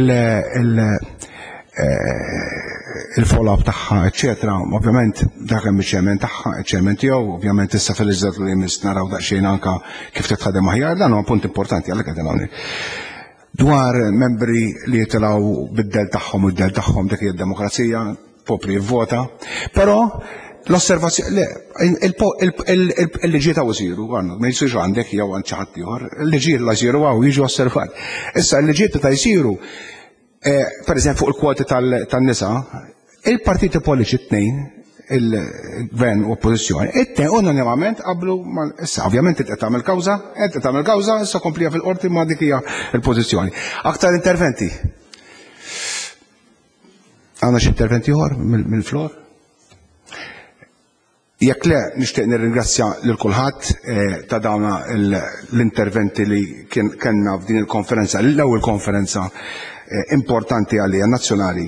il-follow-up tagħha, eċetera, ovvjament dak hemm iċ-ċermen tagħha, iċ-ċermen tiegħu, ovvjament issa fil-leġislatura li jmiss naraw daqsxejn anke kif titħadem aħjar, dan huwa punt importanti għalhekk qegħdin hawnhekk. Dwar membri li jitilgħu bid-del tagħhom u d-del tagħhom dik hija d-demokrazija, popli jivvota, però l-osservazzjoni il-liġijiet għaw isiru, għandu, ma jisirx għandek jew għand xi ħadd ieħor, il-liġijiet la jsiru għaw jiġu osservat. Issa l-liġijiet ta' jsiru, pereżempju fuq il-kwoti tan-nisa, il-partiti politiċi tnejn, il-gvern u oppożizzjoni, it-tnejn unanimament qablu issa ovvjament qed tagħmel kawża, qed tagħmel kawża, issa komplija fil-qorti ma dik hija l-pożizzjoni. Aktar interventi. Għandna xi interventi ieħor mill-flor? Jekk le nixtieq nirringrazzja lil kulħadd ta' dawn l-interventi li kellna f'din il-konferenza, l-ewwel konferenza importanti għalija nazzjonali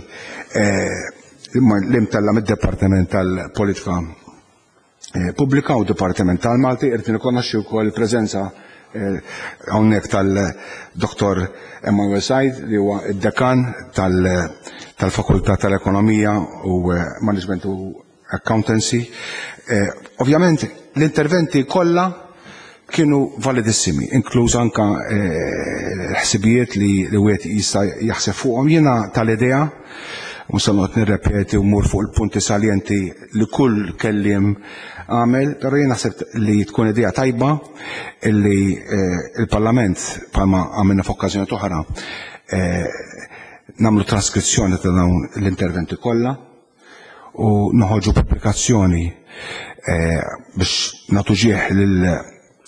li mtella mid-Departiment tal-Politika Pubblika u Dipartiment tal-Malti, irid nikonoxxi wkoll il-preżenza hawnhekk tal-Doktor Emmanuel Said li huwa id-dekan tal-Fakultà tal-Ekonomija u Management u Accountancy. Ovvjament l-interventi kollha kienu validissimi, inkluż anka l-ħsibijiet li wieħed jista' jaħseb fuqhom. Jiena tal-idea u sanot nirrepeti u mur fuq il-punti saljenti li kull kellim għamel, però jien naħseb li tkun idea tajba illi il-Parlament bħalma għamilna f'okkażjoni oħra nagħmlu transkrizzjoni ta' dawn l-interventi kollha u noħorġu pubblikazzjoni biex nagħtu ġieħ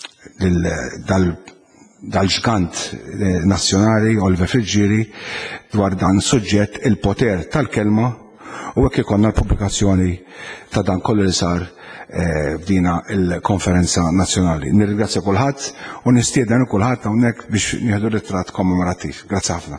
dal-ġgant nazzjonali Oliver Friġġieri dwar dan suġġett il-poter tal-kelma u hekk ikollna l-pubblikazzjoni ta' dan kollu li sar f'dina il-konferenza nazzjonali. Nirringrazzja kulħadd u nistieden kulħadd hawnhekk biex nieħdu ritratt kommemorattiv. Grazzi ħafna.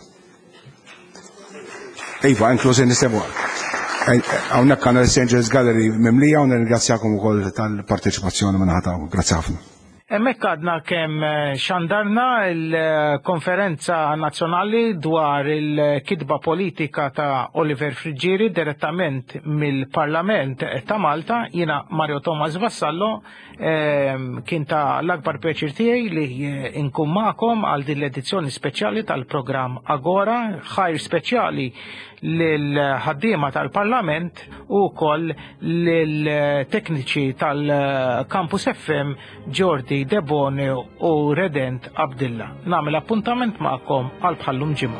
Iva, inklużi nisimgħu. Hawnhekk għandna l-Saint James Gallery mimlija u nirringrazzjakom ukoll tal-parteċipazzjoni minn ħadd. Grazzi ħafna. Emmek għadna kemm xandarna il-konferenza nazzjonali dwar il-kidba politika ta' Oliver Frigieri direttament mill-Parlament ta' Malta. Jina Mario Thomas Vassallo, kien ta' l-akbar pjaċir tiegħi li inkun magħkom għal din l-edizzjoni speċjali tal-programm Agora, ħajr speċjali l-ħaddiema tal-Parlament u koll l-tekniċi tal-Campus F M Jordi Deboni u Redent Abdilla. Namel appuntament ma'kom għal bħallum ġimgħa.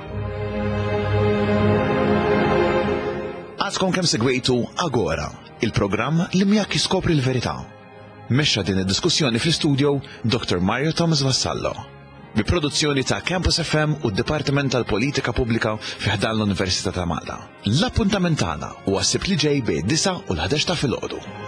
Għadkom kemm segwejtu Agora, il-programm li mjak jiskopri l-verità. Mexxa din id-diskussjoni fl-istudio Doktor Mario Thomas Vassallo. Bi produzzjoni ta' Campus F M u d-Dipartiment tal-Politika Pubblika fiħdan l-Università ta' Malta. L-appuntament tagħna huwa s-sibt li ġej bejn disa' u l-ħadex ta' filgħodu.